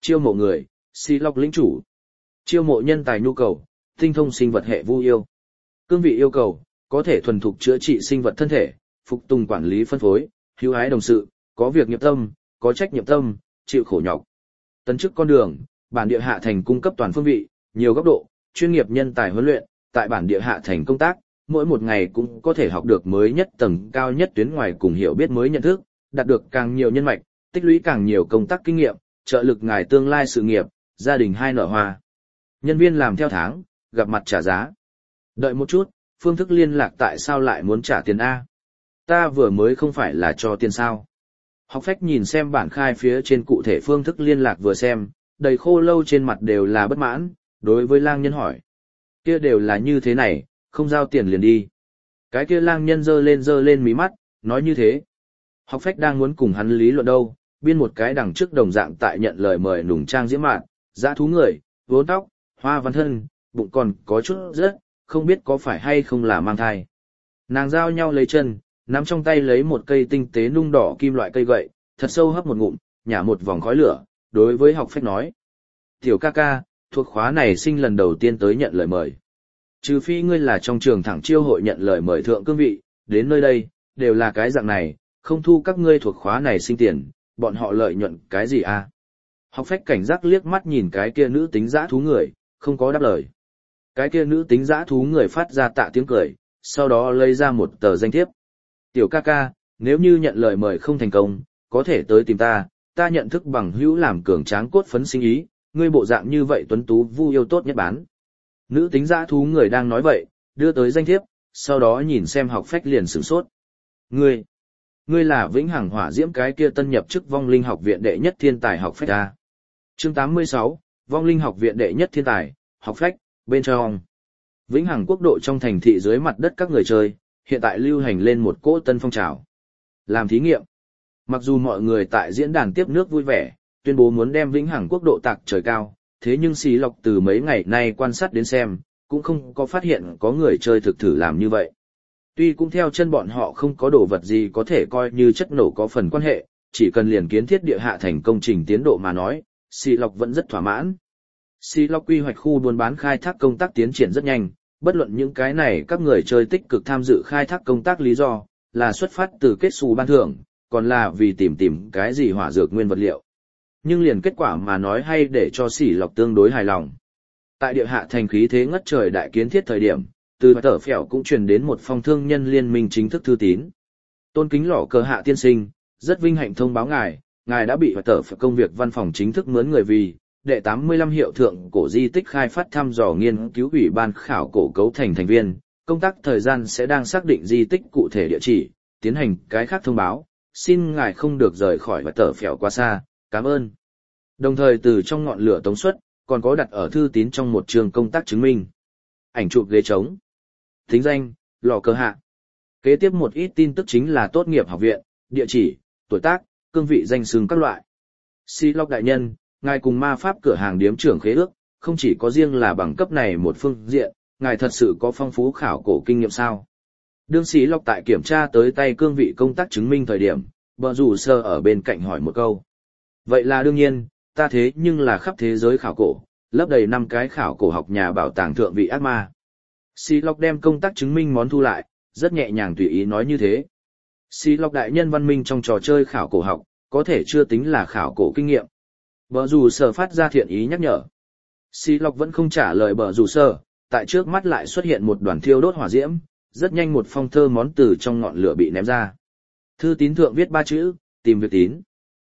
Chiêu mộ người, xì lọc lĩnh chủ. Chiêu mộ nhân tài nhu cầu, tinh thông sinh vật hệ vu yêu. Cương vị yêu cầu, có thể thuần thục chữa trị sinh vật thân thể, phục tùng quản lý phân phối, hữu ái đồng sự, có việc nghiệp tâm, có trách nhiệm tâm, chịu khổ nhọc. Tấn chức con đường, bản địa hạ thành cung cấp toàn phương vị, nhiều góc độ, chuyên nghiệp nhân tài huấn luyện, tại bản địa hạ thành công tác, mỗi một ngày cũng có thể học được mới nhất tầng cao nhất tuyến ngoài cùng hiểu biết mới nhận thức, đạt được càng nhiều nhân mạch, tích lũy càng nhiều công tác kinh nghiệm, trợ lực ngài tương lai sự nghiệp, gia đình hai nở hoa. Nhân viên làm theo tháng, gặp mặt trả giá. Đợi một chút, phương thức liên lạc tại sao lại muốn trả tiền A? Ta vừa mới không phải là cho tiền sao? Học phách nhìn xem bản khai phía trên cụ thể phương thức liên lạc vừa xem, đầy khô lâu trên mặt đều là bất mãn, đối với lang nhân hỏi. Kia đều là như thế này, không giao tiền liền đi. Cái kia lang nhân giơ lên giơ lên mí mắt, nói như thế. Học phách đang muốn cùng hắn lý luận đâu, biên một cái đằng trước đồng dạng tại nhận lời mời nùng trang diễm mạn, dã thú người, vốn tóc, hoa văn thân, bụng còn có chút rất, không biết có phải hay không là mang thai. Nàng giao nhau lấy chân, nắm trong tay lấy một cây tinh tế nung đỏ kim loại cây gậy, thật sâu hấp một ngụm, nhả một vòng khói lửa, đối với học phách nói. Tiểu ca ca, thuộc khóa này sinh lần đầu tiên tới nhận lời mời. Trừ phi ngươi là trong trường thẳng chiêu hội nhận lời mời thượng cương vị, đến nơi đây, đều là cái dạng này, không thu các ngươi thuộc khóa này sinh tiền, bọn họ lợi nhuận cái gì à? Học phách cảnh giác liếc mắt nhìn cái kia nữ tính dã thú người, không có đáp lời. Cái kia nữ tính dã thú người phát ra tạ tiếng cười, sau đó lấy ra một tờ danh thiếp. Tiểu ca ca, nếu như nhận lời mời không thành công, có thể tới tìm ta, ta nhận thức bằng hữu làm cường tráng cốt phấn sinh ý, ngươi bộ dạng như vậy tuấn tú vu yêu tốt nhất bán. Nữ tính dã thú người đang nói vậy, đưa tới danh thiếp, sau đó nhìn xem học phách liền sửng sốt. Ngươi, ngươi là vĩnh hằng hỏa diễm cái kia tân nhập chức vong linh học viện đệ nhất thiên tài học phách ta. Chương tám mươi sáu, vong linh học viện đệ nhất thiên tài, học phách, bên trong. Vĩnh hằng quốc độ trong thành thị dưới mặt đất các người chơi, hiện tại lưu hành lên một cỗ tân phong trào. Làm thí nghiệm. Mặc dù mọi người tại diễn đàn tiếp nước vui vẻ, tuyên bố muốn đem vĩnh hằng quốc độ tạc trời cao, thế nhưng xí lọc từ mấy ngày nay quan sát đến xem, cũng không có phát hiện có người chơi thực thử làm như vậy. Tuy cũng theo chân bọn họ không có đồ vật gì có thể coi như chất nổ có phần quan hệ, chỉ cần liền kiến thiết địa hạ thành công trình tiến độ mà nói, xí lọc vẫn rất thỏa mãn. Xí lọc quy hoạch khu buôn bán khai thác công tác tiến triển rất nhanh, bất luận những cái này các người chơi tích cực tham dự khai thác công tác lý do, là xuất phát từ kết xù ban thưởng, còn là vì tìm tìm cái gì hỏa dược nguyên vật liệu. Nhưng liền kết quả mà nói hay để cho xỉ lọc tương đối hài lòng. Tại địa hạ thành khí thế ngất trời đại kiến thiết thời điểm, từ tờ phèo cũng truyền đến một phong thương nhân liên minh chính thức thư tín. Tôn kính lỏ cờ hạ tiên sinh, rất vinh hạnh thông báo ngài, ngài đã bị tờ phèo công việc văn phòng chính thức mướn người vì, đệ tám mươi lăm hiệu thượng cổ di tích khai phát thăm dò nghiên cứu ủy ban khảo cổ cấu thành thành viên, công tác thời gian sẽ đang xác định di tích cụ thể địa chỉ, tiến hành cái khác thông báo, xin ngài không được rời khỏi và tờ phèo quá xa, cảm ơn. Đồng thời từ trong ngọn lửa tống xuất, còn có đặt ở thư tín trong một trường công tác chứng minh. Ảnh chụp ghế trống. Tính danh, lò cơ hạ. Kế tiếp một ít tin tức chính là tốt nghiệp học viện, địa chỉ, tuổi tác, cương vị danh xưng các loại. Xi Lộc đại nhân, ngài cùng ma pháp cửa hàng điếm trưởng khế ước, không chỉ có riêng là bằng cấp này một phương diện, ngài thật sự có phong phú khảo cổ kinh nghiệm sao? Đương Xi Lộc tại kiểm tra tới tay cương vị công tác chứng minh thời điểm, bờ rủ sơ ở bên cạnh hỏi một câu. Vậy là đương nhiên, ta thế nhưng là khắp thế giới khảo cổ, lấp đầy năm cái khảo cổ học nhà bảo tàng thượng vị ác ma. Xi Lộc đem công tác chứng minh món thu lại, rất nhẹ nhàng tùy ý nói như thế. Xi Lộc đại nhân văn minh trong trò chơi khảo cổ học, có thể chưa tính là khảo cổ kinh nghiệm. Bờ rủ sở phát ra thiện ý nhắc nhở. Xi Lộc vẫn không trả lời bờ rủ sở, tại trước mắt lại xuất hiện một đoàn thiêu đốt hỏa diễm, rất nhanh một phong thơ món từ trong ngọn lửa bị ném ra. Thư tín thượng viết ba chữ, tìm việc tín.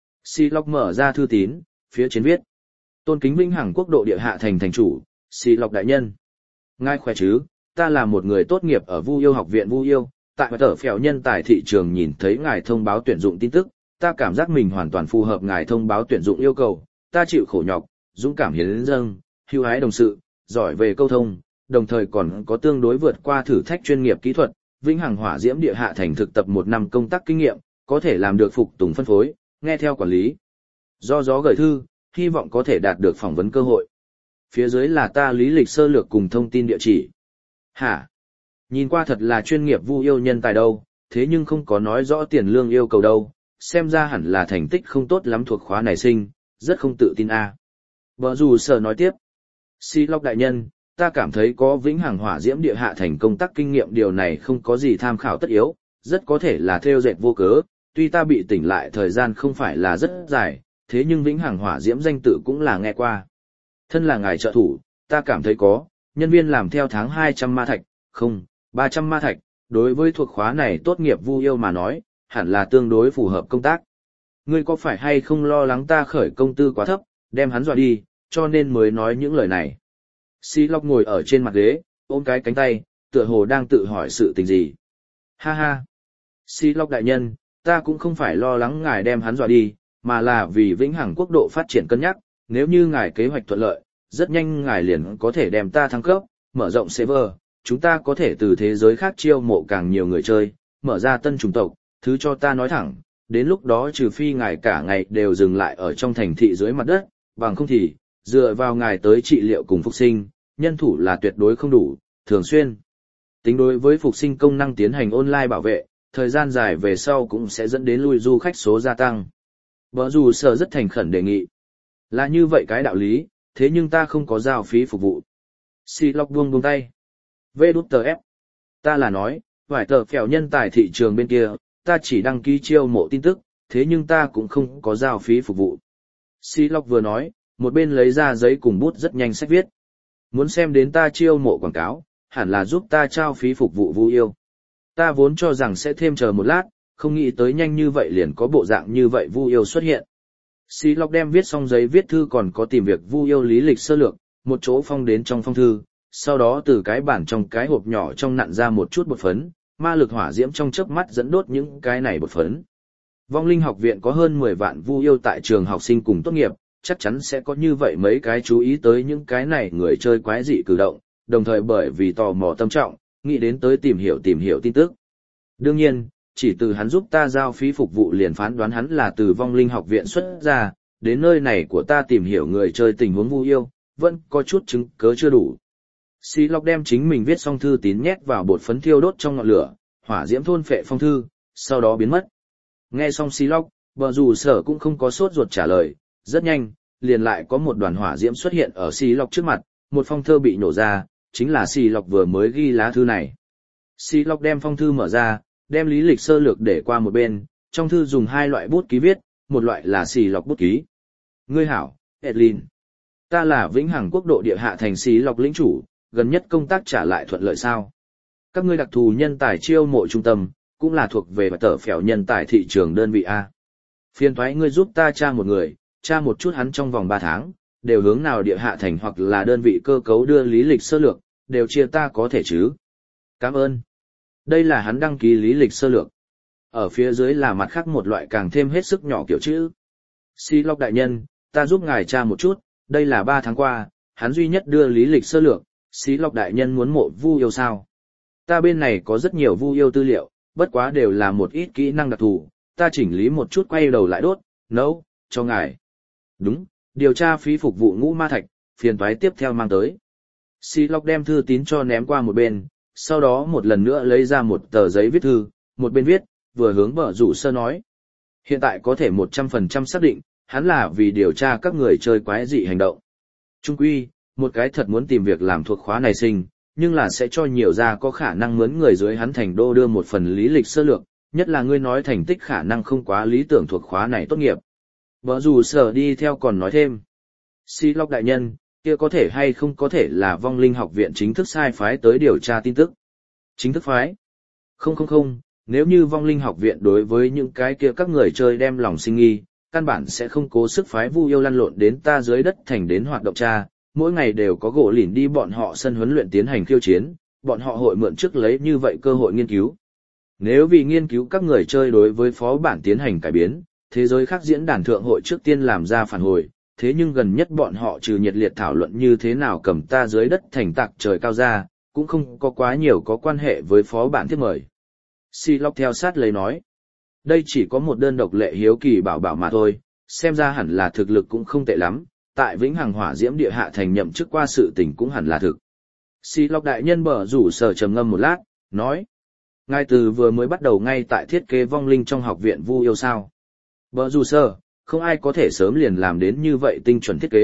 Xi Lộc mở ra thư tín, phía trên viết. Tôn kính vĩnh hằng quốc độ địa hạ thành thành chủ, Xi Lộc đại nhân. Ngài khỏe chứ, ta là một người tốt nghiệp ở Vu Yêu học viện Vu Yêu, tại tờ phèo nhân tài thị trường nhìn thấy ngài thông báo tuyển dụng tin tức, ta cảm giác mình hoàn toàn phù hợp ngài thông báo tuyển dụng yêu cầu, ta chịu khổ nhọc, dũng cảm hiến dâng, hưu hái đồng sự, giỏi về câu thông, đồng thời còn có tương đối vượt qua thử thách chuyên nghiệp kỹ thuật, vĩnh hằng hỏa diễm địa hạ thành thực tập một năm công tác kinh nghiệm, có thể làm được phục tùng phân phối, nghe theo quản lý. Do gió gửi thư, hy vọng có thể đạt được phỏng vấn cơ hội. Phía dưới là ta lý lịch sơ lược cùng thông tin địa chỉ. Hả? Nhìn qua thật là chuyên nghiệp Vu Yêu nhân tài đâu, thế nhưng không có nói rõ tiền lương yêu cầu đâu, xem ra hẳn là thành tích không tốt lắm thuộc khóa này sinh, rất không tự tin a. Bờ rủ sở nói tiếp. Xi Lộc đại nhân, ta cảm thấy có vĩnh hằng hỏa diễm địa hạ thành công tác kinh nghiệm điều này không có gì tham khảo tất yếu, rất có thể là theo dệt vô cớ, tuy ta bị tỉnh lại thời gian không phải là rất dài, thế nhưng vĩnh hằng hỏa diễm danh tự cũng là nghe qua. Thân là ngài trợ thủ, ta cảm thấy có, nhân viên làm theo tháng hai trăm ma thạch, không, ba trăm ma thạch, đối với thuộc khóa này tốt nghiệp vu yêu mà nói, hẳn là tương đối phù hợp công tác. Ngươi có phải hay không lo lắng ta khởi công tư quá thấp, đem hắn dọa đi, cho nên mới nói những lời này. Xí Lộc ngồi ở trên mặt ghế, ôm cái cánh tay, tựa hồ đang tự hỏi sự tình gì. Ha ha. Xí Lộc đại nhân, ta cũng không phải lo lắng ngài đem hắn dọa đi, mà là vì vĩnh hằng quốc độ phát triển cân nhắc, nếu như ngài kế hoạch thuận lợi, rất nhanh ngài liền có thể đem ta thăng cấp, mở rộng server, chúng ta có thể từ thế giới khác chiêu mộ càng nhiều người chơi, mở ra tân chủng tộc, thứ cho ta nói thẳng, đến lúc đó trừ phi ngài cả ngày đều dừng lại ở trong thành thị dưới mặt đất, bằng không thì, dựa vào ngài tới trị liệu cùng phục sinh, nhân thủ là tuyệt đối không đủ, thường xuyên. Tính đối với phục sinh công năng tiến hành online bảo vệ, thời gian dài về sau cũng sẽ dẫn đến lui du khách số gia tăng. Bở dù sở rất thành khẩn đề nghị. Là như vậy cái đạo lý, thế nhưng ta không có giao phí phục vụ. Xì Lộc buông buông tay. Vê đút tờ ép. Ta là nói, vài tờ phèo nhân tài thị trường bên kia, ta chỉ đăng ký chiêu mộ tin tức, thế nhưng ta cũng không có giao phí phục vụ. Xì Lộc vừa nói, một bên lấy ra giấy cùng bút rất nhanh sách viết. Muốn xem đến ta chiêu mộ quảng cáo, hẳn là giúp ta trao phí phục vụ vu yêu. Ta vốn cho rằng sẽ thêm chờ một lát, không nghĩ tới nhanh như vậy liền có bộ dạng như vậy vu yêu xuất hiện. Xí Lộc đem viết xong giấy viết thư còn có tìm việc vu yêu lý lịch sơ lược, một chỗ phong đến trong phong thư, sau đó từ cái bản trong cái hộp nhỏ trong nặn ra một chút bột phấn, ma lực hỏa diễm trong chớp mắt dẫn đốt những cái này bột phấn. Vong linh học viện có hơn mười vạn vu yêu tại trường học sinh cùng tốt nghiệp, chắc chắn sẽ có như vậy mấy cái chú ý tới những cái này người chơi quái dị cử động, đồng thời bởi vì tò mò tâm trọng, nghĩ đến tới tìm hiểu tìm hiểu tin tức. Đương nhiên, chỉ từ hắn giúp ta giao phí phục vụ liền phán đoán hắn là từ vong linh học viện xuất ra, đến nơi này của ta tìm hiểu người chơi tình huống vu yêu, vẫn có chút chứng cớ chưa đủ. Xí Lộc đem chính mình viết xong thư tín nhét vào bột phấn thiêu đốt trong ngọn lửa, hỏa diễm thôn phệ phong thư, sau đó biến mất. Nghe xong Xí Lộc, bờ rủ sở cũng không có sốt ruột trả lời, rất nhanh, liền lại có một đoàn hỏa diễm xuất hiện ở Xí Lộc trước mặt, một phong thơ bị nổ ra, chính là Xí Lộc vừa mới ghi lá thư này. Xí Lộc đem phong thư mở ra, đem lý lịch sơ lược để qua một bên, trong thư dùng hai loại bút ký viết, một loại là Xí Lộc bút ký. Ngươi hảo, Edlin. Ta là vĩnh hằng quốc độ địa hạ thành Xí Lộc lĩnh chủ, gần nhất công tác trả lại thuận lợi sao? Các ngươi đặc thù nhân tài chiêu mộ trung tâm, cũng là thuộc về tờ phèo nhân tài thị trường đơn vị A. Phiền thoái ngươi giúp ta tra một người, tra một chút hắn trong vòng ba tháng, đều hướng nào địa hạ thành hoặc là đơn vị cơ cấu đưa lý lịch sơ lược, đều chia ta có thể chứ. Cảm ơn. Đây là hắn đăng ký lý lịch sơ lược. Ở phía dưới là mặt khác một loại càng thêm hết sức nhỏ kiểu chữ. Xí Lộc đại nhân, ta giúp ngài tra một chút, đây là ba tháng qua, hắn duy nhất đưa lý lịch sơ lược, Xí Lộc đại nhân muốn mộ vu yêu sao? Ta bên này có rất nhiều vu yêu tư liệu, bất quá đều là một ít kỹ năng đặc thù, ta chỉnh lý một chút quay đầu lại đốt, nấu, cho ngài. Đúng, điều tra phí phục vụ ngũ ma thạch, phiền toái tiếp theo mang tới. Xí Lộc đem thư tín cho ném qua một bên, sau đó một lần nữa lấy ra một tờ giấy viết thư, một bên viết, vừa hướng bờ rủ sơ nói. Hiện tại có thể một trăm phần trăm xác định, hắn là vì điều tra các người chơi quái dị hành động. Trung quy, một cái thật muốn tìm việc làm thuộc khóa này sinh, nhưng là sẽ cho nhiều ra có khả năng mướn người dưới hắn thành đô đưa một phần lý lịch sơ lược, nhất là ngươi nói thành tích khả năng không quá lý tưởng thuộc khóa này tốt nghiệp. Bờ rủ sở đi theo còn nói thêm. Xí Lộc đại nhân, kia có thể hay không có thể là vong linh học viện chính thức sai phái tới điều tra tin tức. Chính thức phái? Không không không, nếu như vong linh học viện đối với những cái kia các người chơi đem lòng sinh nghi, căn bản sẽ không cố sức phái vu yêu lăn lộn đến ta dưới đất thành đến hoạt động tra, mỗi ngày đều có gỗ lìn đi bọn họ sân huấn luyện tiến hành khiêu chiến, bọn họ hội mượn trước lấy như vậy cơ hội nghiên cứu. Nếu vì nghiên cứu các người chơi đối với phó bản tiến hành cải biến, thế giới khác diễn đàn thượng hội trước tiên làm ra phản hồi, thế nhưng gần nhất bọn họ trừ nhiệt liệt thảo luận như thế nào cầm ta dưới đất thành tạc trời cao ra, cũng không có quá nhiều có quan hệ với phó bản thiết mời. Xí Lộc theo sát lấy nói, đây chỉ có một đơn độc lệ hiếu kỳ bảo bảo mà thôi, xem ra hẳn là thực lực cũng không tệ lắm, tại vĩnh hằng hỏa diễm địa hạ thành nhậm chức qua sự tình cũng hẳn là thực. Xí Lộc đại nhân bở rủ sở trầm ngâm một lát, nói, ngài từ vừa mới bắt đầu ngay tại thiết kế vong linh trong học viện vu yêu sao. Bở rủ sở, không ai có thể sớm liền làm đến như vậy tinh chuẩn thiết kế,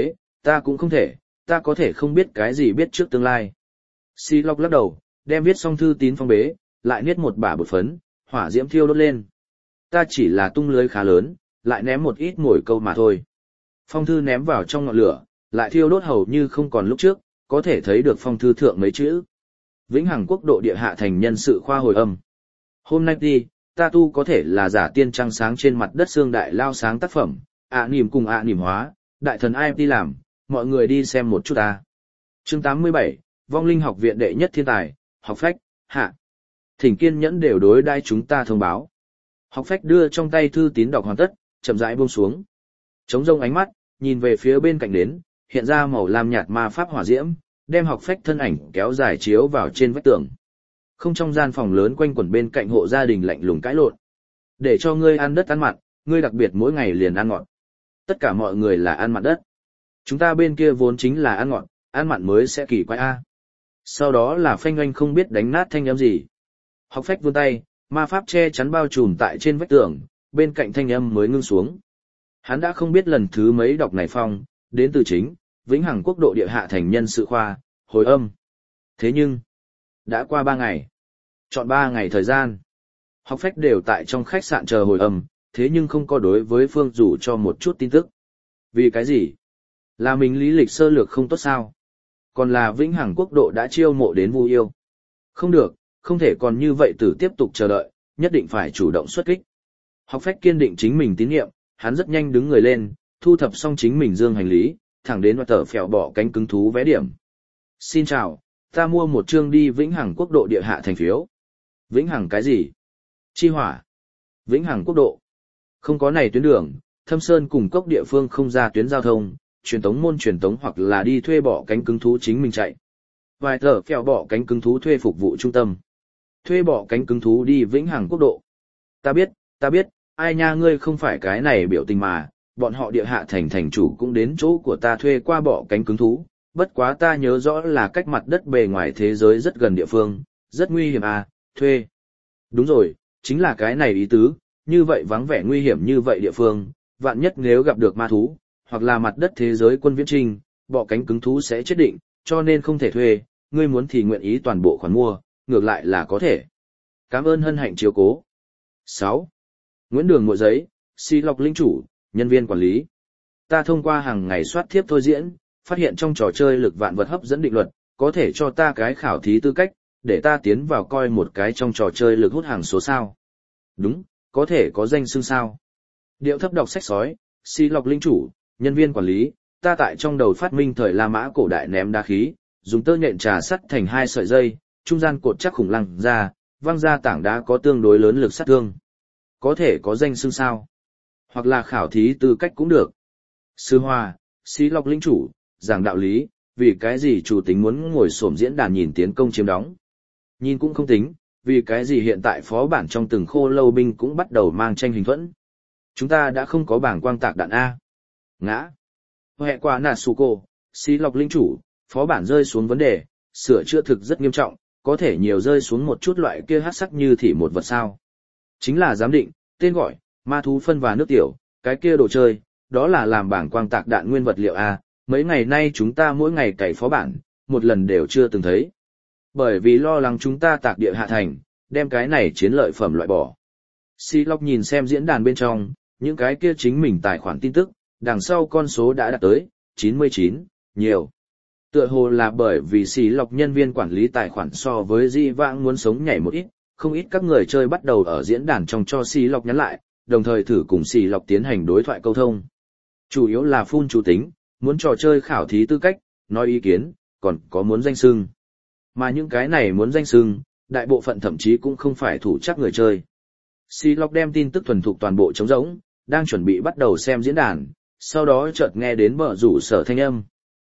Ta cũng không thể, ta có thể không biết cái gì biết trước tương lai. Xí Lộc lắc đầu, đem viết xong thư tín phong bế, lại niết một bả bột phấn, hỏa diễm thiêu đốt lên. Ta chỉ là tung lưới khá lớn, lại ném một ít mồi câu mà thôi. Phong thư ném vào trong ngọn lửa, lại thiêu đốt hầu như không còn lúc trước, có thể thấy được phong thư thượng mấy chữ. Vĩnh Hằng Quốc độ địa hạ thành nhân sự khoa hồi âm. Hôm nay đi, ta tu có thể là giả tiên trăng sáng trên mặt đất xương đại lao sáng tác phẩm, ạ à, nỉm cùng ạ à, nỉm hóa, đại thần ai đi làm, mọi người đi xem một chút ta. Chương tám mươi bảy, Vong Linh học viện đệ nhất thiên tài, học phách, hạ. Thỉnh kiên nhẫn đều đối đai chúng ta thông báo. Học phách đưa trong tay thư tín đọc hoàn tất, chậm rãi buông xuống. Trống rông ánh mắt, nhìn về phía bên cạnh đến, hiện ra màu lam nhạt ma pháp hỏa diễm, đem học phách thân ảnh kéo dài chiếu vào trên vách tường. Không trong gian phòng lớn quanh quẩn bên cạnh hộ gia đình lạnh lùng cãi lộn. Để cho ngươi ăn đất ăn mặn, ngươi đặc biệt mỗi ngày liền ăn ngọt. Tất cả mọi người là ăn mặn đất. Chúng ta bên kia vốn chính là ăn ngọt, ăn mặn mới sẽ kỳ quái a. Sau đó là phanh oanh không biết đánh nát thanh âm gì. Học phách vươn tay, ma pháp che chắn bao trùm tại trên vách tường, bên cạnh thanh âm mới ngưng xuống. Hắn đã không biết lần thứ mấy đọc này phong, đến từ chính, Vĩnh Hằng Quốc độ địa hạ thành nhân sự khoa, hồi âm. Thế nhưng, đã qua ba ngày. Chọn ba ngày thời gian. Học phách đều tại trong khách sạn chờ hồi âm, thế nhưng không có đối với Phương Dù cho một chút tin tức. Vì cái gì? Là mình lý lịch sơ lược không tốt sao? Còn là Vĩnh Hằng Quốc độ đã chiêu mộ đến Vu Yêu. Không được, không thể còn như vậy tử tiếp tục chờ đợi, nhất định phải chủ động xuất kích. Học phách kiên định chính mình tín nhiệm, hắn rất nhanh đứng người lên, thu thập xong chính mình dương hành lý, thẳng đến tờ phèo bỏ cánh cứng thú vé điểm. Xin chào, ta mua một chương đi Vĩnh Hằng Quốc độ địa hạ thành phiếu. Vĩnh Hằng cái gì? Chi hỏa. Vĩnh Hằng Quốc độ. Không có này tuyến đường, Thâm Sơn cùng cốc địa phương không ra tuyến giao thông, truyền tống môn truyền tống hoặc là đi thuê bỏ cánh cứng thú chính mình chạy. Vài tờ phèo bỏ cánh cứng thú thuê phục vụ trung tâm. Thuê bỏ cánh cứng thú đi Vĩnh Hằng Quốc độ. Ta biết, ta biết, ai nha ngươi không phải cái này biểu tình mà, bọn họ địa hạ thành thành chủ cũng đến chỗ của ta thuê qua bỏ cánh cứng thú, bất quá ta nhớ rõ là cách mặt đất bề ngoài thế giới rất gần địa phương, rất nguy hiểm à, thuê. Đúng rồi, chính là cái này ý tứ, như vậy vắng vẻ nguy hiểm như vậy địa phương, vạn nhất nếu gặp được ma thú, hoặc là mặt đất thế giới quân viễn trinh, bỏ cánh cứng thú sẽ chết định, cho nên không thể thuê, ngươi muốn thì nguyện ý toàn bộ khoản mua, ngược lại là có thể. Cảm ơn hân hạnh chiếu cố. sáu. Nguyễn Đường Mộ Giấy, Xí Lộc linh chủ, nhân viên quản lý. Ta thông qua hàng ngày soát thiếp thôi diễn, phát hiện trong trò chơi lực vạn vật hấp dẫn định luật, có thể cho ta cái khảo thí tư cách, để ta tiến vào coi một cái trong trò chơi lực hút hàng số sao. Đúng, có thể có danh xưng sao. Điệu thấp đọc sách sói, Xí Lộc linh chủ, nhân viên quản lý, ta tại trong đầu phát minh thời La Mã cổ đại ném đá khí, dùng tơ nhện trà sắt thành hai sợi dây, trung gian cột chắc khủng lăng ra, văng ra tảng đá có tương đối lớn lực sát thương. Có thể có danh xưng sao. Hoặc là khảo thí tư cách cũng được. Sư Hoa, Xí Lộc linh chủ, giảng đạo lý, vì cái gì chủ tính muốn ngồi xổm diễn đàn nhìn tiến công chiếm đóng. Nhìn cũng không tính, vì cái gì hiện tại phó bản trong từng khô lâu binh cũng bắt đầu mang tranh hình thuẫn. Chúng ta đã không có bảng quang tạc đạn A. Ngã. Hệ quả Natsuko, Xí Lộc linh chủ, phó bản rơi xuống vấn đề, sửa chữa thực rất nghiêm trọng, có thể nhiều rơi xuống một chút loại kia hát sắc như thị một vật sao. Chính là giám định, tên gọi, ma thú phân và nước tiểu, cái kia đồ chơi, đó là làm bảng quang tạc đạn nguyên vật liệu A, mấy ngày nay chúng ta mỗi ngày cày phó bản, một lần đều chưa từng thấy. Bởi vì lo lắng chúng ta tạc địa hạ thành, đem cái này chiến lợi phẩm loại bỏ. Xí Lộc nhìn xem diễn đàn bên trong, những cái kia chính mình tài khoản tin tức, đằng sau con số đã đạt tới chín mươi chín, nhiều. Tựa hồ là bởi vì Xí Lộc nhân viên quản lý tài khoản so với di vãng muốn sống nhảy một ít, không ít các người chơi bắt đầu ở diễn đàn trong cho Xí Lộc nhắn lại, đồng thời thử cùng Xí Lộc tiến hành đối thoại câu thông. Chủ yếu là phun chủ tính, muốn trò chơi khảo thí tư cách, nói ý kiến, còn có muốn danh xưng. Mà những cái này muốn danh xưng, đại bộ phận thậm chí cũng không phải thủ chắc người chơi. Xí Lộc đem tin tức thuần thục toàn bộ trống rỗng, đang chuẩn bị bắt đầu xem diễn đàn, sau đó chợt nghe đến bờ rủ sở thanh âm.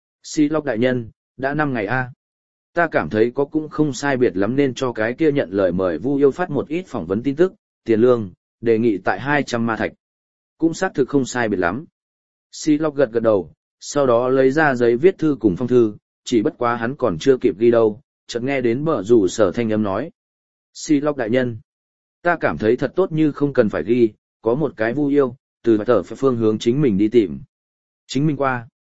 Xí Lộc đại nhân, đã năm ngày a. Ta cảm thấy có cũng không sai biệt lắm nên cho cái kia nhận lời mời Vu Yêu phát một ít phỏng vấn tin tức, tiền lương, đề nghị tại hai trăm ma thạch. Cũng xác thực không sai biệt lắm. Xí Lộc gật gật đầu, sau đó lấy ra giấy viết thư cùng phong thư, chỉ bất quá hắn còn chưa kịp ghi đâu, chợt nghe đến bờ rủ sở thanh âm nói. Xí Lộc đại nhân, ta cảm thấy thật tốt như không cần phải ghi, có một cái Vu Yêu, từ tờ phương hướng chính mình đi tìm. Chính mình qua.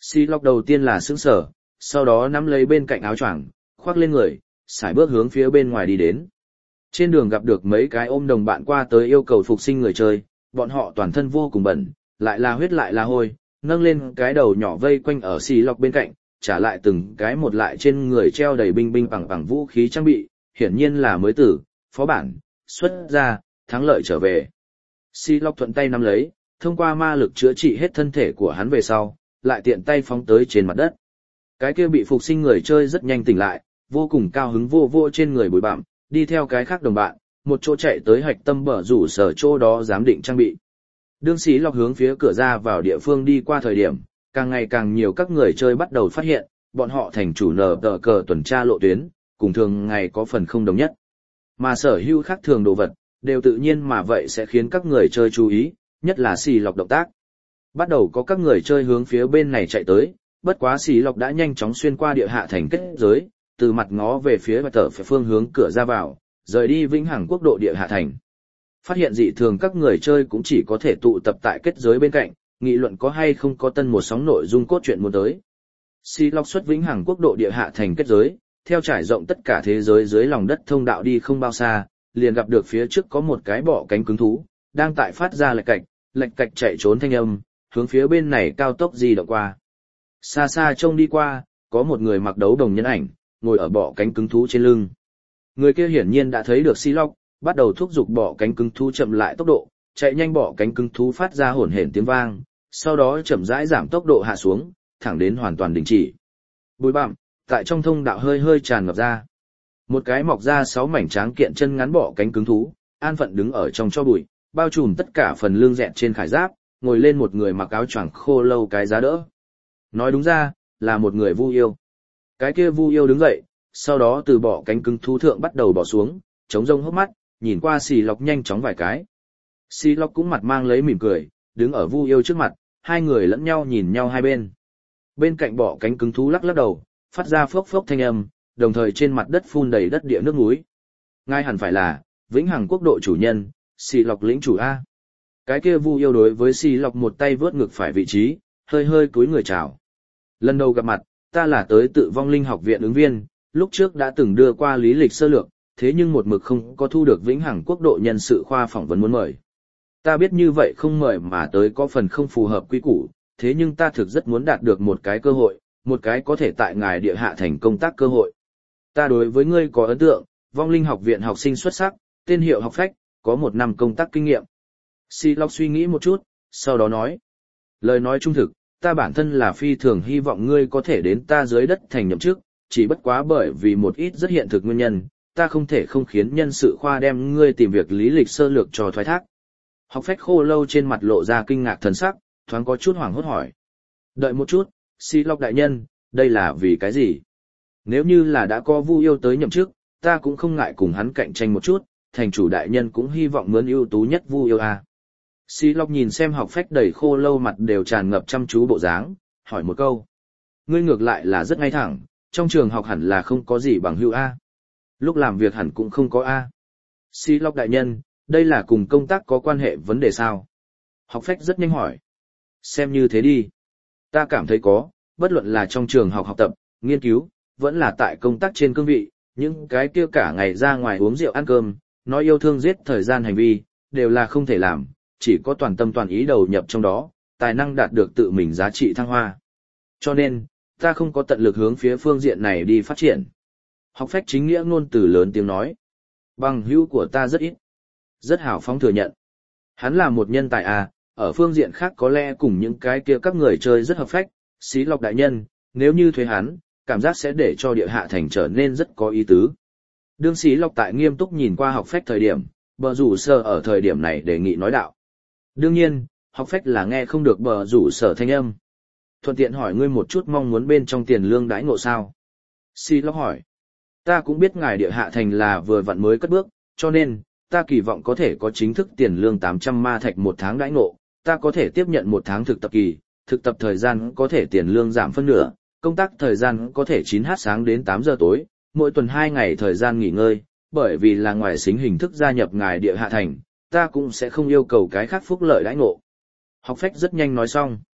Xí Lộc đầu tiên là sững sờ, sau đó nắm lấy bên cạnh áo choàng, khoác lên người, sải bước hướng phía bên ngoài đi đến. Trên đường gặp được mấy cái ôm đồng bạn qua tới yêu cầu phục sinh người chơi, bọn họ toàn thân vô cùng bẩn, lại là huyết lại là hôi, nâng lên cái đầu nhỏ vây quanh ở Xí Lộc bên cạnh, trả lại từng cái một lại trên người treo đầy binh binh bằng bằng vũ khí trang bị, hiển nhiên là mới tử, phó bản, xuất ra, thắng lợi trở về. Xí Lộc thuận tay nắm lấy, thông qua ma lực chữa trị hết thân thể của hắn về sau, lại tiện tay phóng tới trên mặt đất. Cái kia bị phục sinh người chơi rất nhanh tỉnh lại, vô cùng cao hứng vô vô trên người bụi bặm, đi theo cái khác đồng bạn, một chỗ chạy tới hạch tâm bờ rủ sở chỗ đó giám định trang bị. Đương Xí Lộc hướng phía cửa ra vào địa phương đi qua thời điểm, càng ngày càng nhiều các người chơi bắt đầu phát hiện, bọn họ thành chủ nở tờ cờ tuần tra lộ tuyến, cùng thường ngày có phần không đồng nhất. Mà sở hữu khác thường đồ vật, đều tự nhiên mà vậy sẽ khiến các người chơi chú ý, nhất là Xí Lộc động tác. Bắt đầu có các người chơi hướng phía bên này chạy tới, bất quá Xí Lộc đã nhanh chóng xuyên qua địa hạ thành kết giới, từ mặt ngó về phía và tờ phương hướng cửa ra vào, rời đi vĩnh hằng quốc độ địa hạ thành. Phát hiện dị thường các người chơi cũng chỉ có thể tụ tập tại kết giới bên cạnh, nghị luận có hay không có tân một sóng nội dung cốt truyện muốn tới. Xí Lộc xuất vĩnh hằng quốc độ địa hạ thành kết giới, theo trải rộng tất cả thế giới dưới lòng đất thông đạo đi không bao xa, liền gặp được phía trước có một cái bọ cánh cứng thú, đang tại phát ra lệch cạch, lệch cạch chạy trốn thanh âm, hướng phía bên này cao tốc di động qua. Xa xa trông đi qua, có một người mặc đấu đồng nhân ảnh, ngồi ở bọ cánh cứng thú trên lưng. Người kia hiển nhiên đã thấy được Xí Lộc, bắt đầu thúc giục bọ cánh cứng thú chậm lại tốc độ, chạy nhanh bọ cánh cứng thú phát ra hổn hển tiếng vang, sau đó chậm rãi giảm tốc độ hạ xuống, thẳng đến hoàn toàn đình chỉ. Bụi bặm tại trong thông đạo hơi hơi tràn ngập ra. Một cái mọc ra sáu mảnh tráng kiện chân ngắn bọ cánh cứng thú, an phận đứng ở trong cho bụi, bao trùm tất cả phần lưng dẹt trên khải giáp, ngồi lên một người mặc áo choàng khô lâu cái giá đỡ. Nói đúng ra, là một người Vu Yêu. Cái kia Vu Yêu đứng dậy, sau đó từ bọ cánh cứng thú thượng bắt đầu bỏ xuống, chống rông hốc mắt, nhìn qua Xí Lộc nhanh chóng vài cái. Xí Lộc cũng mặt mang lấy mỉm cười, đứng ở Vu Yêu trước mặt, hai người lẫn nhau nhìn nhau hai bên. Bên cạnh bọ cánh cứng thú lắc lắc đầu, phát ra phốc phốc thanh âm, đồng thời trên mặt đất phun đầy đất địa nước núi. Ngay hẳn phải là vĩnh hằng quốc độ chủ nhân, Xí Lộc lĩnh chủ a. Cái kia Vu Yêu đối với Xí Lộc một tay vớt ngực phải vị trí, hơi hơi cúi người chào. Lần đầu gặp mặt, ta là tới tự vong linh học viện ứng viên, lúc trước đã từng đưa qua lý lịch sơ lược, thế nhưng một mực không có thu được vĩnh hằng quốc độ nhân sự khoa phỏng vấn muốn mời. Ta biết như vậy không mời mà tới có phần không phù hợp quy củ, thế nhưng ta thực rất muốn đạt được một cái cơ hội, một cái có thể tại ngài địa hạ thành công tác cơ hội. Ta đối với ngươi có ấn tượng, vong linh học viện học sinh xuất sắc, tên hiệu học phách, có một năm công tác kinh nghiệm. Xí Lộc suy nghĩ một chút, sau đó nói. Lời nói trung thực, ta bản thân là phi thường hy vọng ngươi có thể đến ta dưới đất thành nhậm chức, chỉ bất quá bởi vì một ít rất hiện thực nguyên nhân, ta không thể không khiến nhân sự khoa đem ngươi tìm việc lý lịch sơ lược cho thoái thác. Học phách khô lâu trên mặt lộ ra kinh ngạc thần sắc, thoáng có chút hoảng hốt hỏi. Đợi một chút, Xí Lộc đại nhân, đây là vì cái gì? Nếu như là đã có Vu Yêu tới nhậm chức, ta cũng không ngại cùng hắn cạnh tranh một chút, thành chủ đại nhân cũng hy vọng mướn ưu tú nhất Vu Yêu à. Xí Lộc nhìn xem học phách đầy khô lâu mặt đều tràn ngập chăm chú bộ dáng, hỏi một câu. Ngươi ngược lại là rất ngay thẳng, trong trường học hẳn là không có gì bằng hữu A. Lúc làm việc hẳn cũng không có A. Xí Lộc đại nhân, đây là cùng công tác có quan hệ vấn đề sao? Học phách rất nhanh hỏi. Xem như thế đi. Ta cảm thấy có, bất luận là trong trường học học tập, nghiên cứu, vẫn là tại công tác trên cương vị, những cái kia cả ngày ra ngoài uống rượu ăn cơm, nói yêu thương giết thời gian hành vi, đều là không thể làm, chỉ có toàn tâm toàn ý đầu nhập trong đó, tài năng đạt được tự mình giá trị thăng hoa. Cho nên, ta không có tận lực hướng phía phương diện này đi phát triển. Học phách chính nghĩa ngôn từ lớn tiếng nói. Bằng hữu của ta rất ít. Rất hào phóng thừa nhận. Hắn là một nhân tài à, ở phương diện khác có lẽ cùng những cái kia các người chơi rất hợp phách, Xí Lộc đại nhân, nếu như thuế hắn, cảm giác sẽ để cho địa hạ thành trở nên rất có ý tứ. Đương Xí Lộc tại nghiêm túc nhìn qua học phách thời điểm, bờ rủ sở ở thời điểm này đề nghị nói đạo. Đương nhiên, học phách là nghe không được bờ rủ sở thanh âm. Thuận tiện hỏi ngươi một chút mong muốn bên trong tiền lương đãi ngộ sao? Xí Lộc hỏi. Ta cũng biết ngài địa hạ thành là vừa vặn mới cất bước, cho nên, ta kỳ vọng có thể có chính thức tiền lương tám trăm ma thạch một tháng đãi ngộ, ta có thể tiếp nhận một tháng thực tập kỳ, thực tập thời gian có thể tiền lương giảm phân nửa, công tác thời gian có thể chín h sáng đến tám giờ tối, mỗi tuần hai ngày thời gian nghỉ ngơi, bởi vì là ngoài xính hình thức gia nhập ngài địa hạ thành, ta cũng sẽ không yêu cầu cái khác phúc lợi đãi ngộ. Học phách rất nhanh nói xong.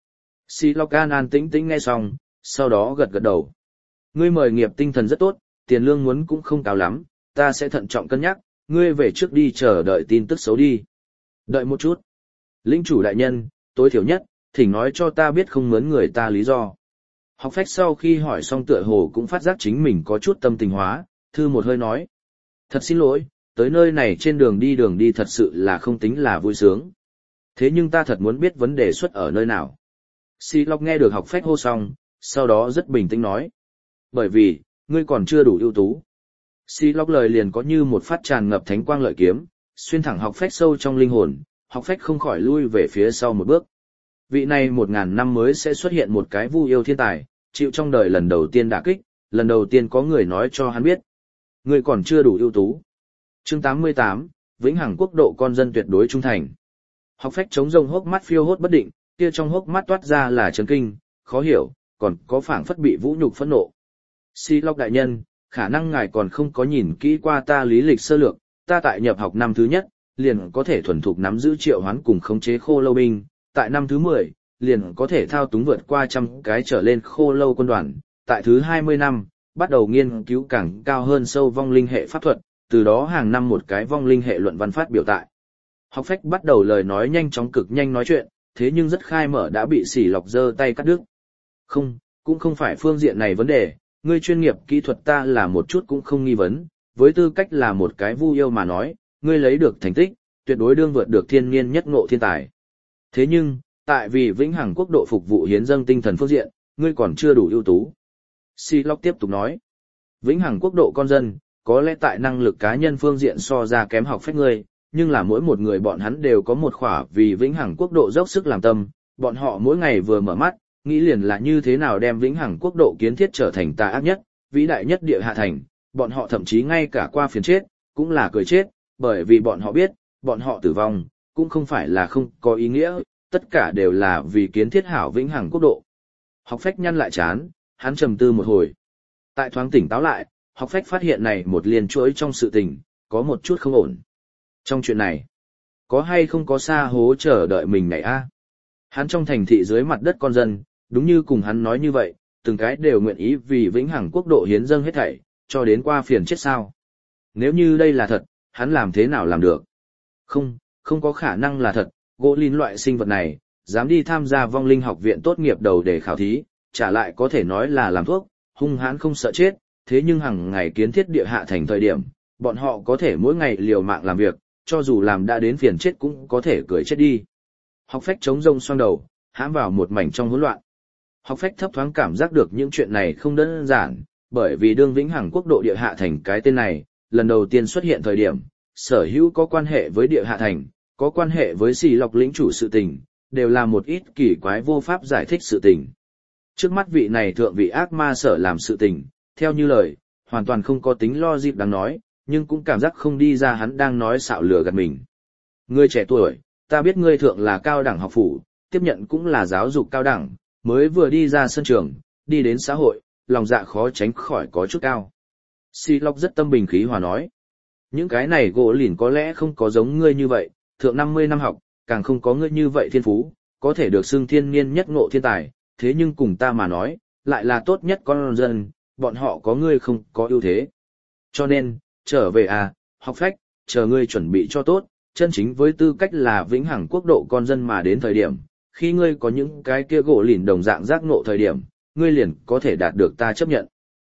Xì Lọc an an tĩnh tĩnh nghe xong, sau đó gật gật đầu. Ngươi mời nghiệp tinh thần rất tốt, tiền lương muốn cũng không cao lắm, ta sẽ thận trọng cân nhắc, ngươi về trước đi chờ đợi tin tức xấu đi. Đợi một chút. Lĩnh chủ đại nhân, tối thiểu nhất, thỉnh nói cho ta biết không mướn người ta lý do. Học phách sau khi hỏi xong tựa hồ cũng phát giác chính mình có chút tâm tình hóa, thư một hơi nói. Thật xin lỗi, tới nơi này trên đường đi đường đi thật sự là không tính là vui sướng. Thế nhưng ta thật muốn biết vấn đề xuất ở nơi nào. Xì Lọc nghe được học phách hô xong, sau đó rất bình tĩnh nói. Bởi vì, ngươi còn chưa đủ ưu tú. Xì Lọc lời liền có như một phát tràn ngập thánh quang lợi kiếm, xuyên thẳng học phách sâu trong linh hồn, học phách không khỏi lui về phía sau một bước. Vị này một ngàn năm mới sẽ xuất hiện một cái vu yêu thiên tài, chịu trong đời lần đầu tiên đả kích, lần đầu tiên có người nói cho hắn biết. Ngươi còn chưa đủ ưu tú. Chương tám mươi tám, Vĩnh Hằng quốc độ con dân tuyệt đối trung thành. Học phách chống rông hốc mắt phiêu hốt bất định, kia trong hốc mắt toát ra là chấn kinh, khó hiểu, còn có phảng phất bị vũ nhục phẫn nộ. Xì Lọc đại nhân, khả năng ngài còn không có nhìn kỹ qua ta lý lịch sơ lược, ta tại nhập học năm thứ nhất, liền có thể thuần thục nắm giữ triệu hoán cùng khống chế khô lâu binh, tại năm thứ mười, liền có thể thao túng vượt qua trăm cái trở lên khô lâu quân đoàn, tại thứ hai mươi năm, bắt đầu nghiên cứu càng cao hơn sâu vong linh hệ pháp thuật, từ đó hàng năm một cái vong linh hệ luận văn phát biểu tại. Học phách bắt đầu lời nói nhanh chóng cực nhanh nói chuyện, thế nhưng rất khai mở đã bị Xì Lọc giơ tay cắt đứt. Không, cũng không phải phương diện này vấn đề, ngươi chuyên nghiệp kỹ thuật ta là một chút cũng không nghi vấn, với tư cách là một cái vu yêu mà nói, ngươi lấy được thành tích, tuyệt đối đương vượt được thiên niên nhất ngộ thiên tài. Thế nhưng, tại vì Vĩnh Hằng quốc độ phục vụ hiến dâng tinh thần phương diện, ngươi còn chưa đủ ưu tú. Xì Lọc tiếp tục nói, Vĩnh Hằng quốc độ con dân, có lẽ tại năng lực cá nhân phương diện so ra kém học phách ngươi, nhưng là mỗi một người bọn hắn đều có một khỏa vì Vĩnh Hằng quốc độ dốc sức làm tâm, bọn họ mỗi ngày vừa mở mắt, nghĩ liền là như thế nào đem Vĩnh Hằng quốc độ kiến thiết trở thành tà ác nhất, vĩ đại nhất địa hạ thành, bọn họ thậm chí ngay cả qua phiền chết, cũng là cười chết, bởi vì bọn họ biết, bọn họ tử vong, cũng không phải là không có ý nghĩa, tất cả đều là vì kiến thiết hảo Vĩnh Hằng quốc độ. Học phách nhăn lại chán, hắn trầm tư một hồi. Tại thoáng tỉnh táo lại, học phách phát hiện này một liên chuỗi trong sự tình, có một chút không ổn. Trong chuyện này, có hay không có xa hố chờ đợi mình này a? Hắn trong thành thị dưới mặt đất con dân, đúng như cùng hắn nói như vậy, từng cái đều nguyện ý vì Vĩnh Hằng quốc độ hiến dâng hết thảy, cho đến qua phiền chết sao. Nếu như đây là thật, hắn làm thế nào làm được? Không, không có khả năng là thật, gỗ lìn loại sinh vật này, dám đi tham gia vong linh học viện tốt nghiệp đầu để khảo thí, trả lại có thể nói là làm thuốc, hung hãn không sợ chết, thế nhưng hàng ngày kiến thiết địa hạ thành thời điểm, bọn họ có thể mỗi ngày liều mạng làm việc, cho dù làm đã đến phiền chết cũng có thể cười chết đi. Học phách chống rông xoang đầu, hãm vào một mảnh trong hỗn loạn. Học phách thấp thoáng cảm giác được những chuyện này không đơn giản, bởi vì đương Vĩnh Hằng quốc độ địa hạ thành cái tên này, lần đầu tiên xuất hiện thời điểm, sở hữu có quan hệ với địa hạ thành, có quan hệ với Xì Lọc lĩnh chủ sự tình, đều là một ít kỳ quái vô pháp giải thích sự tình. Trước mắt vị này thượng vị ác ma sở làm sự tình, theo như lời, hoàn toàn không có tính logic đáng nói, nhưng cũng cảm giác không đi ra hắn đang nói xạo lừa gạt mình. Ngươi trẻ tuổi, ta biết ngươi thượng là cao đẳng học phủ, tiếp nhận cũng là giáo dục cao đẳng, mới vừa đi ra sân trường, đi đến xã hội, lòng dạ khó tránh khỏi có chút cao. Xì Lọc rất tâm bình khí hòa nói. Những cái này gỗ lìn có lẽ không có giống ngươi như vậy, thượng năm mươi năm học, càng không có ngươi như vậy thiên phú, có thể được xưng thiên niên nhất ngộ thiên tài, thế nhưng cùng ta mà nói, lại là tốt nhất con dân, bọn họ có ngươi không có ưu thế. Cho nên, trở về à, học phách, chờ ngươi chuẩn bị cho tốt, chân chính với tư cách là Vĩnh Hằng quốc độ con dân mà đến thời điểm, khi ngươi có những cái kia gỗ lìn đồng dạng giác ngộ thời điểm, ngươi liền có thể đạt được ta chấp nhận.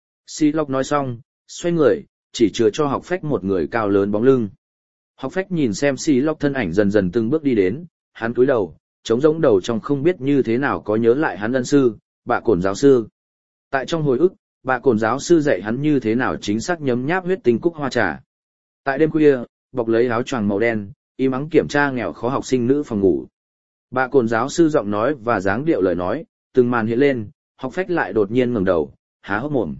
Xì Lọc nói xong, xoay người, chỉ chừa cho học phách một người cao lớn bóng lưng. Học phách nhìn xem Xì Lọc thân ảnh dần dần từng bước đi đến, hắn cúi đầu, trống rỗng đầu trong không biết như thế nào có nhớ lại hắn ân sư, Bạ Cổn giáo sư. Tại trong hồi ức, Bạ Cổn giáo sư dạy hắn như thế nào chính xác nhấm nháp huyết tinh cúc hoa trà. Tại đêm khuya, bọc lấy áo choàng màu đen, im ắng kiểm tra nghèo khó học sinh nữ phòng ngủ. Bạ Cổn giáo sư giọng nói và dáng điệu lời nói, từng màn hiện lên, học phách lại đột nhiên ngẩng đầu, há hốc mồm.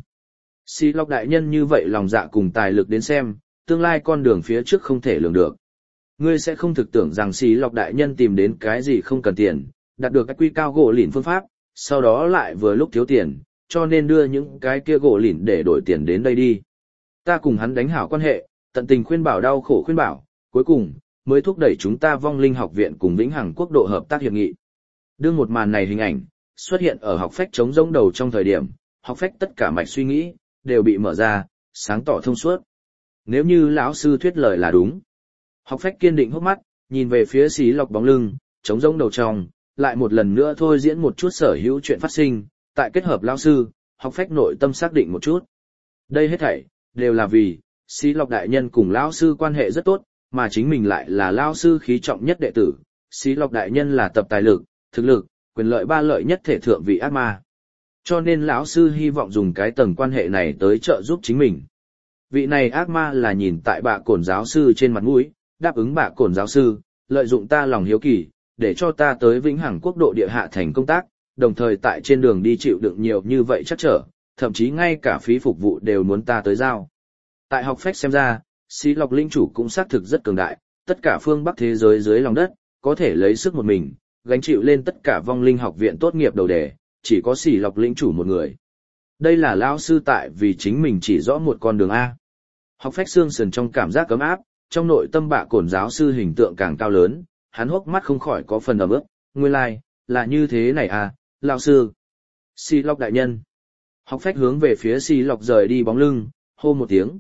Xì Lọc đại nhân như vậy lòng dạ cùng tài lực đến xem, tương lai con đường phía trước không thể lường được. Ngươi sẽ không thực tưởng rằng Xì Lọc đại nhân tìm đến cái gì không cần tiền, đạt được cái quy cao gỗ lìn phương pháp, sau đó lại vừa lúc thiếu tiền, cho nên đưa những cái kia gỗ lìn để đổi tiền đến đây đi. Ta cùng hắn đánh hảo quan hệ, tận tình khuyên bảo đau khổ khuyên bảo, cuối cùng mới thúc đẩy chúng ta vong linh học viện cùng Vĩnh Hằng quốc độ hợp tác hiệp nghị. Đương một màn này hình ảnh, xuất hiện ở học phách chống rỗng đầu trong thời điểm, học phách tất cả mạch suy nghĩ, đều bị mở ra, sáng tỏ thông suốt. Nếu như lão sư thuyết lời là đúng. Học phách kiên định hốc mắt, nhìn về phía xí lọc bóng lưng, chống rỗng đầu trong, lại một lần nữa thôi diễn một chút sở hữu chuyện phát sinh, tại kết hợp lão sư, học phách nội tâm xác định một chút. Đây hết thảy, đều là vì, xí lọc đại nhân cùng lão sư quan hệ rất tốt, mà chính mình lại là lão sư khí trọng nhất đệ tử. Xí lọc đại nhân là tập tài lực, thực lực, quyền lợi ba lợi nhất thể thượng vị ác ma. Cho nên lão sư hy vọng dùng cái tầng quan hệ này tới trợ giúp chính mình. Vị này ác ma là nhìn tại bạ cổn giáo sư trên mặt mũi, đáp ứng bạ cổn giáo sư, lợi dụng ta lòng hiếu kỳ, để cho ta tới vĩnh hằng quốc độ địa hạ thành công tác, đồng thời tại trên đường đi chịu đựng nhiều như vậy chắc trở, thậm chí ngay cả phí phục vụ đều muốn ta tới giao. Tại học phách xem ra, xí lọc linh chủ cũng xác thực rất cường đại, tất cả phương Bắc thế giới dưới lòng đất, có thể lấy sức một mình, gánh chịu lên tất cả vong linh học viện tốt nghiệp đầu đề, chỉ có xỉ lọc lĩnh chủ một người. Đây là lão sư tại vì chính mình chỉ rõ một con đường A. Học phách xương sườn trong cảm giác cấm áp, trong nội tâm bạ cổn giáo sư hình tượng càng cao lớn, hắn hốc mắt không khỏi có phần ẩm ướt, nguyên lai, like, là như thế này à, lão sư. Xỉ lọc đại nhân. Học phách hướng về phía xỉ lọc rời đi bóng lưng, hô một tiếng.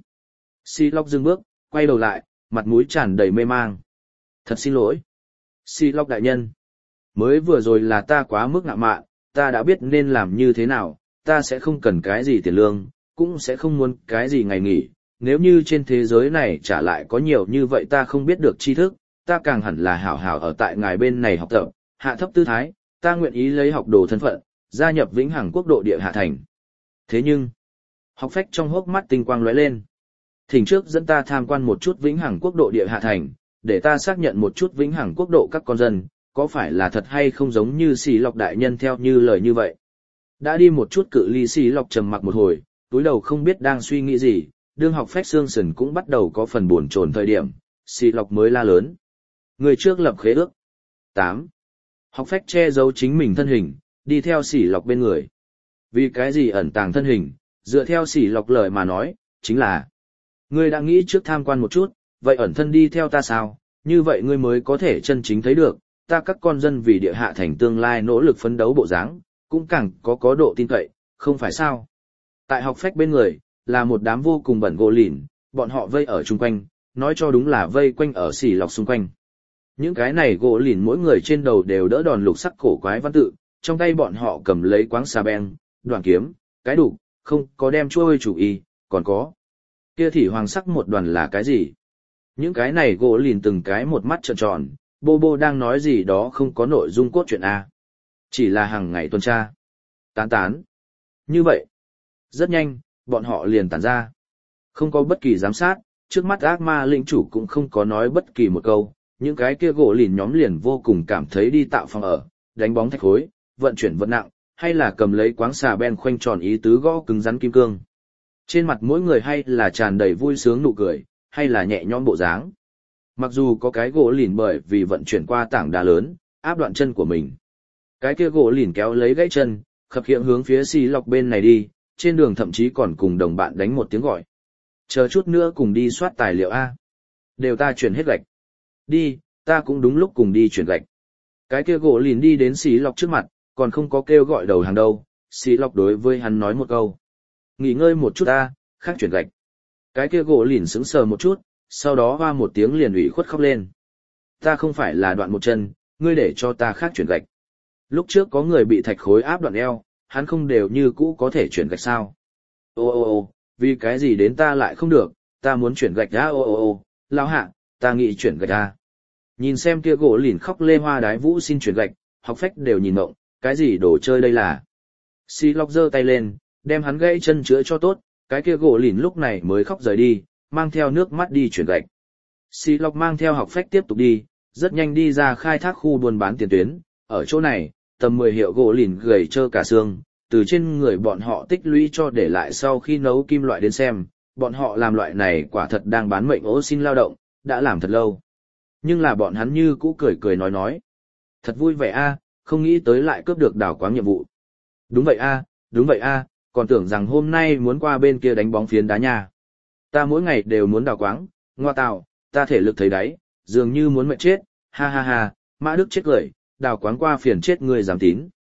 Xỉ lọc dừng bước, quay đầu lại, mặt mũi tràn đầy mê mang. Thật xin lỗi. Xỉ lọc đại nhân. Mới vừa rồi là ta quá mức ngạ mạn, ta đã biết nên làm như thế nào, ta sẽ không cần cái gì tiền lương, cũng sẽ không muốn cái gì ngày nghỉ. Nếu như trên thế giới này trả lại có nhiều như vậy ta không biết được tri thức, ta càng hẳn là hảo hảo ở tại ngài bên này học tập, hạ thấp tư thái, ta nguyện ý lấy học đồ thân phận, gia nhập vĩnh hằng quốc độ địa hạ thành. Thế nhưng, học phách trong hốc mắt tinh quang lóe lên. Thỉnh trước dẫn ta tham quan một chút vĩnh hằng quốc độ địa hạ thành, để ta xác nhận một chút vĩnh hằng quốc độ các con dân, có phải là thật hay không giống như xì lọc đại nhân theo như lời như vậy. Đã đi một chút cự ly xì lọc trầm mặc một hồi, túi đầu không biết đang suy nghĩ gì, đương học phách xương sườn cũng bắt đầu có phần buồn chồn thời điểm, xì lọc mới la lớn. Người trước lập khế ước. tám. Học phách che giấu chính mình thân hình, đi theo xì lọc bên người. Vì cái gì ẩn tàng thân hình, dựa theo xì lọc lời mà nói, chính là ngươi đã nghĩ trước tham quan một chút, vậy ẩn thân đi theo ta sao, như vậy ngươi mới có thể chân chính thấy được, ta các con dân vì địa hạ thành tương lai nỗ lực phấn đấu bộ dáng, cũng càng có có độ tin cậy, không phải sao. Tại học phách bên người, là một đám vô cùng bẩn gỗ lìn, bọn họ vây ở chung quanh, nói cho đúng là vây quanh ở xỉ lọc xung quanh. Những cái này gỗ lìn mỗi người trên đầu đều đỡ đòn lục sắc cổ quái văn tự, trong tay bọn họ cầm lấy quáng xà beng, đoàn kiếm, cái đục, không có đem chuôi chủ y, còn có. Kia thì hoàng sắc một đoàn là cái gì? Những cái này gỗ lìn từng cái một mắt trợn tròn, bô bô đang nói gì đó không có nội dung cốt truyện A. Chỉ là hàng ngày tuần tra. Tán tán. Như vậy. Rất nhanh, bọn họ liền tản ra. Không có bất kỳ giám sát, trước mắt ác ma lĩnh chủ cũng không có nói bất kỳ một câu. Những cái kia gỗ lìn nhóm liền vô cùng cảm thấy đi tạo phòng ở, đánh bóng thạch khối, vận chuyển vật nặng, hay là cầm lấy quáng xà ben khoanh tròn ý tứ gõ cứng rắn kim cương. Trên mặt mỗi người hay là tràn đầy vui sướng nụ cười, hay là nhẹ nhõm bộ dáng. Mặc dù có cái gỗ lìn bởi vì vận chuyển qua tảng đá lớn, áp đoạn chân của mình. Cái kia gỗ lìn kéo lấy gãy chân, khập khiễng hướng phía xì lọc bên này đi, trên đường thậm chí còn cùng đồng bạn đánh một tiếng gọi. Chờ chút nữa cùng đi soát tài liệu A. Đều ta chuyển hết gạch. Đi, ta cũng đúng lúc cùng đi chuyển gạch. Cái kia gỗ lìn đi đến xì lọc trước mặt, còn không có kêu gọi đầu hàng đâu. Xì lọc đối với hắn nói một câu. Nghỉ ngơi một chút ta, khác chuyển gạch. Cái kia gỗ lìn sững sờ một chút, sau đó hoa một tiếng liền ủy khuất khóc lên. Ta không phải là đoạn một chân, ngươi để cho ta khác chuyển gạch. Lúc trước có người bị thạch khối áp đoạn eo, hắn không đều như cũ có thể chuyển gạch sao. Ô ô ô, vì cái gì đến ta lại không được, ta muốn chuyển gạch ra ô ô ô, lão hạ, ta nghĩ chuyển gạch ra. Nhìn xem kia gỗ lìn khóc lê hoa đái vũ xin chuyển gạch, học phách đều nhìn mộng, cái gì đồ chơi đây là. Xì lọc giơ tay lên, đem hắn gãy chân chữa cho tốt, cái kia gỗ lìn lúc này mới khóc rời đi, mang theo nước mắt đi chuyển gạch. Xì lọc mang theo học phách tiếp tục đi, rất nhanh đi ra khai thác khu buôn bán tiền tuyến, ở chỗ này, tầm mười hiệu gỗ lìn gầy trơ cả xương, từ trên người bọn họ tích lũy cho để lại sau khi nấu kim loại đến xem, bọn họ làm loại này quả thật đang bán mệnh ố xin lao động, đã làm thật lâu. Nhưng là bọn hắn như cũ cười cười nói nói. Thật vui vẻ a, không nghĩ tới lại cướp được đảo quáng nhiệm vụ. Đúng vậy a, đúng vậy a, còn tưởng rằng hôm nay muốn qua bên kia đánh bóng phiến đá nha. Ta mỗi ngày đều muốn đào quáng, ngoa tạo, ta thể lực thấy đáy, dường như muốn mệt chết, ha ha ha, Mã Đức chết cười, đào quáng qua phiền chết người giảm tín.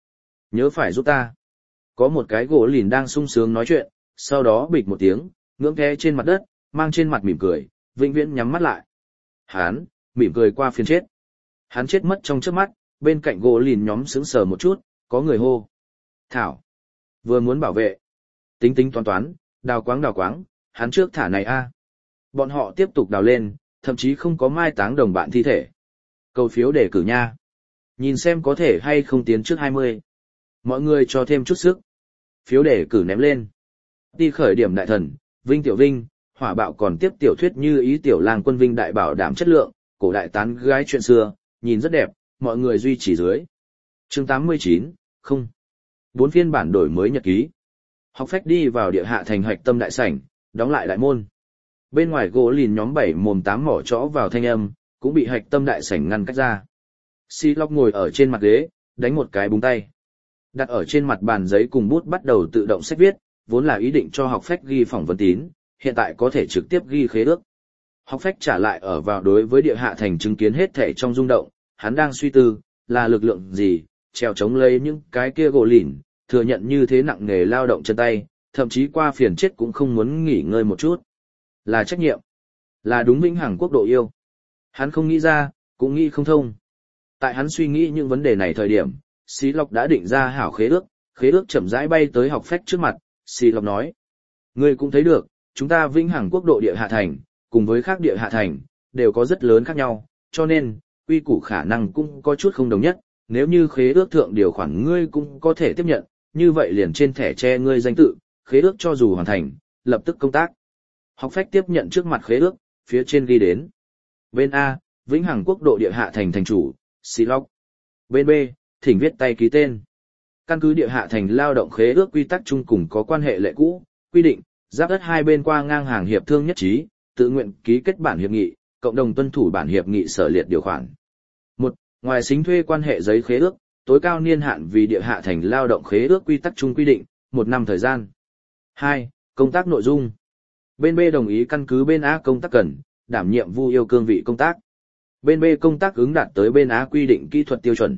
Nhớ phải giúp ta. Có một cái gỗ lìn đang sung sướng nói chuyện, sau đó bịch một tiếng, ngưỡng té trên mặt đất, mang trên mặt mỉm cười, vĩnh viễn nhắm mắt lại. Hán, mỉm cười qua phiền chết. Hắn chết mất trong chớp mắt, bên cạnh gỗ lìn nhóm sững sờ một chút, có người hô. Thảo. Vừa muốn bảo vệ. Tính tính toán toán, đào quáng đào quáng, hắn trước thả này a. Bọn họ tiếp tục đào lên, thậm chí không có mai táng đồng bạn thi thể. Cầu phiếu để cử nha. Nhìn xem có thể hay không tiến trước hai mươi. Mọi người cho thêm chút sức. Phiếu để cử ném lên. Đi khởi điểm đại thần, Vinh Tiểu Vinh, hỏa bạo còn tiếp tiểu thuyết như ý tiểu lang quân Vinh đại bảo đảm chất lượng, cổ đại tán gái chuyện xưa, nhìn rất đẹp, mọi người duy trì dưới. Chương tám mươi chín, không. Bốn phiên bản đổi mới nhật ký. Học phách đi vào địa hạ thành hạch tâm đại sảnh, đóng lại đại môn. Bên ngoài gỗ lìn nhóm bảy mồm tám mỏ chõ vào thanh âm, cũng bị hạch tâm đại sảnh ngăn cách ra. Si Lóc ngồi ở trên mặt ghế, đánh một cái búng tay. Đặt ở trên mặt bàn giấy cùng bút bắt đầu tự động sách viết, vốn là ý định cho học phách ghi phỏng vấn tín, hiện tại có thể trực tiếp ghi khế ước. Học phách trả lại ở vào đối với địa hạ thành chứng kiến hết thể trong rung động, hắn đang suy tư, là lực lượng gì, treo chống lấy những cái kia gỗ lìn, thừa nhận như thế nặng nghề lao động chân tay, thậm chí qua phiền chết cũng không muốn nghỉ ngơi một chút. Là trách nhiệm, là đúng vĩnh hằng quốc độ yêu. Hắn không nghĩ ra, cũng nghĩ không thông. Tại hắn suy nghĩ những vấn đề này thời điểm, Xí Lộc đã định ra hảo khế ước, khế ước chậm rãi bay tới học phách trước mặt, Xí Lộc nói. Ngươi cũng thấy được, chúng ta vĩnh hằng quốc độ địa hạ thành, cùng với khác địa hạ thành, đều có rất lớn khác nhau, cho nên, quy củ khả năng cũng có chút không đồng nhất, nếu như khế ước thượng điều khoản ngươi cũng có thể tiếp nhận, như vậy liền trên thẻ che ngươi danh tự, khế ước cho dù hoàn thành, lập tức công tác. Học phách tiếp nhận trước mặt khế ước, phía trên ghi đến. Bên A, vĩnh hằng quốc độ địa hạ thành thành chủ, Xí Lộc. Bên B, thỉnh viết tay ký tên. Căn cứ địa hạ thành lao động khế ước quy tắc chung cùng có quan hệ lệ cũ, quy định, giáp đất hai bên qua ngang hàng hiệp thương nhất trí, tự nguyện ký kết bản hiệp nghị, cộng đồng tuân thủ bản hiệp nghị sở liệt điều khoản. Một, ngoài xính thuê quan hệ giấy khế ước, tối cao niên hạn vì địa hạ thành lao động khế ước quy tắc chung quy định, một năm thời gian. Hai, công tác nội dung. Bên B đồng ý căn cứ bên A công tác cần, đảm nhiệm vu yêu cương vị công tác. Bên B công tác ứng đạt tới bên A quy định kỹ thuật tiêu chuẩn.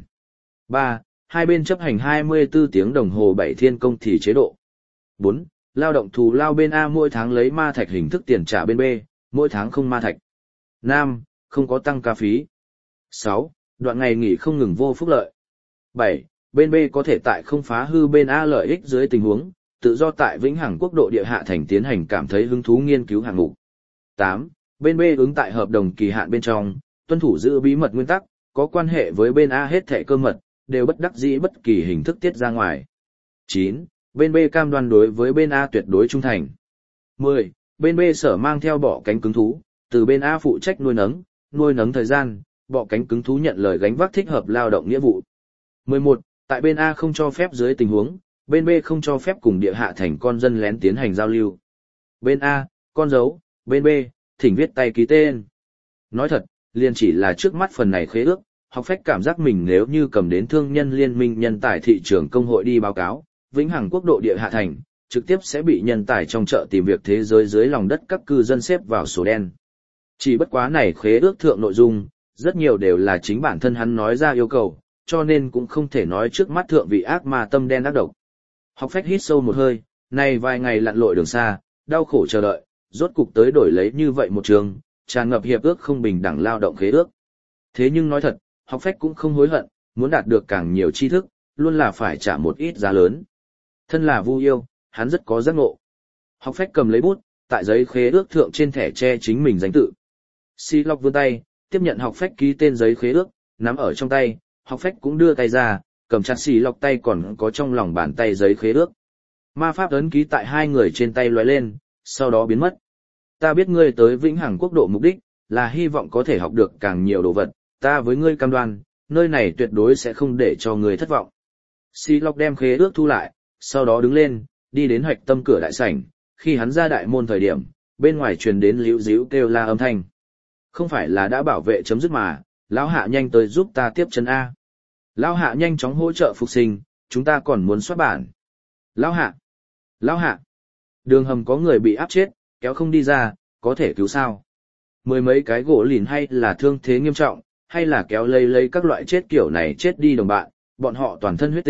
Ba, hai bên chấp hành hai mươi tư tiếng đồng hồ bảy thiên công thì chế độ. Bốn, lao động thù lao bên A mỗi tháng lấy ma thạch hình thức tiền trả bên B, mỗi tháng không ma thạch. Năm, không có tăng ca phí. Sáu, đoạn ngày nghỉ không ngừng vô phúc lợi. Bảy, bên B có thể tại không phá hư bên A lợi ích dưới tình huống, tự do tại vĩnh hằng quốc độ địa hạ thành tiến hành cảm thấy hứng thú nghiên cứu hạng mục. Tám, bên B ứng tại hợp đồng kỳ hạn bên trong, tuân thủ giữ bí mật nguyên tắc, có quan hệ với bên A hết thẻ cơ mật, đều bất đắc dĩ bất kỳ hình thức tiết ra ngoài. Chín, bên B cam đoan đối với bên A tuyệt đối trung thành. Mười, bên B sở mang theo bọ cánh cứng thú, từ bên A phụ trách nuôi nấng, nuôi nấng thời gian, bọ cánh cứng thú nhận lời gánh vác thích hợp lao động nghĩa vụ. Mười một, tại bên A không cho phép dưới tình huống, bên B không cho phép cùng địa hạ thành con dân lén tiến hành giao lưu. Bên A, con dấu, bên B, thỉnh viết tay ký tên. Nói thật, liền chỉ là trước mắt phần này khế ước, học phách cảm giác mình nếu như cầm đến thương nhân liên minh nhân tài thị trường công hội đi báo cáo, vĩnh hằng quốc độ địa hạ thành, trực tiếp sẽ bị nhân tài trong chợ tìm việc thế giới dưới lòng đất các cư dân xếp vào sổ đen. Chỉ bất quá này khế ước thượng nội dung, rất nhiều đều là chính bản thân hắn nói ra yêu cầu, cho nên cũng không thể nói trước mắt thượng vị ác ma tâm đen ác độc. Học phách hít sâu một hơi, này vài ngày lặn lội đường xa, đau khổ chờ đợi, rốt cục tới đổi lấy như vậy một trường, tràn ngập hiệp ước không bình đẳng lao động khế ước. Thế nhưng nói thật, học phách cũng không hối hận, muốn đạt được càng nhiều tri thức, luôn là phải trả một ít giá lớn. Thân là vu yêu, hắn rất có giác ngộ. Học phách cầm lấy bút, tại giấy khế ước thượng trên thẻ che chính mình danh tự. Xí Lộc vươn tay, tiếp nhận học phách ký tên giấy khế ước, nắm ở trong tay, học phách cũng đưa tay ra, cầm chặt Xí Lộc tay còn có trong lòng bàn tay giấy khế ước. Ma pháp ấn ký tại hai người trên tay lóe lên, sau đó biến mất. Ta biết ngươi tới vĩnh hằng quốc độ mục đích, là hy vọng có thể học được càng nhiều đồ vật, ta với ngươi cam đoan, nơi này tuyệt đối sẽ không để cho ngươi thất vọng. Xí Lộc đem khế ước thu lại, sau đó đứng lên, đi đến hoạch tâm cửa đại sảnh, khi hắn ra đại môn thời điểm, bên ngoài truyền đến líu díu kêu la âm thanh. Không phải là đã bảo vệ chấm dứt mà, lão hạ nhanh tới giúp ta tiếp chân A. Lão hạ nhanh chóng hỗ trợ phục sinh, chúng ta còn muốn soát bản. Lão hạ! Lão hạ! Đường hầm có người bị áp chết, kéo không đi ra, có thể cứu sao? Mười mấy cái gỗ lìn hay là thương thế nghiêm trọng, hay là kéo lây lây các loại chết kiểu này chết đi đồng bạn, bọn họ toàn thân huyết tinh,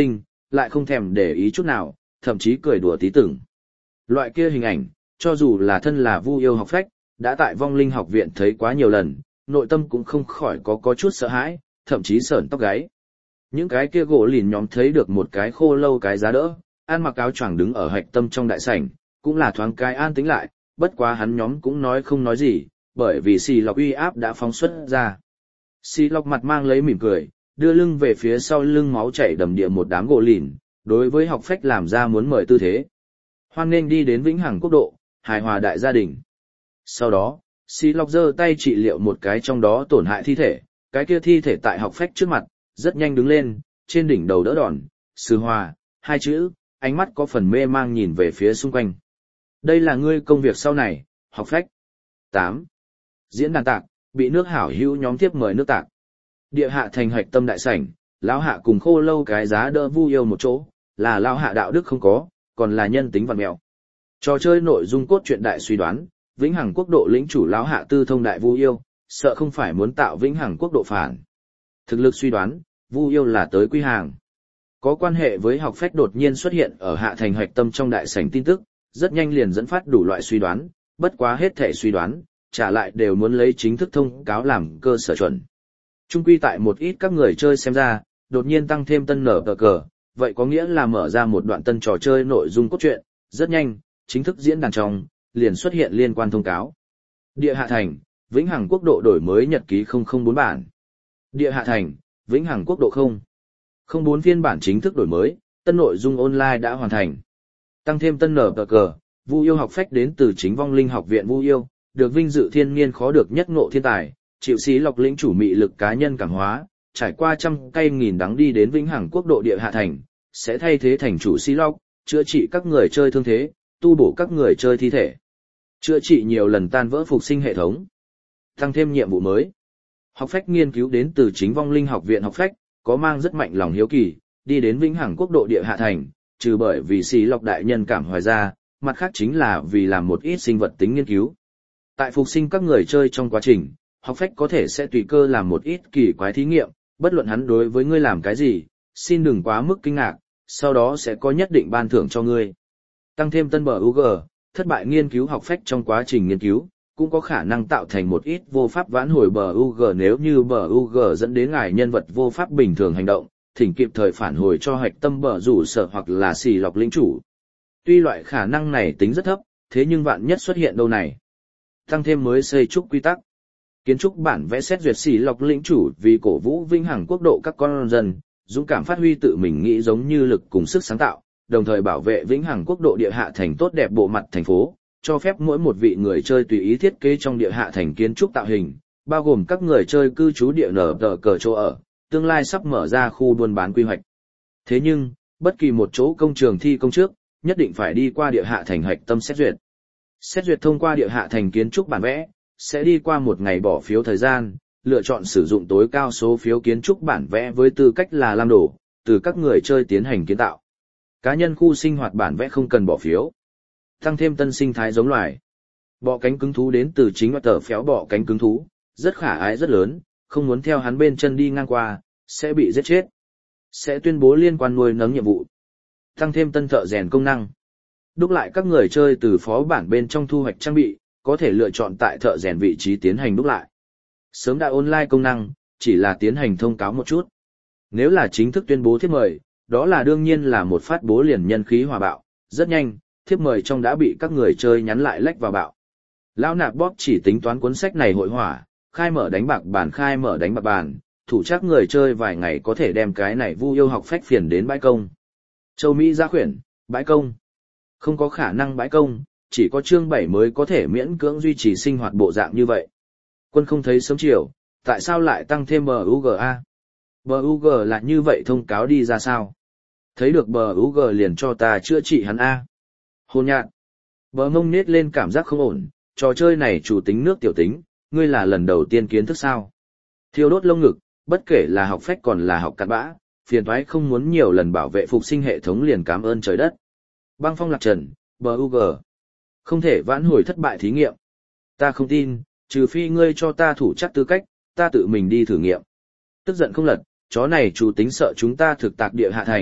lại không thèm để ý chút nào, thậm chí cười đùa tí tưởng. Loại kia hình ảnh, cho dù là thân là Vu Yêu học phách, đã tại Vong Linh học viện thấy quá nhiều lần, nội tâm cũng không khỏi có có chút sợ hãi, thậm chí sởn tóc gáy. Những cái kia gỗ lìn nhóm thấy được một cái khô lâu cái giá đỡ, ăn mặc áo choàng đứng ở hạch tâm trong đại sảnh, cũng là thoáng cái an tĩnh lại, bất quá hắn nhóm cũng nói không nói gì, bởi vì xì lọc uy áp đã phóng xuất ra. Xì lọc mặt mang lấy mỉm cười, đưa lưng về phía sau lưng máu chảy đầm địa một đám gỗ lìn, đối với học phách làm ra muốn mời tư thế. Hoan nghênh đi đến vĩnh hằng quốc độ, hài hòa đại gia đình. Sau đó, xì lọc giơ tay trị liệu một cái trong đó tổn hại thi thể, cái kia thi thể tại học phách trước mặt, rất nhanh đứng lên, trên đỉnh đầu đỡ đòn, sư hòa, hai chữ, ánh mắt có phần mê mang nhìn về phía xung quanh. Đây là ngươi công việc sau này, học phách. tám. Diễn đàn tạc, bị nước hảo hữu nhóm tiếp mời nước tạc. Địa hạ thành hạch tâm đại sảnh, lão hạ cùng khô lâu cái giá đỡ Vu Yêu một chỗ, là lão hạ đạo đức không có, còn là nhân tính vặn mẹo. Trò chơi nội dung cốt truyện đại suy đoán, vĩnh hằng quốc độ lĩnh chủ lão hạ tư thông đại Vu Yêu, sợ không phải muốn tạo vĩnh hằng quốc độ phản. Thực lực suy đoán, Vu Yêu là tới quy hàng. Có quan hệ với học phách đột nhiên xuất hiện ở hạ thành hạch tâm trong đại sảnh tin tức, rất nhanh liền dẫn phát đủ loại suy đoán, bất quá hết thể suy đoán, trả lại đều muốn lấy chính thức thông cáo làm cơ sở chuẩn. Trung quy tại một ít các người chơi xem ra, đột nhiên tăng thêm tân nở cờ cờ, vậy có nghĩa là mở ra một đoạn tân trò chơi nội dung cốt truyện, rất nhanh, chính thức diễn đàn trong, liền xuất hiện liên quan thông cáo. Địa hạ thành, vĩnh hằng quốc độ đổi mới nhật ký không không bốn bản. Địa hạ thành, vĩnh hằng quốc độ không không bốn phiên bản chính thức đổi mới, tân nội dung online đã hoàn thành. Tăng thêm tân nở cờ cờ, Vu Yêu học phách đến từ chính Vong Linh học viện Vu Yêu, được vinh dự thiên niên khó được nhất ngộ thiên tài, chịu xí lọc lĩnh chủ mị lực cá nhân cảm hóa, trải qua trăm cây nghìn đắng đi đến vĩnh hằng quốc độ địa hạ thành, sẽ thay thế thành chủ xí lọc, chữa trị các người chơi thương thế, tu bổ các người chơi thi thể, chữa trị nhiều lần tan vỡ phục sinh hệ thống. Tăng thêm nhiệm vụ mới. Học phách nghiên cứu đến từ chính Vong Linh học viện học phách, có mang rất mạnh lòng hiếu kỳ, đi đến vĩnh hằng quốc độ địa hạ thành, trừ bởi vì xí lọc đại nhân cảm hoài ra, mặt khác chính là vì làm một ít sinh vật tính nghiên cứu. Tại phục sinh các người chơi trong quá trình, học phách có thể sẽ tùy cơ làm một ít kỳ quái thí nghiệm, bất luận hắn đối với ngươi làm cái gì, xin đừng quá mức kinh ngạc, sau đó sẽ có nhất định ban thưởng cho ngươi. Tăng thêm tân bờ u giê, thất bại nghiên cứu học phách trong quá trình nghiên cứu, cũng có khả năng tạo thành một ít vô pháp vãn hồi bờ u giê nếu như bờ u giê dẫn đến ngài nhân vật vô pháp bình thường hành động, thỉnh kịp thời phản hồi cho hạch tâm bờ rủ sở hoặc là xì lọc lĩnh chủ. Tuy loại khả năng này tính rất thấp, thế nhưng vạn nhất xuất hiện đâu này. Tăng thêm mới xây trúc quy tắc. Kiến trúc bản vẽ xét duyệt xì lọc lĩnh chủ vì cổ vũ vinh hằng quốc độ các con dân, dũng cảm phát huy tự mình nghĩ giống như lực cùng sức sáng tạo, đồng thời bảo vệ vĩnh hằng quốc độ địa hạ thành tốt đẹp bộ mặt thành phố, cho phép mỗi một vị người chơi tùy ý thiết kế trong địa hạ thành kiến trúc tạo hình, bao gồm các người chơi cư trú địa nở tờ cờ chỗ ở, tương lai sắp mở ra khu buôn bán quy hoạch. Thế nhưng, bất kỳ một chỗ công trường thi công trước, nhất định phải đi qua địa hạ thành hạch tâm xét duyệt. Xét duyệt thông qua địa hạ thành kiến trúc bản vẽ, sẽ đi qua một ngày bỏ phiếu thời gian, lựa chọn sử dụng tối cao số phiếu kiến trúc bản vẽ với tư cách là làm đổ, từ các người chơi tiến hành kiến tạo. Cá nhân khu sinh hoạt bản vẽ không cần bỏ phiếu. Tăng thêm tân sinh thái giống loài. Bọ cánh cứng thú đến từ chính tờ phéo bọ cánh cứng thú, rất khả ái rất lớn, không muốn theo hắn bên chân đi ngang qua, sẽ bị giết chết. Sẽ tuyên bố liên quan nuôi nấng nhiệm vụ. Tăng thêm tân thợ rèn công năng. Đúc lại các người chơi từ phó bản bên trong thu hoạch trang bị, có thể lựa chọn tại thợ rèn vị trí tiến hành đúc lại. Sớm đã online công năng, chỉ là tiến hành thông cáo một chút. Nếu là chính thức tuyên bố thiếp mời, đó là đương nhiên là một phát bố liền nhân khí hòa bạo, rất nhanh, thiếp mời trong đã bị các người chơi nhắn lại lách vào bạo. Lão nạp bóp chỉ tính toán cuốn sách này hội hỏa, khai mở đánh bạc bàn khai mở đánh bạc bàn, thủ chắc người chơi vài ngày có thể đem cái này Vu Yêu học phách phiền đến bãi công. Châu Mỹ gia khuyển, bãi công. Không có khả năng bãi công, chỉ có chương bảy mới có thể miễn cưỡng duy trì sinh hoạt bộ dạng như vậy. Quân không thấy sớm chiều, tại sao lại tăng thêm bờ u giê a? Bờ u giê là như vậy thông cáo đi ra sao? Thấy được bờ u giê liền cho ta chữa trị hắn a. Hôn nhạn. Bờ mông nết lên cảm giác không ổn, trò chơi này chủ tính nước tiểu tính, ngươi là lần đầu tiên kiến thức sao? Thiêu đốt lông ngực, bất kể là học phách còn là học cặn bã, phiền toái không muốn nhiều lần bảo vệ phục sinh hệ thống liền cảm ơn trời đất. Băng phong lạc trần, bờ u giê. Không thể vãn hồi thất bại thí nghiệm. Ta không tin, trừ phi ngươi cho ta thủ chắc tư cách, ta tự mình đi thử nghiệm. Tức giận không lật, chó này chủ tính sợ chúng ta thực tạc địa hạ thành,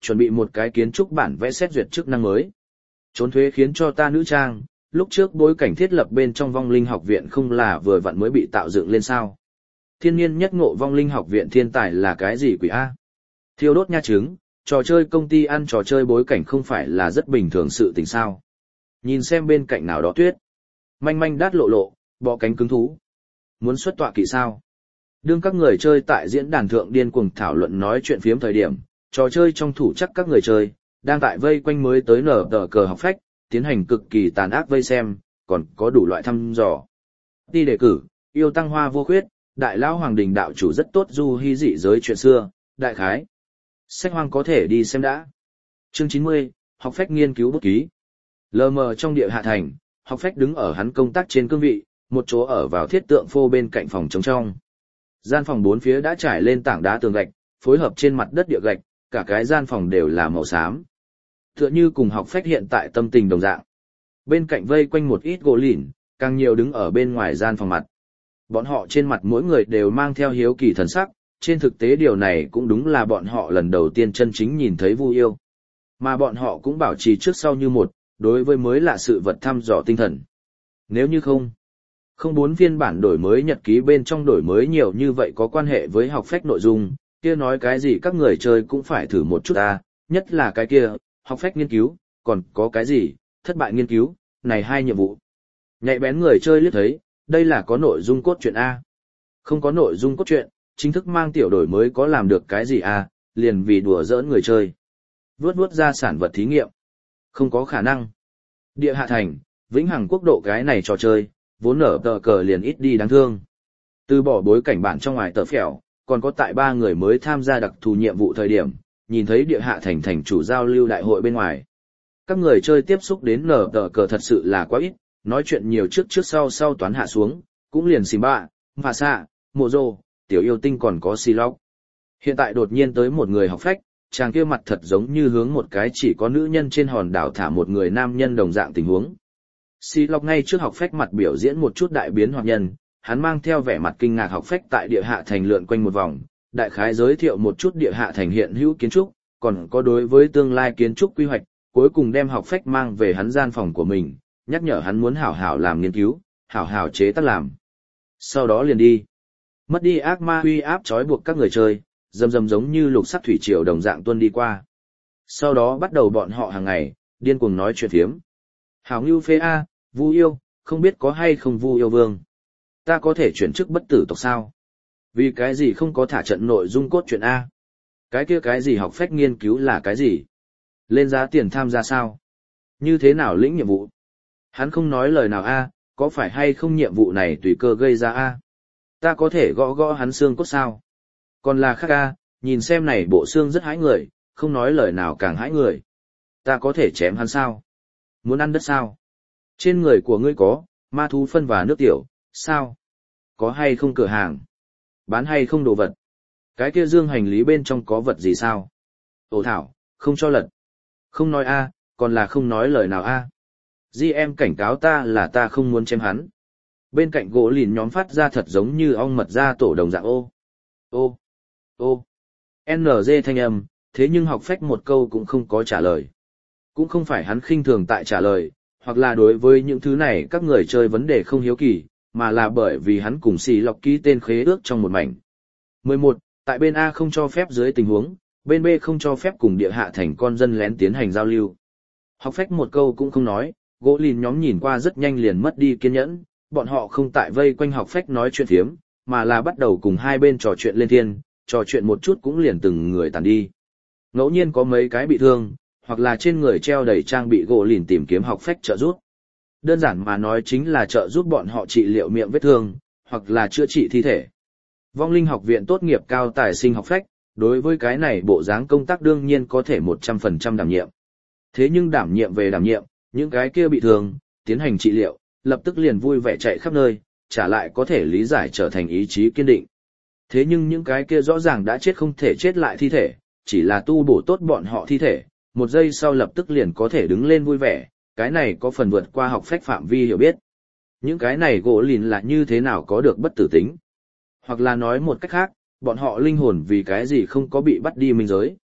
chuẩn bị một cái kiến trúc bản vẽ xét duyệt chức năng mới. Trốn thuế khiến cho ta nữ trang, lúc trước bối cảnh thiết lập bên trong vong linh học viện không là vừa vặn mới bị tạo dựng lên sao. Thiên nhiên nhất ngộ vong linh học viện thiên tài là cái gì quỷ A? Thiêu đốt nha trứng, trò chơi công ty ăn trò chơi bối cảnh không phải là rất bình thường sự tình sao. Nhìn xem bên cạnh nào đó tuyết. Manh manh đát lộ lộ, bọ cánh cứng thú. Muốn xuất tọa kỵ sao? Đương các người chơi tại diễn đàn thượng điên cuồng thảo luận nói chuyện phiếm thời điểm, trò chơi trong thủ chắc các người chơi, đang tại vây quanh mới tới nở tờ cờ học phách, tiến hành cực kỳ tàn ác vây xem, còn có đủ loại thăm dò. Đi đề cử, yêu tăng hoa vô khuyết, đại lão hoàng đình đạo chủ rất tốt du hy dị giới chuyện xưa, đại khái. Sách hoang có thể đi xem đã. Chương chín mươi, học phách nghiên cứu bút ký. Lờ mờ trong địa hạ thành, học phách đứng ở hắn công tác trên cương vị, một chỗ ở vào thiết tượng phô bên cạnh phòng trống trong. Gian phòng bốn phía đã trải lên tảng đá tường gạch, phối hợp trên mặt đất địa gạch, cả cái gian phòng đều là màu xám. Tựa như cùng học phách hiện tại tâm tình đồng dạng. Bên cạnh vây quanh một ít gỗ lỉn, càng nhiều đứng ở bên ngoài gian phòng mặt. Bọn họ trên mặt mỗi người đều mang theo hiếu kỳ thần sắc, trên thực tế điều này cũng đúng là bọn họ lần đầu tiên chân chính nhìn thấy Vu Yêu. Mà bọn họ cũng bảo trì trước sau như một, đối với mới lạ sự vật thăm dò tinh thần. Nếu như không, không bốn phiên bản đổi mới nhật ký bên trong đổi mới nhiều như vậy có quan hệ với học phách nội dung, kia nói cái gì các người chơi cũng phải thử một chút ta, nhất là cái kia, học phách nghiên cứu, còn có cái gì, thất bại nghiên cứu, này hai nhiệm vụ. Nhạy bén người chơi liếc thấy, đây là có nội dung cốt truyện A. Không có nội dung cốt truyện, chính thức mang tiểu đổi mới có làm được cái gì A, liền vì đùa giỡn người chơi. Vướt vướt ra sản vật thí nghiệm. Không có khả năng. Địa hạ thành, vĩnh hằng quốc độ cái này trò chơi, vốn nở tờ cờ liền ít đi đáng thương. Từ bỏ bối cảnh bản trong ngoài tờ phèo, còn có tại ba người mới tham gia đặc thù nhiệm vụ thời điểm, nhìn thấy địa hạ thành thành chủ giao lưu đại hội bên ngoài. Các người chơi tiếp xúc đến nở tờ cờ thật sự là quá ít, nói chuyện nhiều trước trước sau sau toán hạ xuống, cũng liền xìm bạ, phà xạ, mộ rồ, tiểu yêu tinh còn có xì lóc. Hiện tại đột nhiên tới một người học phách, chàng kia mặt thật giống như hướng một cái chỉ có nữ nhân trên hòn đảo thả một người nam nhân đồng dạng tình huống. Xì lóc ngay trước học phách mặt biểu diễn một chút đại biến hoặc nhân, hắn mang theo vẻ mặt kinh ngạc học phách tại địa hạ thành lượn quanh một vòng, đại khái giới thiệu một chút địa hạ thành hiện hữu kiến trúc, còn có đối với tương lai kiến trúc quy hoạch, cuối cùng đem học phách mang về hắn gian phòng của mình, nhắc nhở hắn muốn hảo hảo làm nghiên cứu, hảo hảo chế tác làm. Sau đó liền đi. Mất đi ác ma uy áp trói buộc các người chơi, dầm dầm giống như lục sắc thủy triều đồng dạng tuân đi qua. Sau đó bắt đầu bọn họ hàng ngày, điên cuồng nói chuyện phiếm. Hảo Ngưu phê A, Vu Yêu, không biết có hay không Vu Yêu Vương. Ta có thể chuyển chức bất tử tộc sao? Vì cái gì không có thả trận nội dung cốt truyện A? Cái kia cái gì học phách nghiên cứu là cái gì? Lên giá tiền tham gia sao? Như thế nào lĩnh nhiệm vụ? Hắn không nói lời nào A, có phải hay không nhiệm vụ này tùy cơ gây ra A? Ta có thể gõ gõ hắn xương cốt sao? Còn là khác A, nhìn xem này bộ xương rất hãi người, không nói lời nào càng hãi người. Ta có thể chém hắn sao? Muốn ăn đất sao? Trên người của ngươi có, ma thú phân và nước tiểu, sao? Có hay không cửa hàng? Bán hay không đồ vật? Cái kia dương hành lý bên trong có vật gì sao? Ồ thảo, không cho lật. Không nói A, còn là không nói lời nào A. Di em cảnh cáo ta là ta không muốn chém hắn. Bên cạnh gỗ lìn nhóm phát ra thật giống như ong mật ra tổ đồng dạng ô. Ô. Ô. en giê thanh âm, thế nhưng học phách một câu cũng không có trả lời. Cũng không phải hắn khinh thường tại trả lời, hoặc là đối với những thứ này các người chơi vấn đề không hiếu kỳ, mà là bởi vì hắn cùng xì lọc ký tên khế ước trong một mảnh. mười một. Tại bên A không cho phép dưới tình huống, bên B không cho phép cùng địa hạ thành con dân lén tiến hành giao lưu. Học phách một câu cũng không nói, gỗ lìn nhóm nhìn qua rất nhanh liền mất đi kiên nhẫn, bọn họ không tại vây quanh học phách nói chuyện phiếm, mà là bắt đầu cùng hai bên trò chuyện lên thiên, trò chuyện một chút cũng liền từng người tàn đi. Ngẫu nhiên có mấy cái bị thương, hoặc là trên người treo đầy trang bị gỗ lìn tìm kiếm học phách trợ giúp. Đơn giản mà nói chính là trợ giúp bọn họ trị liệu miệng vết thương, hoặc là chữa trị thi thể. Vong linh học viện tốt nghiệp cao tài sinh học phách, đối với cái này bộ dáng công tác đương nhiên có thể một trăm phần trăm đảm nhiệm. Thế nhưng đảm nhiệm về đảm nhiệm, những cái kia bị thương, tiến hành trị liệu, lập tức liền vui vẻ chạy khắp nơi, trả lại có thể lý giải trở thành ý chí kiên định. Thế nhưng những cái kia rõ ràng đã chết không thể chết lại thi thể, chỉ là tu bổ tốt bọn họ thi thể, một giây sau lập tức liền có thể đứng lên vui vẻ, cái này có phần vượt qua học phách phạm vi hiểu biết. Những cái này gỗ lìn là như thế nào có được bất tử tính? Hoặc là nói một cách khác, bọn họ linh hồn vì cái gì không có bị bắt đi minh giới?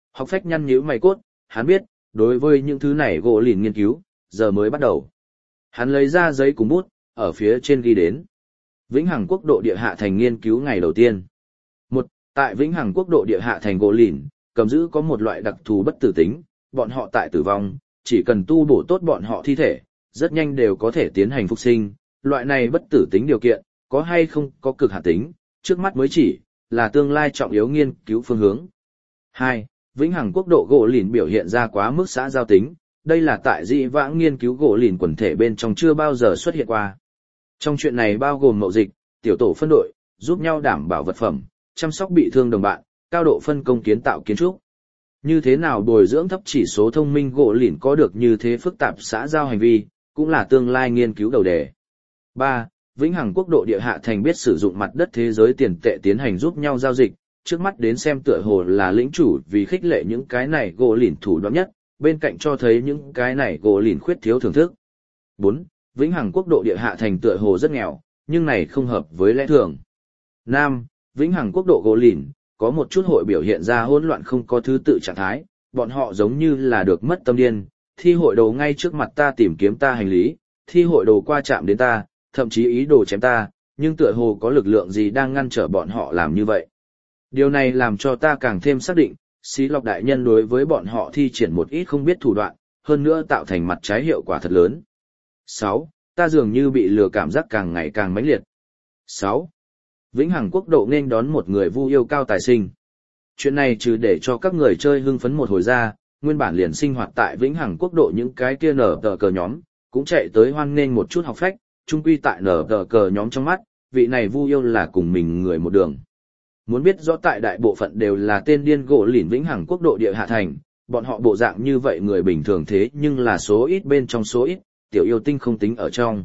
Học phách nhăn nhíu mày cốt, hắn biết, đối với những thứ này gỗ lìn nghiên cứu, giờ mới bắt đầu. Hắn lấy ra giấy cùng bút, ở phía trên ghi đến. Vĩnh Hằng Quốc độ địa hạ thành nghiên cứu ngày đầu tiên. Một, tại Vĩnh Hằng Quốc độ địa hạ thành gỗ lìn, cầm giữ có một loại đặc thù bất tử tính, bọn họ tại tử vong, chỉ cần tu bổ tốt bọn họ thi thể, rất nhanh đều có thể tiến hành phục sinh. Loại này bất tử tính điều kiện, có hay không có cực hạn tính, trước mắt mới chỉ là tương lai trọng yếu nghiên cứu phương hướng. Hai, Vĩnh Hằng Quốc độ gỗ lìn biểu hiện ra quá mức xã giao tính, đây là tại dị vãng nghiên cứu gỗ lìn quần thể bên trong chưa bao giờ xuất hiện qua. Trong chuyện này bao gồm mậu dịch, tiểu tổ phân đội, giúp nhau đảm bảo vật phẩm, chăm sóc bị thương đồng bạn, cao độ phân công kiến tạo kiến trúc. Như thế nào bồi dưỡng thấp chỉ số thông minh gỗ lìn có được như thế phức tạp xã giao hành vi, cũng là tương lai nghiên cứu đầu đề. Ba, Vĩnh Hằng Quốc độ địa hạ thành biết sử dụng mặt đất thế giới tiền tệ tiến hành giúp nhau giao dịch, trước mắt đến xem tựa hồ là lĩnh chủ vì khích lệ những cái này gỗ lìn thủ đoạn nhất, bên cạnh cho thấy những cái này gỗ lìn khuyết thiếu thưởng thức. Bốn, Vĩnh Hằng Quốc độ địa hạ thành tựa hồ rất nghèo, nhưng này không hợp với lẽ thường. Năm, Vĩnh Hằng Quốc độ gỗ lìn, có một chút hội biểu hiện ra hỗn loạn không có thứ tự trạng thái, bọn họ giống như là được mất tâm điên, thi hội đồ ngay trước mặt ta tìm kiếm ta hành lý, thi hội đồ qua chạm đến ta, thậm chí ý đồ chém ta, nhưng tựa hồ có lực lượng gì đang ngăn trở bọn họ làm như vậy. Điều này làm cho ta càng thêm xác định, Xí Lộc đại nhân đối với bọn họ thi triển một ít không biết thủ đoạn, hơn nữa tạo thành mặt trái hiệu quả thật lớn. Sáu, Ta dường như bị lừa cảm giác càng ngày càng mãnh liệt. Sáu, Vĩnh Hằng Quốc độ nên đón một người vu yêu cao tài sinh. Chuyện này trừ để cho các người chơi hưng phấn một hồi ra, nguyên bản liền sinh hoạt tại Vĩnh Hằng Quốc độ những cái kia nở tờ cờ nhóm, cũng chạy tới hoan nghênh một chút học phách, chung quy tại nở tờ cờ nhóm trong mắt, vị này vu yêu là cùng mình người một đường. Muốn biết rõ tại đại bộ phận đều là tên điên gỗ lìn Vĩnh Hằng Quốc độ địa hạ thành, bọn họ bộ dạng như vậy người bình thường thế nhưng là số ít bên trong số ít, tiểu yêu tinh không tính ở trong.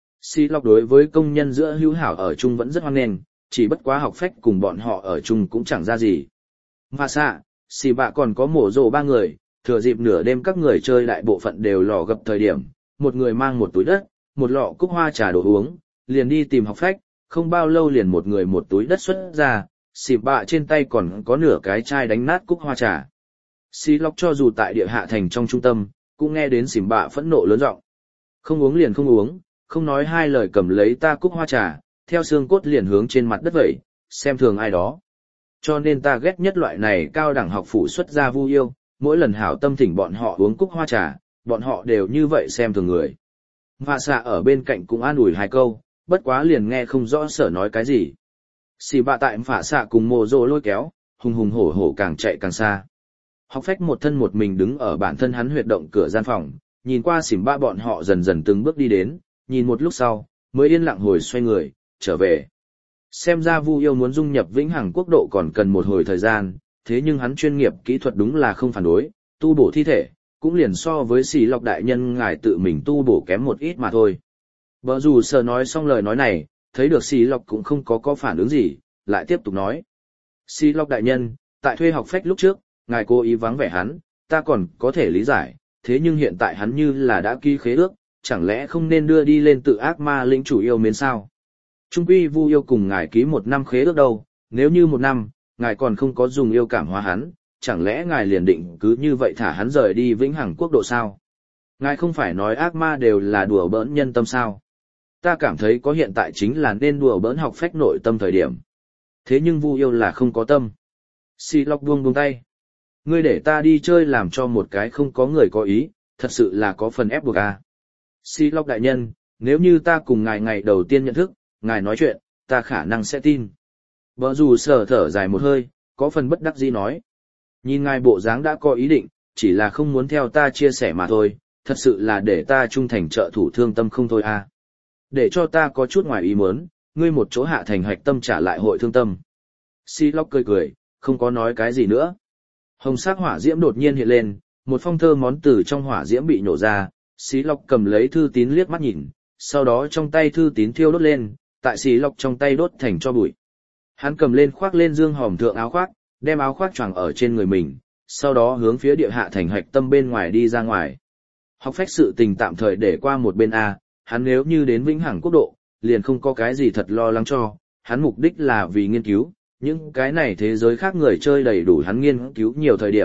Si Lộc đối với công nhân giữa hữu hảo ở chung vẫn rất hoan nghênh, chỉ bất quá học phách cùng bọn họ ở chung cũng chẳng ra gì. Và xạ, xì bạ còn có mổ rồ ba người, thừa dịp nửa đêm các người chơi đại bộ phận đều lò gập thời điểm, một người mang một túi đất, một lọ cúc hoa trà đồ uống, liền đi tìm học phách, không bao lâu liền một người một túi đất xuất ra, xì bạ trên tay còn có nửa cái chai đánh nát cúc hoa trà. Xì Lộc cho dù tại địa hạ thành trong trung tâm, cũng nghe đến xì bạ phẫn nộ lớn giọng. Không uống liền không uống, không nói hai lời cầm lấy ta cúc hoa trà, theo xương cốt liền hướng trên mặt đất vậy, xem thường ai đó. Cho nên ta ghét nhất loại này cao đẳng học phủ xuất gia vu yêu, mỗi lần hảo tâm thỉnh bọn họ uống cúc hoa trà, bọn họ đều như vậy xem thường người. Và xạ ở bên cạnh cũng an ủi hai câu, bất quá liền nghe không rõ sở nói cái gì. Xì bạ tại phả xạ cùng mồ rồ lôi kéo, hùng hùng hổ hổ càng chạy càng xa. Học phách một thân một mình đứng ở bản thân hắn huyệt động cửa gian phòng, nhìn qua xỉm ba bọn họ dần dần từng bước đi đến, nhìn một lúc sau, mới yên lặng hồi xoay người, trở về. Xem ra vu yêu muốn dung nhập Vĩnh Hằng Quốc độ còn cần một hồi thời gian, thế nhưng hắn chuyên nghiệp kỹ thuật đúng là không phản đối, tu bổ thi thể, cũng liền so với Xì Lộc đại nhân ngài tự mình tu bổ kém một ít mà thôi. Bở dù sờ nói xong lời nói này, thấy được Xì Lộc cũng không có có phản ứng gì, lại tiếp tục nói. Xì Lộc đại nhân, tại thuê học phách lúc trước, ngài cố ý vắng vẻ hắn, ta còn có thể lý giải, thế nhưng hiện tại hắn như là đã ký khế ước, chẳng lẽ không nên đưa đi lên tự ác ma lĩnh chủ yêu mến sao? Trung quy vu yêu cùng ngài ký một năm khế ước đâu, nếu như một năm, ngài còn không có dùng yêu cảm hóa hắn, chẳng lẽ ngài liền định cứ như vậy thả hắn rời đi Vĩnh Hằng Quốc độ sao? Ngài không phải nói ác ma đều là đùa bỡn nhân tâm sao? Ta cảm thấy có hiện tại chính là nên đùa bỡn học phách nội tâm thời điểm. Thế nhưng vu yêu là không có tâm. Xì Lộc buông buông tay. Ngươi để ta đi chơi làm cho một cái không có người có ý, thật sự là có phần ép buộc à. Xì Lộc đại nhân, nếu như ta cùng ngài ngày đầu tiên nhận thức, ngài nói chuyện, ta khả năng sẽ tin. Bở dù sở thở dài một hơi, có phần bất đắc dĩ nói. Nhìn ngài bộ dáng đã có ý định, chỉ là không muốn theo ta chia sẻ mà thôi, thật sự là để ta trung thành trợ thủ thương tâm không thôi à. Để cho ta có chút ngoài ý muốn, ngươi một chỗ hạ thành hạch tâm trả lại hội thương tâm. Xì Lộc cười cười, không có nói cái gì nữa. Hồng sắc hỏa diễm đột nhiên hiện lên, một phong thơ món từ trong hỏa diễm bị nổ ra, Xí Lộc cầm lấy thư tín liếc mắt nhìn, sau đó trong tay thư tín thiêu đốt lên, tại Xí Lộc trong tay đốt thành cho bụi. Hắn cầm lên khoác lên dương hòm thượng áo khoác, đem áo khoác choàng ở trên người mình, sau đó hướng phía địa hạ thành hạch tâm bên ngoài đi ra ngoài. Học phách sự tình tạm thời để qua một bên A, hắn nếu như đến Vĩnh Hằng Quốc độ, liền không có cái gì thật lo lắng cho, hắn mục đích là vì nghiên cứu, những cái này thế giới khác người chơi đầy đủ hắn nghiên cứu nhiều thời điểm,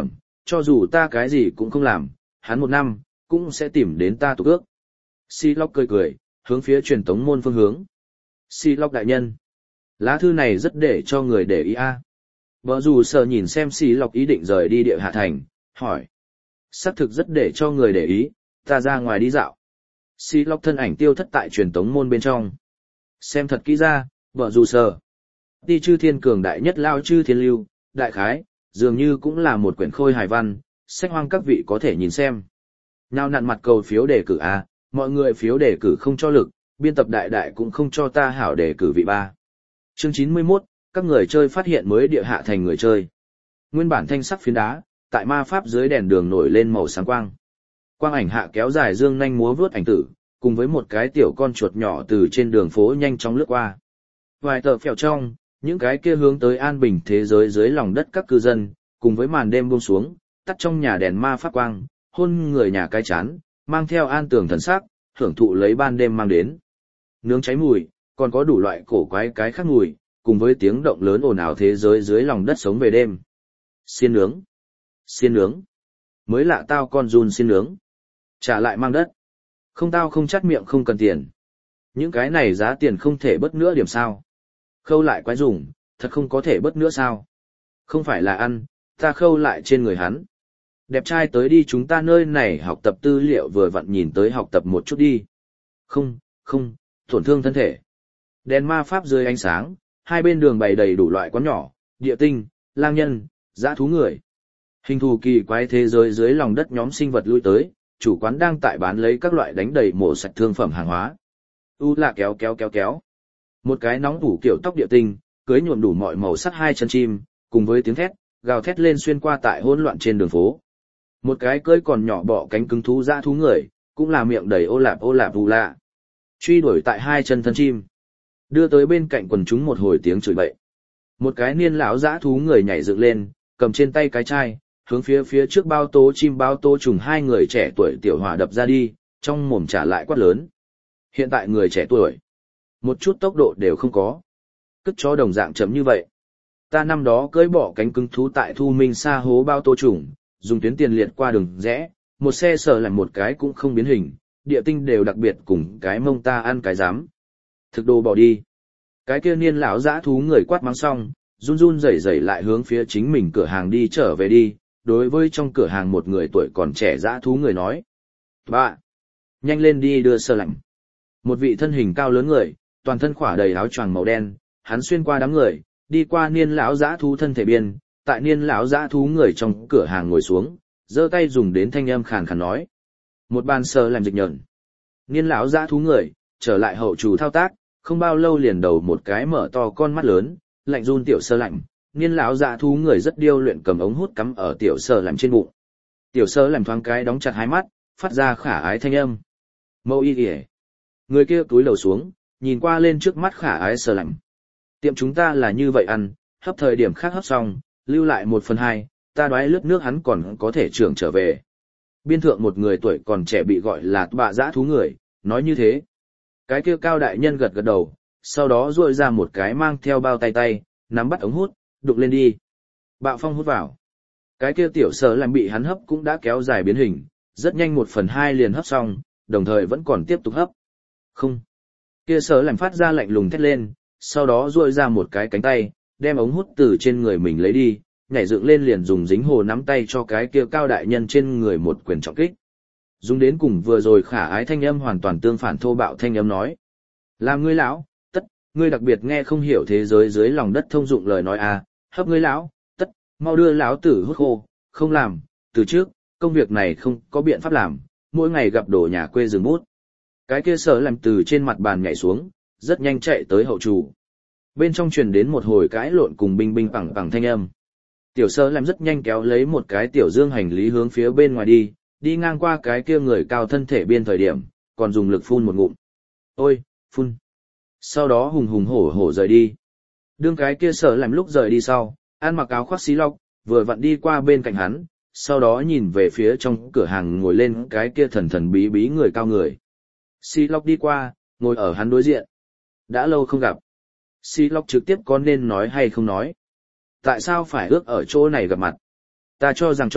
cho dù ta cái gì cũng không làm, hắn một năm, cũng sẽ tìm đến ta tục ước. Si Lóc cười cười, hướng phía truyền tống môn phương hướng. Si Lóc đại nhân. Lá thư này rất để cho người để ý a. Vợ dù sợ nhìn xem Si Lóc ý định rời đi địa hạ thành, hỏi. Xác thực rất để cho người để ý, ta ra ngoài đi dạo. Si Lóc thân ảnh tiêu thất tại truyền tống môn bên trong. Xem thật kỹ ra, vợ dù sợ. Ti chư thiên cường đại nhất lao chư thiên lưu, đại khái, dường như cũng là một quyển khôi hài văn, sách hoang các vị có thể nhìn xem. Nào nặn mặt cầu phiếu đề cử a, mọi người phiếu đề cử không cho lực, biên tập đại đại cũng không cho ta hảo đề cử vị ba. Chương chín mươi mốt, các người chơi phát hiện mới địa hạ thành người chơi. Nguyên bản thanh sắc phiến đá, tại ma pháp dưới đèn đường nổi lên màu sáng quang. Quang ảnh hạ kéo dài dương nhanh múa vướt ảnh tử, cùng với một cái tiểu con chuột nhỏ từ trên đường phố nhanh chóng lướt qua. Vài tờ phèo trong, những cái kia hướng tới an bình thế giới dưới lòng đất các cư dân, cùng với màn đêm buông xuống, tắt trong nhà đèn ma pháp quang, hôn người nhà cái chán, mang theo an tường thần sắc, hưởng thụ lấy ban đêm mang đến. Nướng cháy mùi, còn có đủ loại cổ quái cái khác mùi, cùng với tiếng động lớn ồn ào thế giới dưới lòng đất sống về đêm. Xiên nướng. Xiên nướng. Mới lạ tao con run xiên nướng. Trả lại mang đất. Không tao không chắt miệng không cần tiền. Những cái này giá tiền không thể bớt nữa điểm sao. Khâu lại quái dùng, thật không có thể bớt nữa sao. Không phải là ăn, ta khâu lại trên người hắn. Đẹp trai tới đi chúng ta nơi này học tập tư liệu vừa vặn nhìn tới học tập một chút đi. Không, không, tổn thương thân thể. Đèn ma pháp dưới ánh sáng, hai bên đường bày đầy đủ loại quán nhỏ, địa tinh, lang nhân, dã thú người. Hình thù kỳ quái thế giới dưới lòng đất nhóm sinh vật lui tới, chủ quán đang tại bán lấy các loại đánh đầy mổ sạch thương phẩm hàng hóa. U là kéo kéo kéo kéo. Một cái nóng đủ kiểu tóc địa tinh, cưới nhuộm đủ mọi màu sắc hai chân chim, cùng với tiếng thét, gào thét lên xuyên qua tại hỗn loạn trên đường phố. Một cái cưỡi còn nhỏ bọ cánh cứng thú dã thú người, cũng là miệng đầy ô lạp ô lạp vù lạ. Truy đuổi tại hai chân thân chim. Đưa tới bên cạnh quần chúng một hồi tiếng chửi bậy. Một cái niên lão dã thú người nhảy dựng lên, cầm trên tay cái chai, hướng phía phía trước bao tố chim bao tố trùng hai người trẻ tuổi tiểu hỏa đập ra đi, trong mồm trả lại quát lớn. Hiện tại người trẻ tuổi, một chút tốc độ đều không có. Cất chó đồng dạng chấm như vậy. Ta năm đó cưỡi bỏ cánh cứng thú tại Thu Minh Sa hố bao tố trùng, dùng tuyến tiền liệt qua đường rẽ, một xe sở lại một cái cũng không biến hình, địa tinh đều đặc biệt cùng cái mông ta ăn cái dám. Thực đồ bỏ đi. Cái kia niên lão dã thú người quát mắng xong, run run rẩy rẩy lại hướng phía chính mình cửa hàng đi trở về đi, đối với trong cửa hàng một người tuổi còn trẻ dã thú người nói. Bà! Nhanh lên đi đưa sơ lạnh. Một vị thân hình cao lớn người, toàn thân khỏa đầy áo choàng màu đen, hắn xuyên qua đám người, đi qua niên lão dã thú thân thể biên, tại niên lão dã thú người trong cửa hàng ngồi xuống, giơ tay dùng đến thanh âm khàn khàn nói. Một bàn sơ làm dịch nhợn. Niên lão dã thú người, trở lại hậu chủ thao tác, không bao lâu liền đầu một cái mở to con mắt lớn, lạnh run tiểu sơ lạnh, niên lão dã thú người rất điêu luyện cầm ống hút cắm ở tiểu sơ làm trên bụng. Tiểu sơ làm thoáng cái đóng chặt hai mắt, phát ra khả ái thanh âm. Mâu y kìa. Người kia túi lầu xuống, nhìn qua lên trước mắt khả ái sơ lạnh. Tiệm chúng ta là như vậy ăn, hấp thời điểm khác hấp xong, lưu lại một phần hai, ta đoái lướt nước hắn còn có thể trưởng trở về. Biên thượng một người tuổi còn trẻ bị gọi là bạ dã thú người, nói như thế. Cái kia cao đại nhân gật gật đầu, sau đó duỗi ra một cái mang theo bao tay tay, nắm bắt ống hút, đục lên đi. Bạo phong hút vào. Cái kia tiểu sở làm bị hắn hấp cũng đã kéo dài biến hình, rất nhanh một phần hai liền hấp xong, đồng thời vẫn còn tiếp tục hấp. Không. Kia sở làm phát ra lạnh lùng thét lên, sau đó duỗi ra một cái cánh tay, đem ống hút từ trên người mình lấy đi, nhảy dựng lên liền dùng dính hồ nắm tay cho cái kia cao đại nhân trên người một quyền trọng kích. Dùng đến cùng vừa rồi khả ái thanh âm hoàn toàn tương phản thô bạo thanh âm nói. Làm ngươi lão, tất, ngươi đặc biệt nghe không hiểu thế giới dưới lòng đất thông dụng lời nói à, hấp ngươi lão, tất, mau đưa lão tử hút khô, không làm, từ trước, công việc này không có biện pháp làm, mỗi ngày gặp đổ nhà quê rừng bút. Cái kia sở làm từ trên mặt bàn nhảy xuống, rất nhanh chạy tới hậu chủ. Bên trong truyền đến một hồi cãi lộn cùng binh binh bằng bằng thanh âm. Tiểu sơ làm rất nhanh kéo lấy một cái tiểu dương hành lý hướng phía bên ngoài đi, đi ngang qua cái kia người cao thân thể biên thời điểm, còn dùng lực phun một ngụm. Ôi, phun. Sau đó hùng hùng hổ hổ rời đi. Đương cái kia sở làm lúc rời đi sau, ăn mặc áo khoác xí lọc, vừa vặn đi qua bên cạnh hắn, sau đó nhìn về phía trong cửa hàng ngồi lên cái kia thần thần bí bí người cao người. Xí lọc đi qua, ngồi ở hắn đối diện. Đã lâu không gặp. Xí lọc trực tiếp có nên nói hay không nói. Tại sao phải ước ở chỗ này gặp mặt? Ta cho rằng chọn,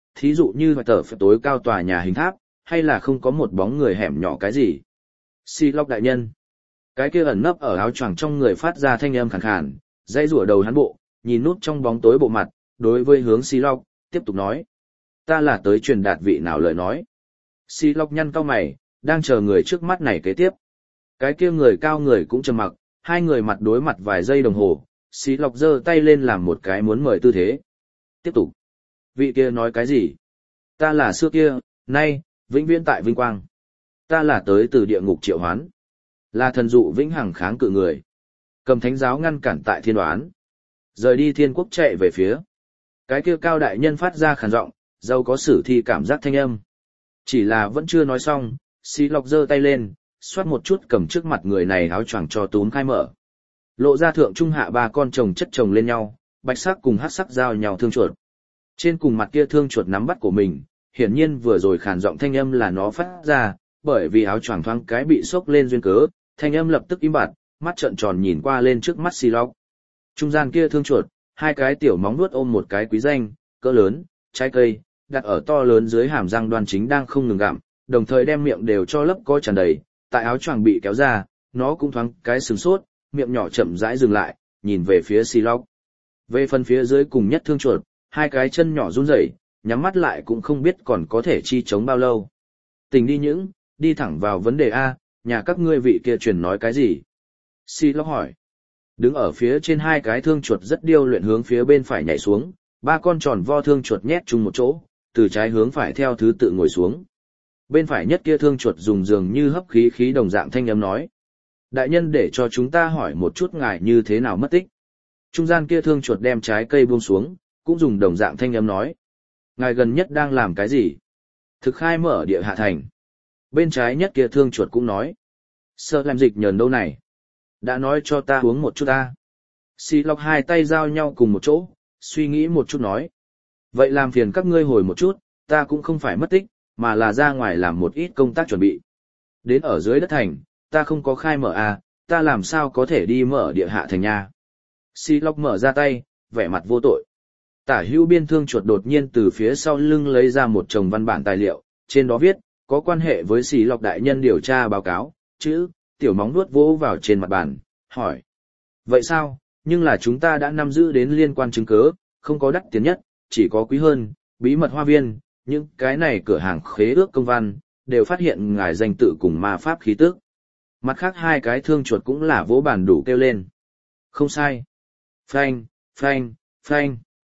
thí dụ như vài tờ tối cao tòa nhà hình tháp, hay là không có một bóng người hẻm nhỏ cái gì. Xì Lộc đại nhân. Cái kia ẩn nấp ở áo choàng trong người phát ra thanh âm khàn khàn, dãy rủa đầu hắn bộ, nhìn nút trong bóng tối bộ mặt, đối với hướng Xì Lộc, tiếp tục nói. Ta là tới truyền đạt vị nào lời nói. Xì Lộc nhăn cau mày, đang chờ người trước mắt này kế tiếp. Cái kia người cao người cũng trầm mặc, hai người mặt đối mặt vài giây đồng hồ, Xì Lộc giơ tay lên làm một cái muốn mời tư thế. Tiếp tục. Vị kia nói cái gì? Ta là xưa kia, nay, vĩnh viễn tại vinh quang. Ta là tới từ địa ngục triệu hoán. Là thần dụ vĩnh hằng kháng cự người. Cầm thánh giáo ngăn cản tại thiên đoán. Rời đi thiên quốc chạy về phía. Cái kia cao đại nhân phát ra khàn giọng, dâu có sử thi cảm giác thanh âm. Chỉ là vẫn chưa nói xong, Xí Lộc giơ tay lên, xoát một chút cầm trước mặt người này áo choàng cho túm khai mở. Lộ ra thượng trung hạ ba con chồng chất chồng lên nhau, bạch sắc cùng hắc sắc giao nhau thương chuột. Trên cùng mặt kia thương chuột nắm bắt của mình, hiển nhiên vừa rồi khàn giọng thanh âm là nó phát ra, bởi vì áo choàng thoáng cái bị xốc lên duyên cớ, thanh âm lập tức im bặt, mắt trợn tròn nhìn qua lên trước mắt Xí Lộc. Trung gian kia thương chuột, hai cái tiểu móng nuốt ôm một cái quý danh, cỡ lớn, trái cây, đặt ở to lớn dưới hàm răng đoan chính đang không ngừng gặm, đồng thời đem miệng đều cho lấp có tràn đầy, tại áo choàng bị kéo ra, nó cũng thoáng cái sừng sốt, miệng nhỏ chậm rãi dừng lại, nhìn về phía Xí Lộc. Về phần phía dưới cùng nhất thương chuột, hai cái chân nhỏ run rẩy, nhắm mắt lại cũng không biết còn có thể chi chống bao lâu. Tình đi những, đi thẳng vào vấn đề A, nhà các ngươi vị kia truyền nói cái gì? Xí Lộc hỏi. Đứng ở phía trên hai cái thương chuột rất điêu luyện hướng phía bên phải nhảy xuống, ba con tròn vo thương chuột nhét chung một chỗ, từ trái hướng phải theo thứ tự ngồi xuống. Bên phải nhất kia thương chuột dùng dường như hấp khí khí đồng dạng thanh âm nói. Đại nhân để cho chúng ta hỏi một chút ngài như thế nào mất tích. Trung gian kia thương chuột đem trái cây buông xuống, cũng dùng đồng dạng thanh âm nói. Ngài gần nhất đang làm cái gì? Thực khai mở địa hạ thành. Bên trái nhất kia thương chuột cũng nói. Sợ làm dịch nhờn đâu này? Đã nói cho ta uống một chút ta. Xì Lộc hai tay giao nhau cùng một chỗ, suy nghĩ một chút nói. Vậy làm phiền các ngươi hồi một chút, ta cũng không phải mất tích, mà là ra ngoài làm một ít công tác chuẩn bị. Đến ở dưới đất thành, ta không có khai mở à, ta làm sao có thể đi mở địa hạ thành nha. Xì Lộc mở ra tay, vẻ mặt vô tội. Tả hữu biên thương chuột đột nhiên từ phía sau lưng lấy ra một chồng văn bản tài liệu, trên đó viết, có quan hệ với Xì Lộc đại nhân điều tra báo cáo, chữ, tiểu móng nuốt vỗ vào trên mặt bàn, hỏi. Vậy sao, nhưng là chúng ta đã nắm giữ đến liên quan chứng cứ, không có đắt tiền nhất, chỉ có quý hơn, bí mật hoa viên, những cái này cửa hàng khế ước công văn, đều phát hiện ngài danh tự cùng ma pháp khí tức. Mặt khác hai cái thương chuột cũng là vỗ bàn đủ kêu lên. Không sai. Phanh, phanh, phanh.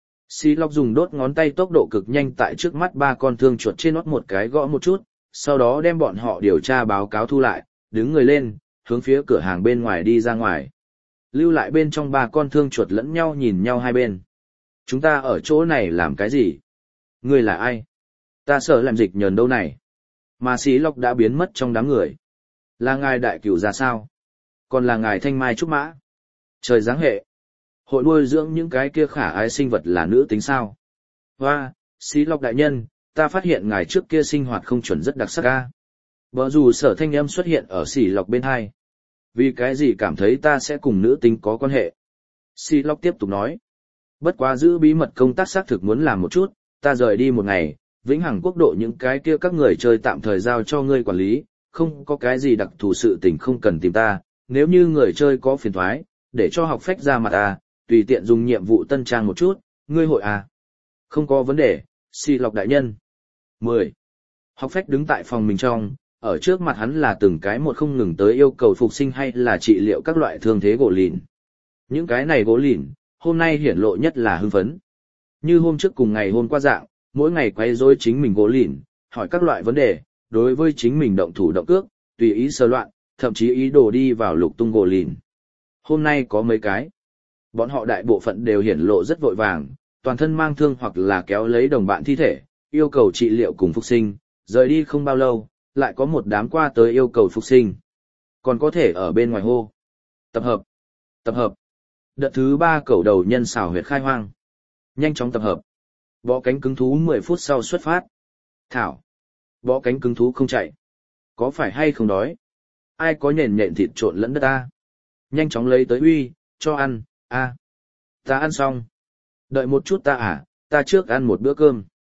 Xí Lộc dùng đốt ngón tay tốc độ cực nhanh tại trước mắt ba con thương chuột trên nót một cái gõ một chút, sau đó đem bọn họ điều tra báo cáo thu lại, đứng người lên, hướng phía cửa hàng bên ngoài đi ra ngoài. Lưu lại bên trong ba con thương chuột lẫn nhau nhìn nhau hai bên. Chúng ta ở chỗ này làm cái gì? Ngươi là ai? Ta sợ làm dịch nhờn đâu này? Mà Xí Lộc đã biến mất trong đám người. Là ngài đại cửu ra sao? Còn là ngài thanh mai trúc mã? Trời giáng hệ. Hội nuôi dưỡng những cái kia khả ái sinh vật là nữ tính sao? Hoa, Xí Lộc đại nhân, ta phát hiện ngài trước kia sinh hoạt không chuẩn rất đặc sắc ca. Bở dù sở thanh âm xuất hiện ở Xí Lộc bên hai. Vì cái gì cảm thấy ta sẽ cùng nữ tính có quan hệ? Xí Lộc tiếp tục nói. Bất quá giữ bí mật công tác xác thực muốn làm một chút, ta rời đi một ngày, vĩnh hằng quốc độ những cái kia các người chơi tạm thời giao cho ngươi quản lý, không có cái gì đặc thù sự tình không cần tìm ta, nếu như người chơi có phiền thoái, để cho học phách ra mặt à, tùy tiện dùng nhiệm vụ tân trang một chút, ngươi hội à. Không có vấn đề, Xí Lộc đại nhân. mười. Học phách đứng tại phòng mình trong, ở trước mặt hắn là từng cái một không ngừng tới yêu cầu phục sinh hay là trị liệu các loại thương thế gỗ lìn. Những cái này gỗ lìn, hôm nay hiển lộ nhất là hưng phấn. Như hôm trước cùng ngày hôm qua dạng, mỗi ngày quay rối chính mình gỗ lìn, hỏi các loại vấn đề, đối với chính mình động thủ động cước, tùy ý sơ loạn, thậm chí ý đồ đi vào lục tung gỗ lìn. Hôm nay có mấy cái. Bọn họ đại bộ phận đều hiển lộ rất vội vàng, toàn thân mang thương hoặc là kéo lấy đồng bạn thi thể, yêu cầu trị liệu cùng phục sinh, rời đi không bao lâu, lại có một đám qua tới yêu cầu phục sinh. Còn có thể ở bên ngoài hô. Tập hợp. Tập hợp. Đợt thứ ba cầu đầu nhân xảo huyệt khai hoang. Nhanh chóng tập hợp. Bó cánh cứng thú mười phút sau xuất phát. Thảo. Bó cánh cứng thú không chạy. Có phải hay không đói? Ai có nhện nhện thịt trộn lẫn đất ta? Nhanh chóng lấy tới uy, cho ăn, a. Ta ăn xong. Đợi một chút ta à, ta trước ăn một bữa cơm.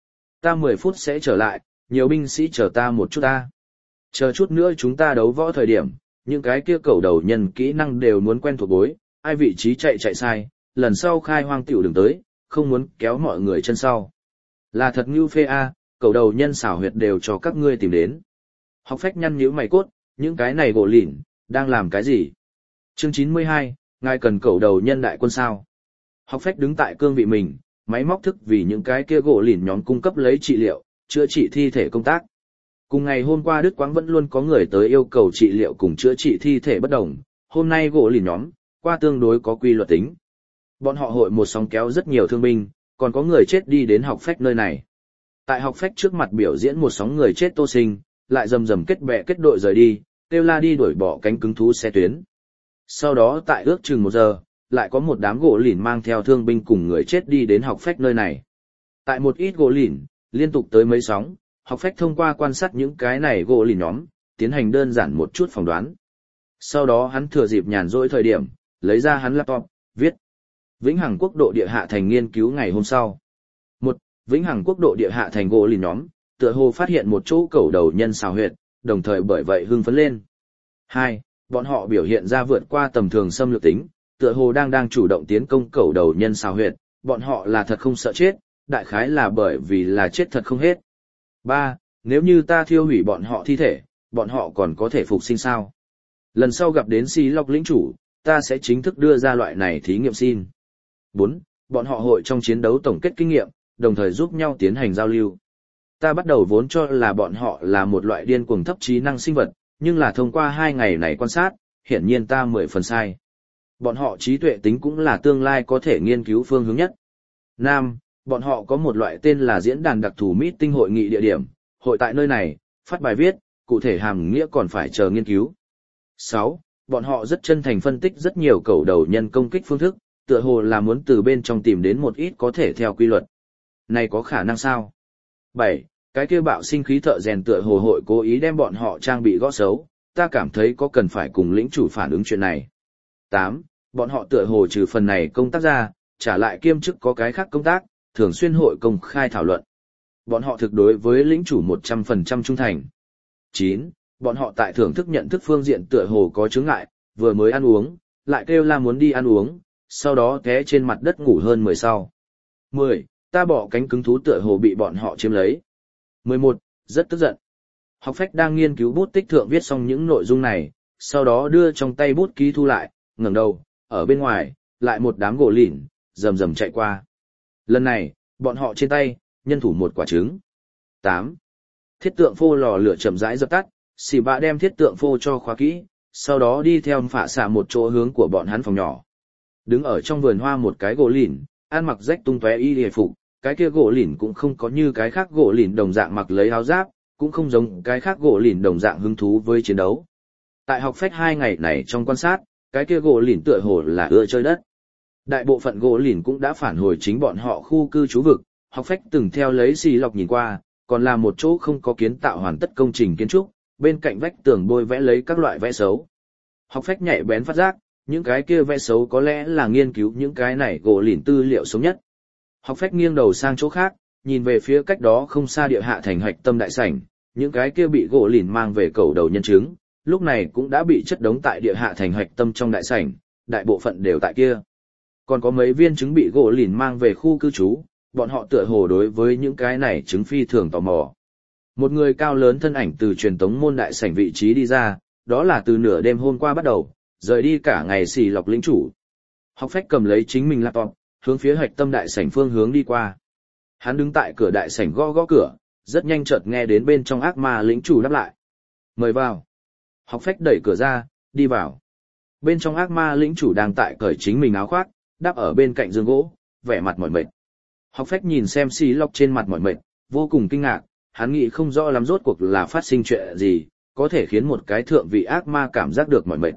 Ta mười phút sẽ trở lại, nhiều binh sĩ chờ ta một chút ta. Chờ chút nữa chúng ta đấu võ thời điểm, những cái kia cầu đầu nhân kỹ năng đều muốn quen thuộc bối, ai vị trí chạy chạy sai, lần sau khai hoang tiểu đừng tới, không muốn kéo mọi người chân sau. Là thật như phê a, cầu đầu nhân xảo huyệt đều cho các ngươi tìm đến. Học phách nhăn nhíu mày cốt, những cái này gỗ lỉn, đang làm cái gì? Chương chín mươi hai, ngài cần cầu đầu nhân đại quân sao? Học phách đứng tại cương vị mình, máy móc thức vì những cái kia gỗ lỉn nhóm cung cấp lấy trị liệu, chữa trị thi thể công tác. Cùng ngày hôm qua Đức Quáng vẫn luôn có người tới yêu cầu trị liệu cùng chữa trị thi thể bất đồng, hôm nay gỗ lỉn nhóm, qua tương đối có quy luật tính. Bọn họ hội một sóng kéo rất nhiều thương binh, còn có người chết đi đến học phách nơi này. Tại học phách trước mặt biểu diễn một sóng người chết tô sinh, lại rầm rầm kết bè kết đội rời đi, kêu la đi đuổi bỏ cánh cứng thú xe tuyến. Sau đó tại ước chừng một giờ, lại có một đám gỗ lỉn mang theo thương binh cùng người chết đi đến học phách nơi này. Tại một ít gỗ lỉn, liên tục tới mấy sóng, học phách thông qua quan sát những cái này gỗ lỉn nhóm, tiến hành đơn giản một chút phỏng đoán. Sau đó hắn thừa dịp nhàn rỗi thời điểm, lấy ra hắn laptop, viết. Vĩnh Hằng Quốc độ địa hạ thành nghiên cứu ngày hôm sau. Một, Vĩnh Hằng Quốc độ địa hạ thành gỗ lỉn nhóm, tựa hồ phát hiện một chỗ cầu đầu nhân xào huyệt, đồng thời bởi vậy hưng phấn lên. Hai, bọn họ biểu hiện ra vượt qua tầm thường xâm lược tính, tựa hồ đang đang chủ động tiến công cầu đầu nhân xào huyệt, bọn họ là thật không sợ chết, đại khái là bởi vì là chết thật không hết. Ba, nếu như ta thiêu hủy bọn họ thi thể, bọn họ còn có thể phục sinh sao? Lần sau gặp đến Si Lộc lĩnh chủ, ta sẽ chính thức đưa ra loại này thí nghiệm xin. Bốn, bọn họ hội trong chiến đấu tổng kết kinh nghiệm, đồng thời giúp nhau tiến hành giao lưu. Ta bắt đầu vốn cho là bọn họ là một loại điên cuồng thấp trí năng sinh vật, nhưng là thông qua hai ngày này quan sát, hiển nhiên ta mười phần sai. Bọn họ trí tuệ tính cũng là tương lai có thể nghiên cứu phương hướng nhất. Năm, bọn họ có một loại tên là diễn đàn đặc thù meeting hội nghị địa điểm, hội tại nơi này, phát bài viết, cụ thể hàm nghĩa còn phải chờ nghiên cứu. Sáu, bọn họ rất chân thành phân tích rất nhiều cầu đầu nhân công kích phương thức, tựa hồ là muốn từ bên trong tìm đến một ít có thể theo quy luật. Này có khả năng sao? Bảy, cái kia bạo sinh khí thợ rèn tựa hồ hội cố ý đem bọn họ trang bị gõ xấu, ta cảm thấy có cần phải cùng lĩnh chủ phản ứng chuyện này. Tám, bọn họ tựa hồ trừ phần này công tác ra, trả lại kiêm chức có cái khác công tác, thường xuyên hội công khai thảo luận. Bọn họ thực đối với lĩnh chủ một trăm phần trăm trung thành. Chín, bọn họ tại thưởng thức nhận thức phương diện tựa hồ có chướng ngại, vừa mới ăn uống, lại kêu la muốn đi ăn uống, sau đó té trên mặt đất ngủ hơn mười sau. Mười, ta bỏ cánh cứng thú tựa hồ bị bọn họ chiếm lấy. Mười một, rất tức giận. Học phách đang nghiên cứu bút tích thượng viết xong những nội dung này, sau đó đưa trong tay bút ký thu lại, ngẩng đầu, ở bên ngoài, lại một đám gỗ lỉn, rầm rầm chạy qua. Lần này, bọn họ trên tay, nhân thủ một quả trứng. Tám, thiết tượng phô lò lửa chậm rãi dập tắt, xì bạ đem thiết tượng phô cho khóa kỹ, sau đó đi theo phạ xạ một chỗ hướng của bọn hắn phòng nhỏ. Đứng ở trong vườn hoa một cái gỗ lỉn, ăn mặc rách tung tóe y hề phục, cái kia gỗ lỉn cũng không có như cái khác gỗ lỉn đồng dạng mặc lấy áo giáp, cũng không giống cái khác gỗ lỉn đồng dạng hứng thú với chiến đấu. Tại học phách hai ngày này trong quan sát, cái kia gỗ lỉn tựa hồ là ưa chơi đất. Đại bộ phận gỗ lỉn cũng đã phản hồi chính bọn họ khu cư trú vực, học phách từng theo lấy xì lọc nhìn qua, còn là một chỗ không có kiến tạo hoàn tất công trình kiến trúc, bên cạnh vách tường bôi vẽ lấy các loại vẽ xấu. Học phách nhạy bén phát giác, những cái kia vẽ xấu có lẽ là nghiên cứu những cái này gỗ lỉn tư liệu sống nhất. Học phách nghiêng đầu sang chỗ khác, nhìn về phía cách đó không xa địa hạ thành hạch tâm đại sảnh, những cái kia bị gỗ lỉn mang về cầu đầu nhân chứng, lúc này cũng đã bị chất đống tại địa hạ thành hạch tâm trong đại sảnh, đại bộ phận đều tại kia. Còn có mấy viên trứng bị gỗ lỉn mang về khu cư trú, bọn họ tựa hồ đối với những cái này trứng phi thường tò mò. Một người cao lớn thân ảnh từ truyền tống môn đại sảnh vị trí đi ra, đó là từ nửa đêm hôm qua bắt đầu, rời đi cả ngày xì lọc lĩnh chủ. Học phách cầm lấy chính mình laptop, hướng phía hạch tâm đại sảnh phương hướng đi qua. Hắn đứng tại cửa đại sảnh gõ gõ cửa, rất nhanh chợt nghe đến bên trong ác ma lĩnh chủ đáp lại. Mời vào. Học phách đẩy cửa ra, đi vào. Bên trong ác ma lĩnh chủ đang tại cởi chính mình áo khoác, đáp ở bên cạnh giường gỗ, vẻ mặt mỏi mệt. Học phách nhìn xem xì lọc trên mặt mỏi mệt, vô cùng kinh ngạc, hắn nghĩ không rõ lắm rốt cuộc là phát sinh chuyện gì, có thể khiến một cái thượng vị ác ma cảm giác được mỏi mệt.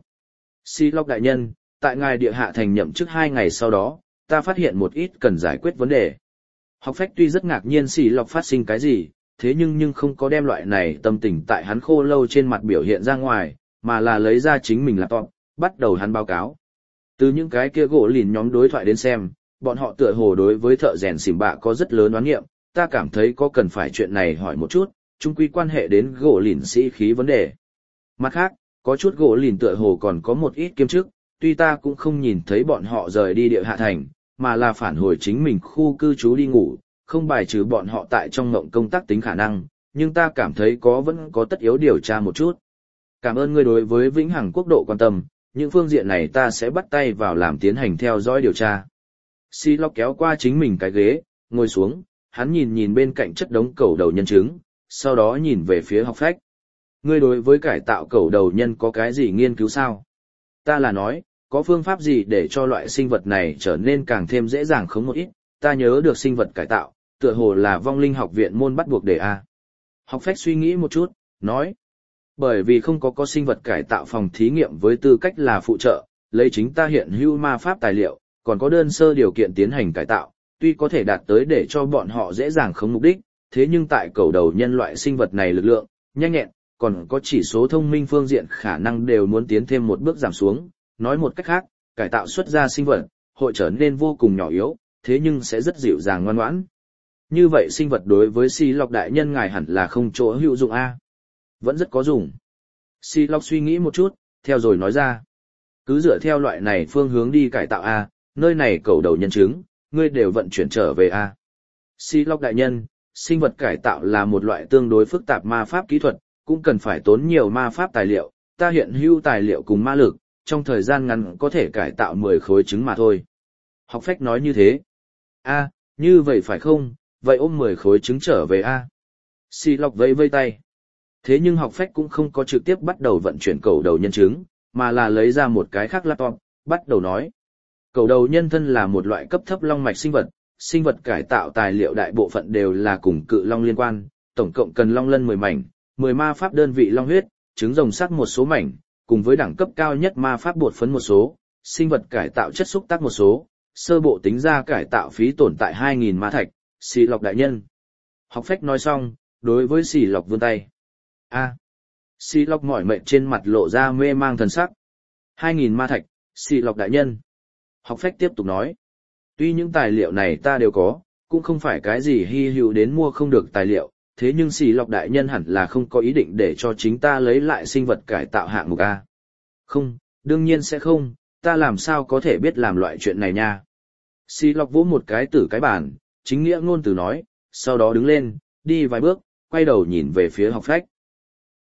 Xì lọc đại nhân, tại ngài địa hạ thành nhậm chức hai ngày sau đó, ta phát hiện một ít cần giải quyết vấn đề. Học phách tuy rất ngạc nhiên xì lọc phát sinh cái gì, thế nhưng nhưng không có đem loại này tâm tình tại hắn khô lâu trên mặt biểu hiện ra ngoài, mà là lấy ra chính mình laptop, bắt đầu hắn báo cáo. Từ những cái kia gỗ lìn nhóm đối thoại đến xem, bọn họ tựa hồ đối với thợ rèn xỉm bạ có rất lớn oán nghiệm, ta cảm thấy có cần phải chuyện này hỏi một chút, chung quy quan hệ đến gỗ lìn sĩ khí vấn đề. Mặt khác, có chút gỗ lìn tựa hồ còn có một ít kiêm chức, tuy ta cũng không nhìn thấy bọn họ rời đi địa hạ thành, mà là phản hồi chính mình khu cư trú đi ngủ, không bài trừ bọn họ tại trong ngộng công tác tính khả năng, nhưng ta cảm thấy có vẫn có tất yếu điều tra một chút. Cảm ơn ngươi đối với Vĩnh Hằng Quốc độ quan tâm, những phương diện này ta sẽ bắt tay vào làm tiến hành theo dõi điều tra. Xi Lộc kéo qua chính mình cái ghế, ngồi xuống, hắn nhìn nhìn bên cạnh chất đống cẩu đầu nhân trứng, sau đó nhìn về phía học phách. Ngươi đối với cải tạo cẩu đầu nhân có cái gì nghiên cứu sao? Ta là nói, có phương pháp gì để cho loại sinh vật này trở nên càng thêm dễ dàng khống một ít, ta nhớ được sinh vật cải tạo, tựa hồ là vong linh học viện môn bắt buộc đề A. Học phách suy nghĩ một chút, nói. Bởi vì không có có sinh vật cải tạo phòng thí nghiệm với tư cách là phụ trợ, lấy chính ta hiện hữu ma pháp tài liệu, còn có đơn sơ điều kiện tiến hành cải tạo, tuy có thể đạt tới để cho bọn họ dễ dàng khống mục đích, thế nhưng tại cầu đầu nhân loại sinh vật này lực lượng, nhanh nhẹn, còn có chỉ số thông minh phương diện khả năng đều muốn tiến thêm một bước giảm xuống. Nói một cách khác, cải tạo xuất ra sinh vật, hội trở nên vô cùng nhỏ yếu, thế nhưng sẽ rất dịu dàng ngoan ngoãn. Như vậy sinh vật đối với Xi Lộc đại nhân ngài hẳn là không chỗ hữu dụng a. Vẫn rất có dùng. Xi Lộc suy nghĩ một chút, theo rồi nói ra. Cứ dựa theo loại này phương hướng đi cải tạo a, nơi này cầu đầu nhân chứng, ngươi đều vận chuyển trở về a. Xi Lộc đại nhân, sinh vật cải tạo là một loại tương đối phức tạp ma pháp kỹ thuật, cũng cần phải tốn nhiều ma pháp tài liệu, ta hiện hữu tài liệu cùng ma lực, trong thời gian ngắn có thể cải tạo mười khối trứng mà thôi. Học phách nói như thế. A, như vậy phải không, vậy ôm mười khối trứng trở về a. Xi Lộc vẫy vây tay. Thế nhưng học phách cũng không có trực tiếp bắt đầu vận chuyển cầu đầu nhân trứng, mà là lấy ra một cái khác laptop, bắt đầu nói. Cầu đầu nhân thân là một loại cấp thấp long mạch sinh vật, sinh vật cải tạo tài liệu đại bộ phận đều là cùng cự long liên quan, tổng cộng cần long lân mười mảnh, mười ma pháp đơn vị long huyết, trứng rồng sắc một số mảnh, cùng với đẳng cấp cao nhất ma pháp bột phấn một số, sinh vật cải tạo chất xúc tác một số, sơ bộ tính ra cải tạo phí tồn tại hai nghìn ma thạch, Xi Lộc đại nhân. Học phách nói xong, đối với Xi Lộc vươn tay. A. Xi Lộc mỏi mệt trên mặt lộ ra mê mang thần sắc. hai nghìn ma thạch, Xi Lộc đại nhân. Học phách tiếp tục nói. Tuy những tài liệu này ta đều có, cũng không phải cái gì hy hữu đến mua không được tài liệu, thế nhưng Xi Lộc đại nhân hẳn là không có ý định để cho chính ta lấy lại sinh vật cải tạo hạng mục A. Không, đương nhiên sẽ không, ta làm sao có thể biết làm loại chuyện này nha. Xi Lộc vỗ một cái tử cái bàn, chính nghĩa ngôn từ nói, sau đó đứng lên, đi vài bước, quay đầu nhìn về phía học phách.